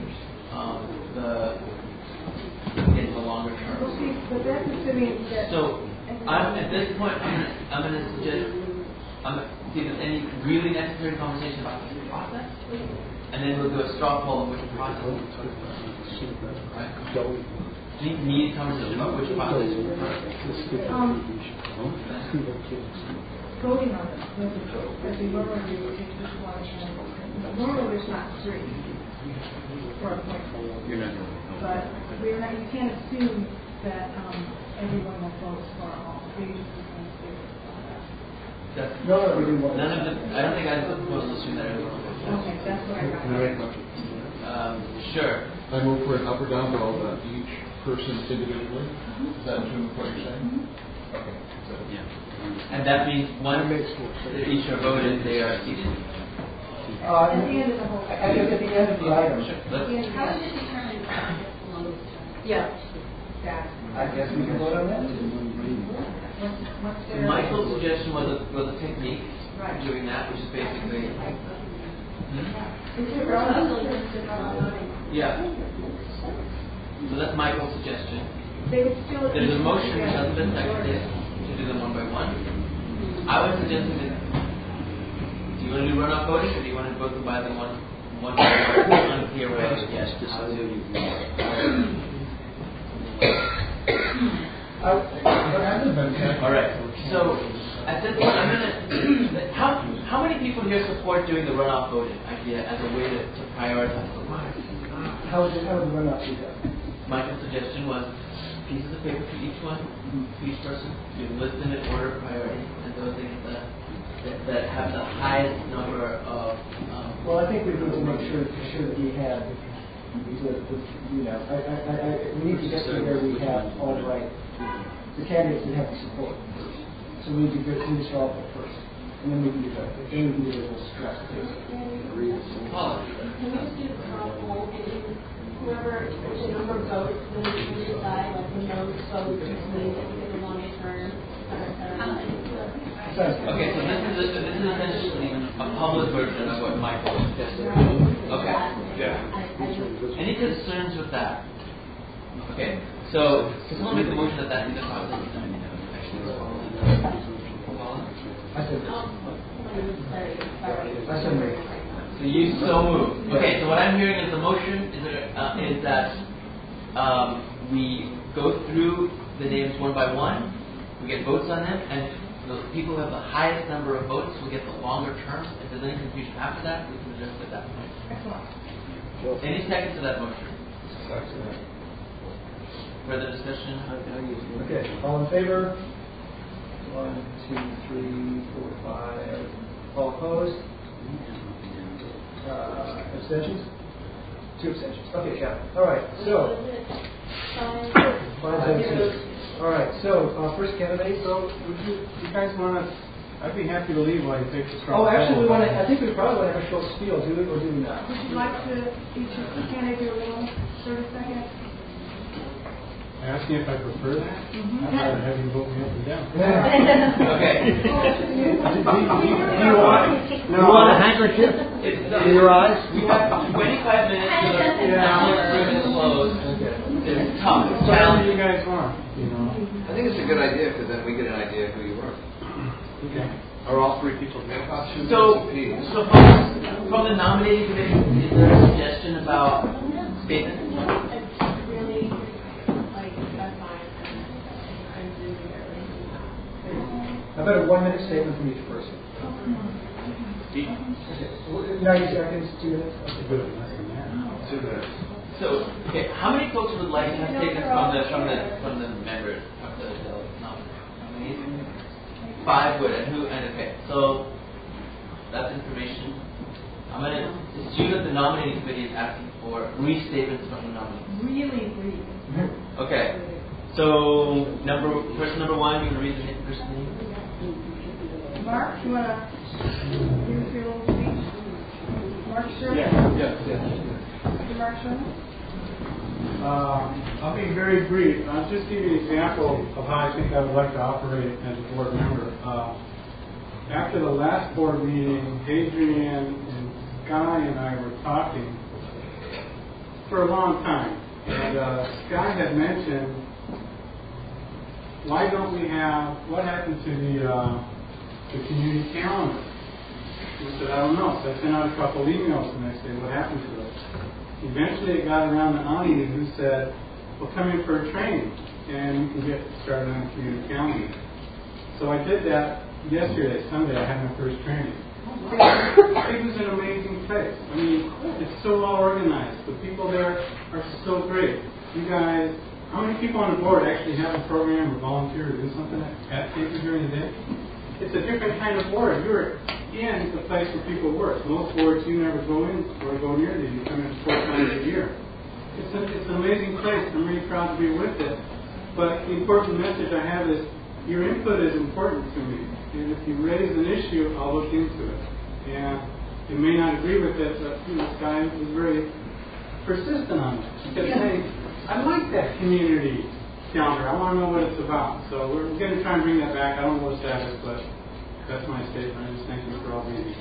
the longer term. But that's assuming that. So at this point, I'm going to suggest see if there's any really necessary conversation about this process, and then we'll do a straw poll of which process. Right? Do you need conversation about which process you prefer? Voting on it, as we normally do, take this one, normally there's not 3 for a point. But we're not, you can't assume that everyone will vote for all 3. None of them. I don't think I'm supposed to assume that everyone will vote. Okay, that's what I got. Sure. I move for an up or down vote on each person individually. Is that what you're saying? Okay. So, and that means each are voted, they are seated. At the end of the whole. At the end of the item. How is it determined who gets the longest term? Yeah. I guess we can vote on that. Michael's suggestion was a technique doing that, which is basically. Yeah. So that's Michael's suggestion. There's a motion which hasn't been seconded to do them one by one. I was suggesting that. Do you want to do runoff voting, or do you want to vote them by the one by one? Unclear way. Yes. All right. So at this point, I'm gonna. How many people here support doing the runoff voting idea as a way to prioritize the lives? How would the runoff be done? Michael's suggestion was pieces of paper for each one, for each person. You list them in order of priority, and those things that have the highest number of. Well, I think we need to make sure that we have. We need to get to where we have all the right. The candidates that have the support first. So we need to go through this all first. And then we can do that. Then we can do the classification. Can we just do the straw poll and whoever the number of votes, then we can decide like the most votes means that we get the longest term. Okay, so this is essentially a public version of what Michael suggested. Okay. Yeah. Any concerns with that? Okay. So, can someone make a motion that in the process So you so move. Okay, so what I'm hearing is the motion is that we go through the names one by one, we get votes on them, and the people who have the highest number of votes will get the longer term. If there's any confusion after that, we can adjust at that point. Excellent. Any seconds to that motion? Further discussion? Okay, all in favor? 1, 2, 3, 4, 5. All opposed? Abstentions? 2 abstentions. Okay, Kevin. All right, so 5 abstentions. All right, so first candidate. So, would you guys want to? I'd be happy to leave while you take the straw. Oh, actually, I think we probably want to have a short spiel. Do we or do we not? Would you like to each candidate do a little 30 seconds? Asking if I prefer that? Mm-hmm. I'd rather have you vote me up and down. Okay. Do you want a handkerchief in your eyes? We have 25 minutes to the national agreement close. It's tough. It's whatever you guys want. I think it's a good idea because then we get an idea of who you were. Okay. Are all 3 people make options? So from the nominating committee, is there a suggestion about statements? How about a 1-minute statement from each person? Each? Okay. 90 seconds, 2 minutes? Okay. 2 minutes. So, okay, how many folks would like to have statements from the members of the nominees? 5 would, and okay, so that's information. I'm gonna assume that the nominating committee is asking for restatements from the nominees. Really brief. Okay, so person number 1, you want to read the person's name? Mark, you want to give us your little speech? Mark Sherman? Yeah. Mark Sherman? I'll be very brief. I'll just give you an example of how I think I would like to operate as a board member. After the last board meeting, Adrian and Sky and I were talking for a long time. And Sky had mentioned, why don't we have, what happened to the community calendar? He said, I don't know. So I sent out a couple emails the next day, what happened to it? Eventually it got around to Ani, who said, well, come in for a training and you can get started on the community calendar. So I did that yesterday, Sunday. I had my first training. It was an amazing place. I mean, it's so well organized. The people there are so great. You guys, how many people on the board actually have a program or volunteer to do something at Cape during the day? It's a different kind of board. You're in the place where people work. Most boards you never go in or go near them. You come in 4 times a year. It's an amazing place. I'm really proud to be with it. But the important message I have is your input is important to me. And if you raise an issue, I'll look into it. And you may not agree with it, but this guy was very persistent on it. He kept saying, I like that community calendar. I want to know what it's about. So we're going to try and bring that back. I don't know what that is, but that's my statement. I just thank you for all being here.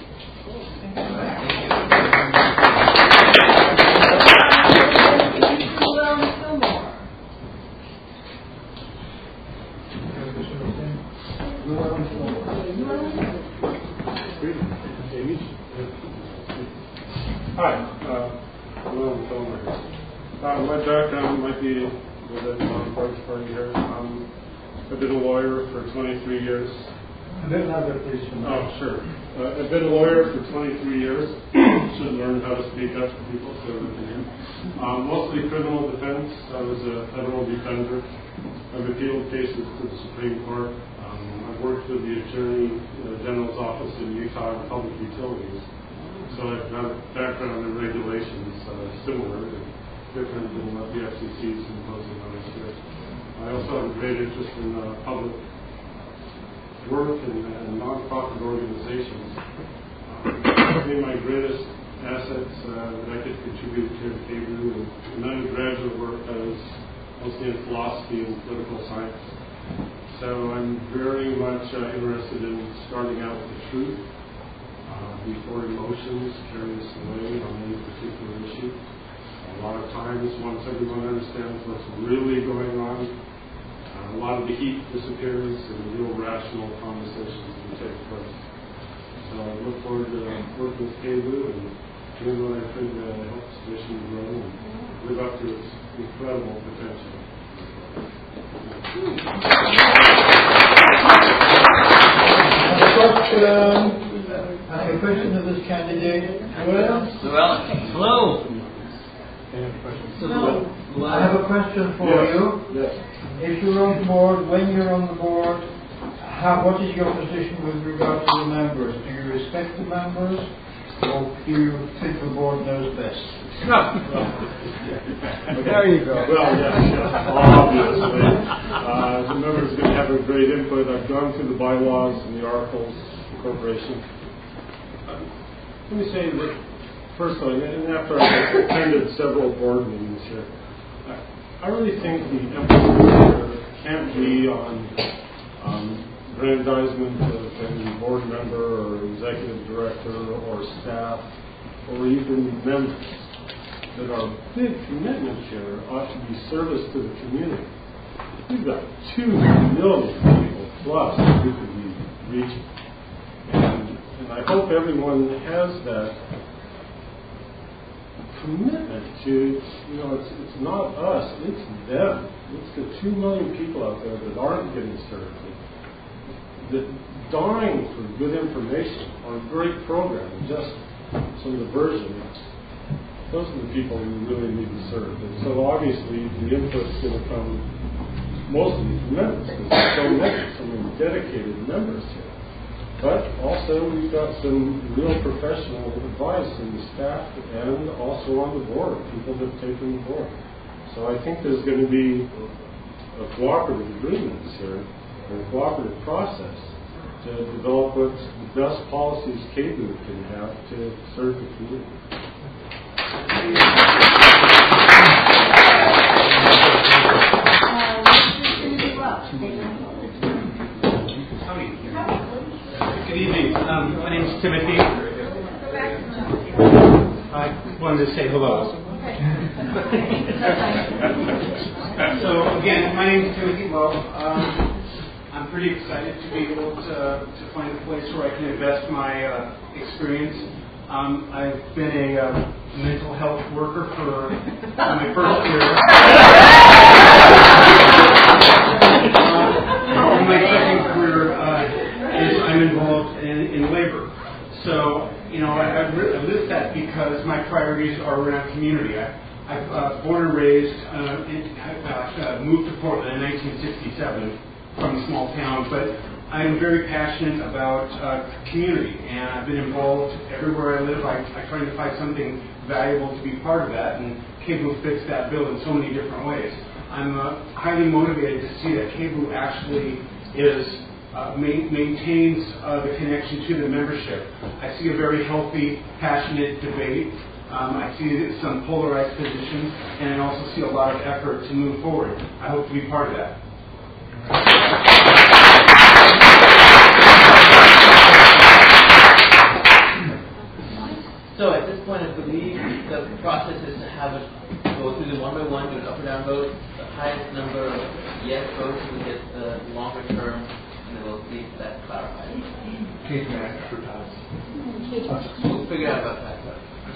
Hi, William Filmer. My background might be within law enforcement for years. I've been a lawyer for 23 years. A bit louder, please. Oh, sure. I've been a lawyer for 23 years. Should learn how to speak up to people so they can hear. Mostly criminal defense. I was a federal defender. I've appealed cases to the Supreme Court. I've worked with the Attorney General's office in Utah on public utilities. So I've got a background in regulations similar, different than what the FCC is imposing on us here. I also have a great interest in public work and non-profit organizations. One of my greatest assets that I could contribute to KBOO and undergraduate work is mostly in philosophy and political science. So I'm very much interested in starting out with the truth. before emotions carry us away on any particular issue. A lot of times, once everyone understands what's really going on, a lot of the heat disappears and real rational conversations can take place. So I look forward to working with KBOO and doing what I think helps the station grow and live up to its incredible potential. I have a question of this candidate. Hello. I have a question for you. Yes. If you're on the board, when you're on the board, what is your position with regard to the members? Do you respect the members, or do you think the board knows best? There you go. Well, yes, obviously. The members are going to have a great input. I've gone through the bylaws and the articles of incorporation. Let me say that, personally, and after I've attended several board meetings here, I really think the emphasis here can't be on aggrandizement of any board member or executive director or staff or even members. That our big commitment here ought to be service to the community. We've got 2 million people plus we could be reaching. And I hope everyone has that commitment to, it's not us, it's them. It's the 2 million people out there that aren't getting served, that dying for good information on a great program, just some diversion. Those are the people we really need to serve. And so obviously the input's going to come mostly from members, because there's so many dedicated members here. But also we've got some real professional advice in the staff and also on the board, people that have taken the board. So I think there's going to be a cooperative agreement here, and a cooperative process to develop what's the best policies KBOO can have to serve the community. Good evening. My name is Timothy. I wanted to say hello. So again, my name is Timothy Lowe. I'm pretty excited to be able to find a place where I can invest my experience. I've been a mental health worker for my first year. My second career is I'm involved in labor. So, I list that because my priorities are around community. I've born and raised, moved to Portland in 1967 from a small town, but I'm very passionate about community, and I've been involved everywhere I live. I try to find something valuable to be part of that, and KBOO fits that bill in so many different ways. I'm highly motivated to see that KBOO actually maintains the connection to the membership. I see a very healthy, passionate debate. I see some polarized positions, and I also see a lot of effort to move forward. I hope to be part of that. So at this point, I believe the process is to have it go through the one by one, do an up or down vote. The highest number of yes votes will get the longer term, and then we'll see if that clarifies. Case manager for time. We'll figure out about that.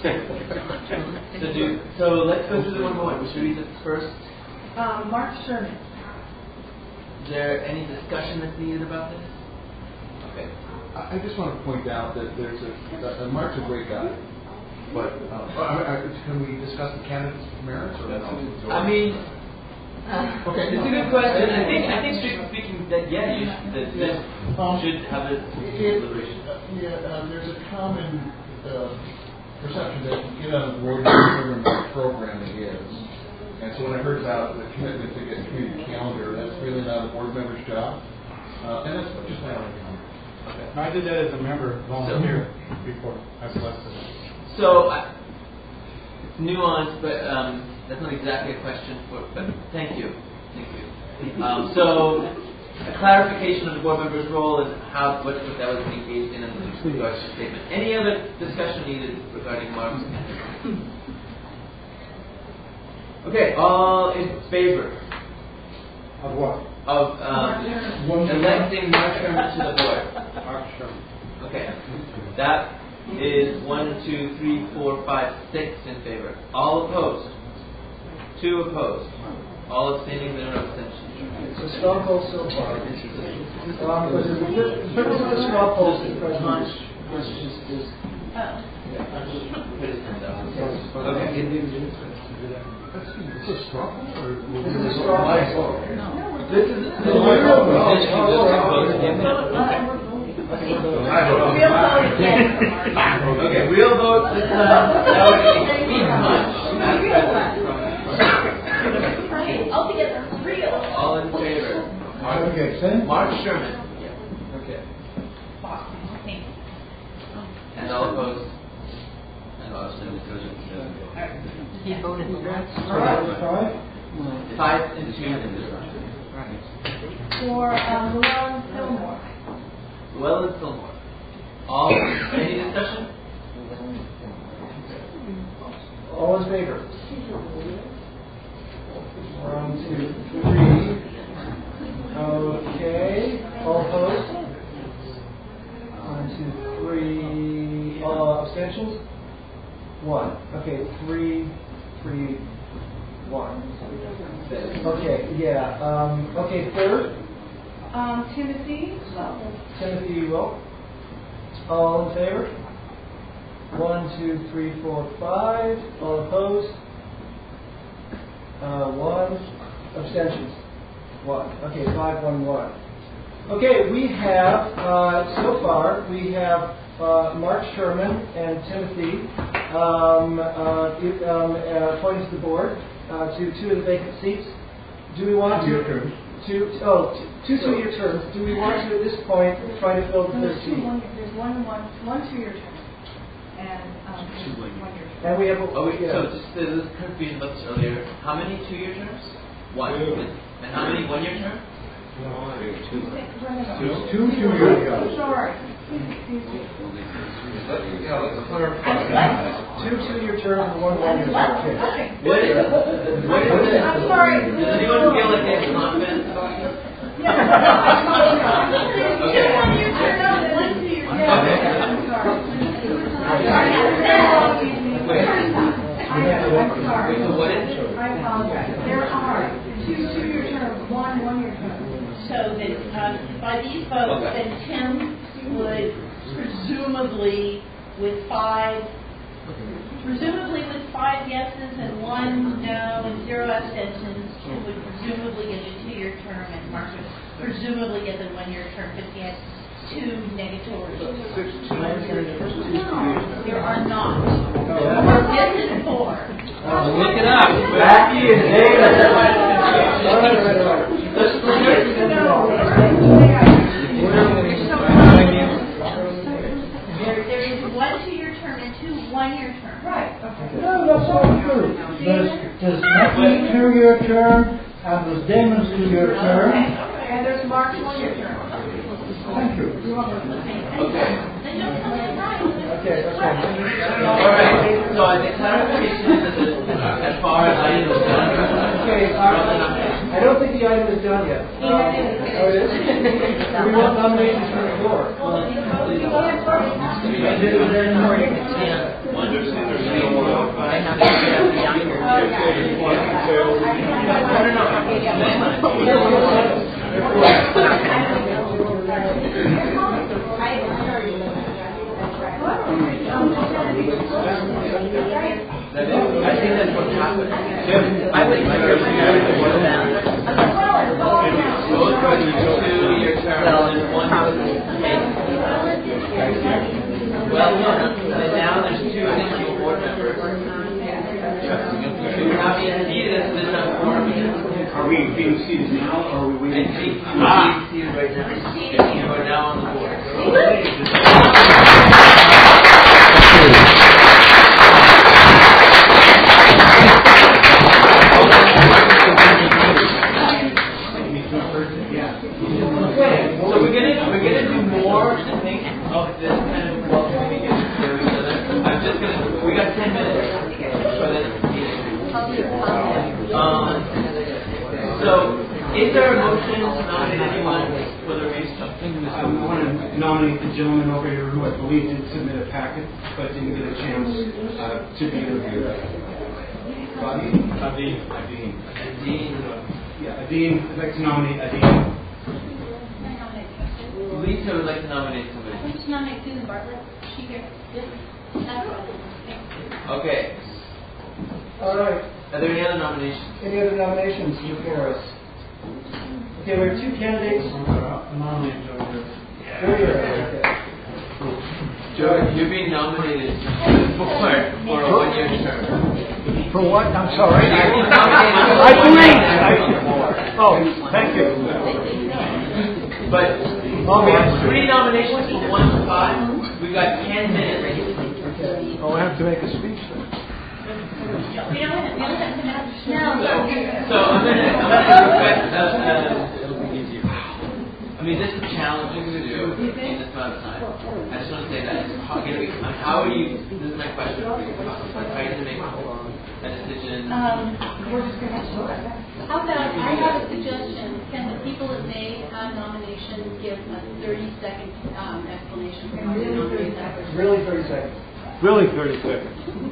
So let's go through the one by one. We should read this first. Mark Sherman. Is there any discussion that's needed about this? Okay. I just want to point out that there's Mark's a great guy, but can we discuss the candidates' merits or no? I mean, okay, it's a good question. I think strictly speaking, that this should have a deliberation. There's a common perception that you get on the board and determine what program it is. And so when I heard about the commitment to get a community calendar, that's really not a board member's job. And that's just my only comment. Okay. I did that as a member volunteer before I was elected. So it's nuanced, but that's not exactly a question. But thank you. So a clarification of the board member's role and how what that was engaged in the regards to statement. Any other discussion needed regarding Mark's answer? Okay, all in favor of what? Of electing Mark Sherman to the board. Mark Sherman. Okay, that is 1, 2, 3, 4, 5, 6 in favor. All opposed? 2 opposed. All abstaining, there are no abstentions. It's a straw poll so far. The purpose of the straw poll is Okay. It's a straw poll, or this is a straw poll. This is the okay, real vote this time. That would be much. Altogether, real. All in favor? Mark Sherman. Yeah. Okay. And all opposed? And all abstentions? He voted the last. 5 and 2. For Llewellyn Fillmore. Llewellyn Fillmore. All, any discussion? All in favor? 1, 2, 3. Okay. All opposed? 1, 2, 3. All abstentions? 1. Okay. 3, 3, 1. Okay. Yeah. Okay. Third. Timothy. Timothy Will. All in favor? 1, 2, 3, 4, 5. All opposed? 1. Abstentions? 1. Okay, 5, 1, 1. Okay, we have, so far, we have Mark Sherman and Timothy appointed to the board to 2 of the vacant seats. Do we want to... 2 2-year terms. Do we want to, at this point, try to fill the third seat? There's one 2-year term. And 1 year term. And we have... So just this confusion about this earlier. How many 2-year terms? 1. And how many 1-year terms? 2 2-year terms. Sorry. 2 2-year terms and 1 1-year term. Okay. What is it? I'm sorry. Does anyone feel like they have confidence? Yeah. Okay. 1-year term, no, 1 2-year term. I'm sorry. I'm sorry. So what is it? I apologize. There are 2 2-year terms, 1 1-year term. So that by these votes, then Tim would presumably with 5 yeses and 1 no and 0 abstentions, Tim would presumably get a 2-year term, and Mark would presumably get the 1-year term because he has 2 negatories. No, there are not. Yes and 4. Look it up. Becky and David. There is 1 2-year term and 2 1-year terms. Right. No, that's not true. There's Matthew's 2-year term and there's Damon's 2-year term. And there's Mark's 1-year term. Thank you. Okay. Okay. All right. So I think clarification is as far as I know done. Okay. I don't think the item is done yet. Oh, it is? We want nominations from the floor. I think that's what happened. I think my both for 2-year terms and 1 well done. And now there's 2 additional board members. We have seated us this time. Are we being seated now, or are we waiting? Being seated right now. You are now on the board. So, is there a motion to nominate anyone for the race? I want to nominate the gentleman over here who I believe did submit a packet but didn't get a chance to be interviewed. Adine. Yeah, Adine. I'd like to nominate Adine. Lisa would like to nominate somebody. I just nominate Susan Bartlett. She here. Okay. All right. Are there any other nominations? Any other nominations before us? Okay, we have two candidates. Nominate Joe. Okay. Joe, you're being nominated for a one-year term. For what? I'm sorry. I believe. Oh, thank you. But we have 3 nominations from 1 to 5. We've got 10 minutes. Oh, I have to make a speech then. We don't have 10 minutes. So I'm going to request I mean, this is challenging to do in this amount of time. I just want to say that. How are you, this is my question for you, how are you going to make a decision? How about, I have a suggestion. Can the people that made a nomination give a 30-second explanation for why they nominated that person? Really 30 seconds. Really 30 seconds.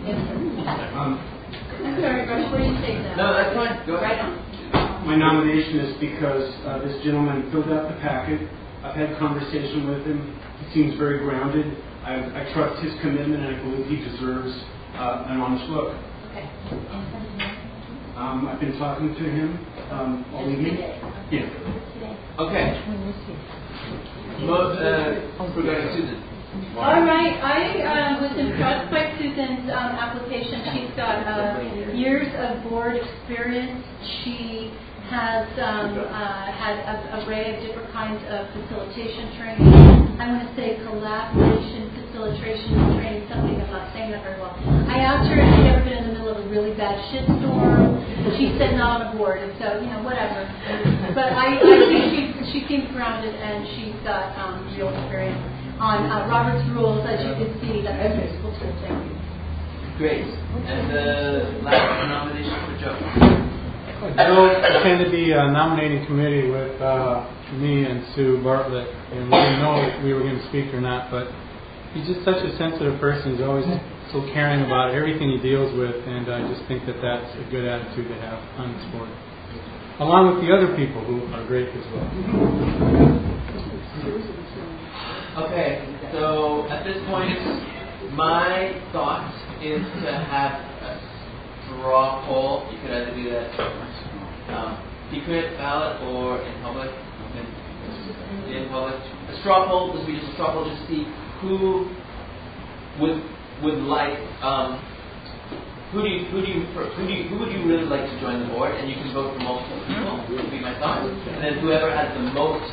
I'm sorry, Rush, what do you say to that? No, that's fine. Go right ahead. on. My nomination is because this gentleman filled out the packet. I've had conversation with him. He seems very grounded. I trust his commitment, and I believe he deserves an honest look. Okay. I've been talking to him all evening. Yeah. Okay. Regarding Susan. All right. I was impressed by Susan's application. She's got years of board experience. She has had an array of different kinds of facilitation training. I want to say collaboration, facilitation training, something. I'm not saying that very well. I asked her if she'd ever been in the middle of a really bad shitstorm. She said not on a board, and so, whatever. But I think she seems grounded, and she's got real experience on Robert's rules, as you can see. That's a useful tool. Thank you. Great. And the last nomination for Joe. Joe attended the nominating committee with me and Sue Bartlett, and we didn't know if we were going to speak or not, but he's just such a sensitive person. He's always so caring about everything he deals with, and I just think that that's a good attitude to have on this board, along with the other people who are great as well. Okay, so at this point, my thought is to have a straw poll. You could either do that secret ballot or in public. In public, a straw poll. This would be just a straw poll, just to see who would like. Who would you really like to join the board? And you can vote for multiple people. Would be my thought. And then whoever has the most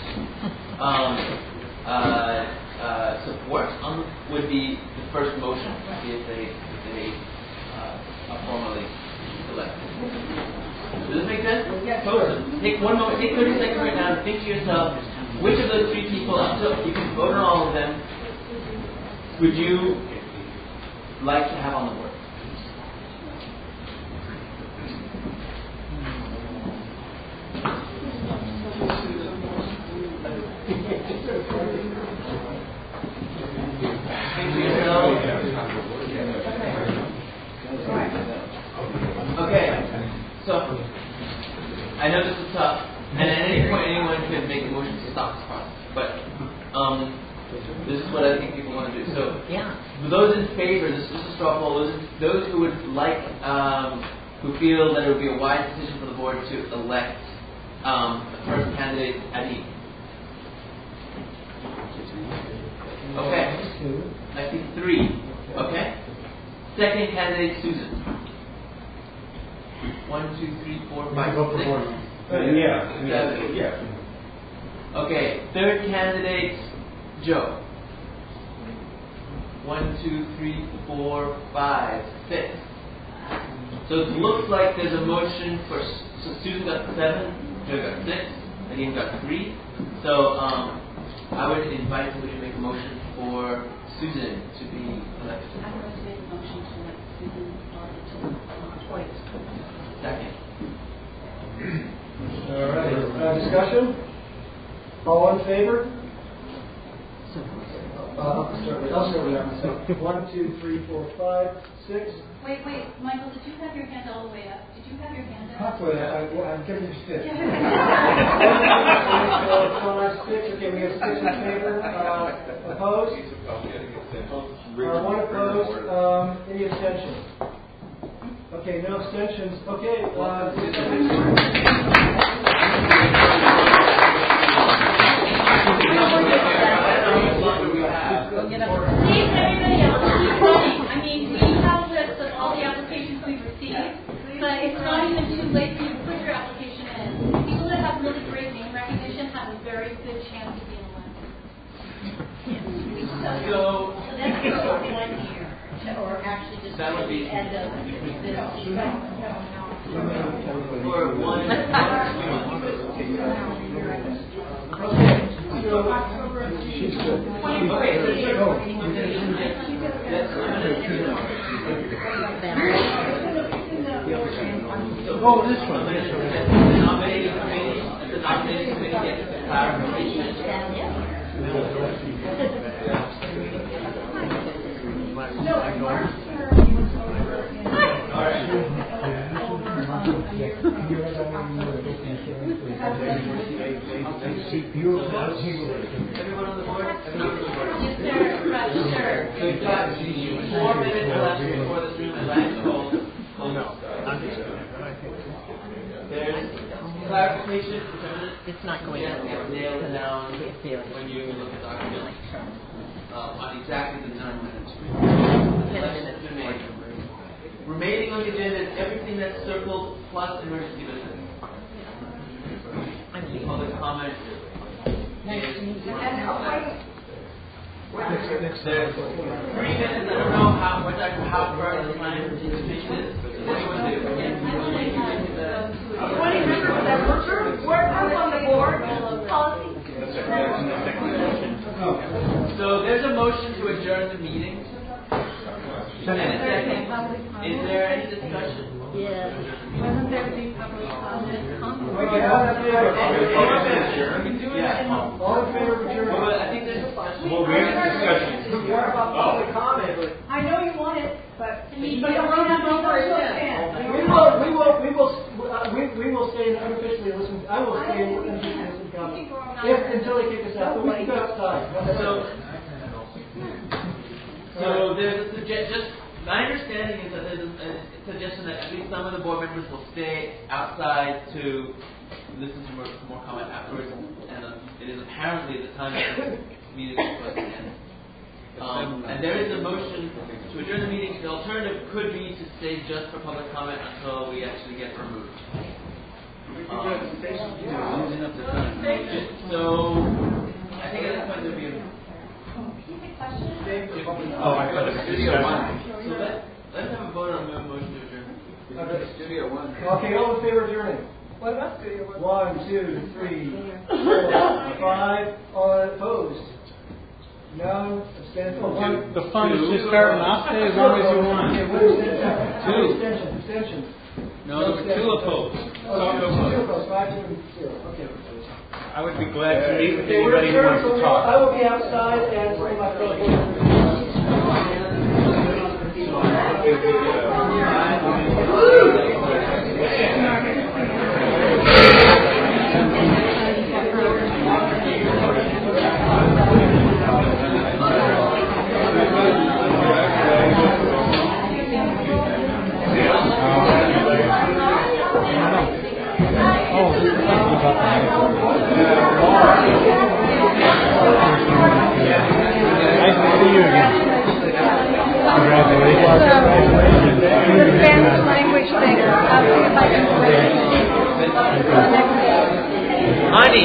support would be the first motion if they are formally elected. Does this make sense? Yes. Take one moment. Take 30 seconds right now and think to yourself, which of those 3 people, you can vote on all of them, would you like to have on the board? Okay, so I know this is tough, and at any point anyone could make a motion to stop this process, but this is what I think people want to do. So, those in favor, this is a straw poll. Those who would like, who feel that it would be a wise decision for the board to elect the first candidate, Adine. Okay, I see 3. Okay, second candidate, Susan. 1, 2, 3, 4, 5, 6. Yeah. Okay, third candidate, Joe. 1, 2, 3, 4, 5, 6. So it looks like there's a motion for. So Susan got 7, Joe got 6, Adine got 3. So I would invite somebody to make a motion for Susan to be elected. I would like to make a motion to elect Susan twice. Second. discussion? All in favor? I'll start with that myself. 1, 2, 3, 4, 5, 6. Wait, Michael, did you have your hand all the way up? Did you have your hand up? Halfway, I'm giving you 6. 1, 2, 3, 4, 5, 6. Okay, we have 6 in favor. Opposed? 1 opposed. Any abstentions? Okay, no abstentions. Okay. I mean, we have a list of all the applications we've received, but it's not even too late for you to put your application in. People that have really great name recognition have a very good chance of being elected. So that's for 1 year, or actually just that would be the end of this. for 1 Oh, this one. The nominating committee gets clarification. Everyone on the board? Yes, sir. So we've got 4 minutes left before this room is back to hold. There's clarification. It's not going to nail it down when you look at documents on exactly the 9 minutes. Remaining on the agenda is everything that's circled plus emergency business. Public comment. There's 3 minutes. I don't know how far the time to finish this. What do you want to do? So there's a motion to adjourn the meeting. And a second. Is there any discussion? Yeah. Wasn't there any public comment? All in favor of adjournment? Well, I think there's discussion. Well, we have discussion. Public comment. I know you want it, but We will stay and unofficially listen. I will stay and unofficially listen to comment. Until they kick us out. But we can go outside. So there's a suggestion. My understanding is that there's a suggestion that at least some of the board members will stay outside to listen to more comment afterwards, and it is apparently the time that the meeting is supposed to end. And there is a motion to adjourn the meeting. The alternative could be to stay just for public comment until we actually get removed. So I think at this point there'll be a Oh, I thought it was Studio One. So let's have a vote on the motion to adjourn. Studio One. Okay, all in favor of adjourning? What about Studio One? 1, 2, 3, 4, 5. All opposed? None. Abstentions? The fun is just starting off today as long as you want. Okay, what abstentions? Abstentions. No, there were 2 opposed. Two opposed. 5 to 0. Okay. I would be glad to meet with Okay, we're anybody who wants adjourned. to talk. I will be outside and some of my fellow board Spanish language thing. I'll see if I can Honey.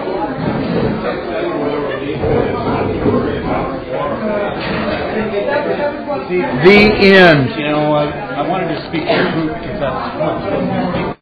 Thank you. The end. You know, I wanted to speak to your group because that's what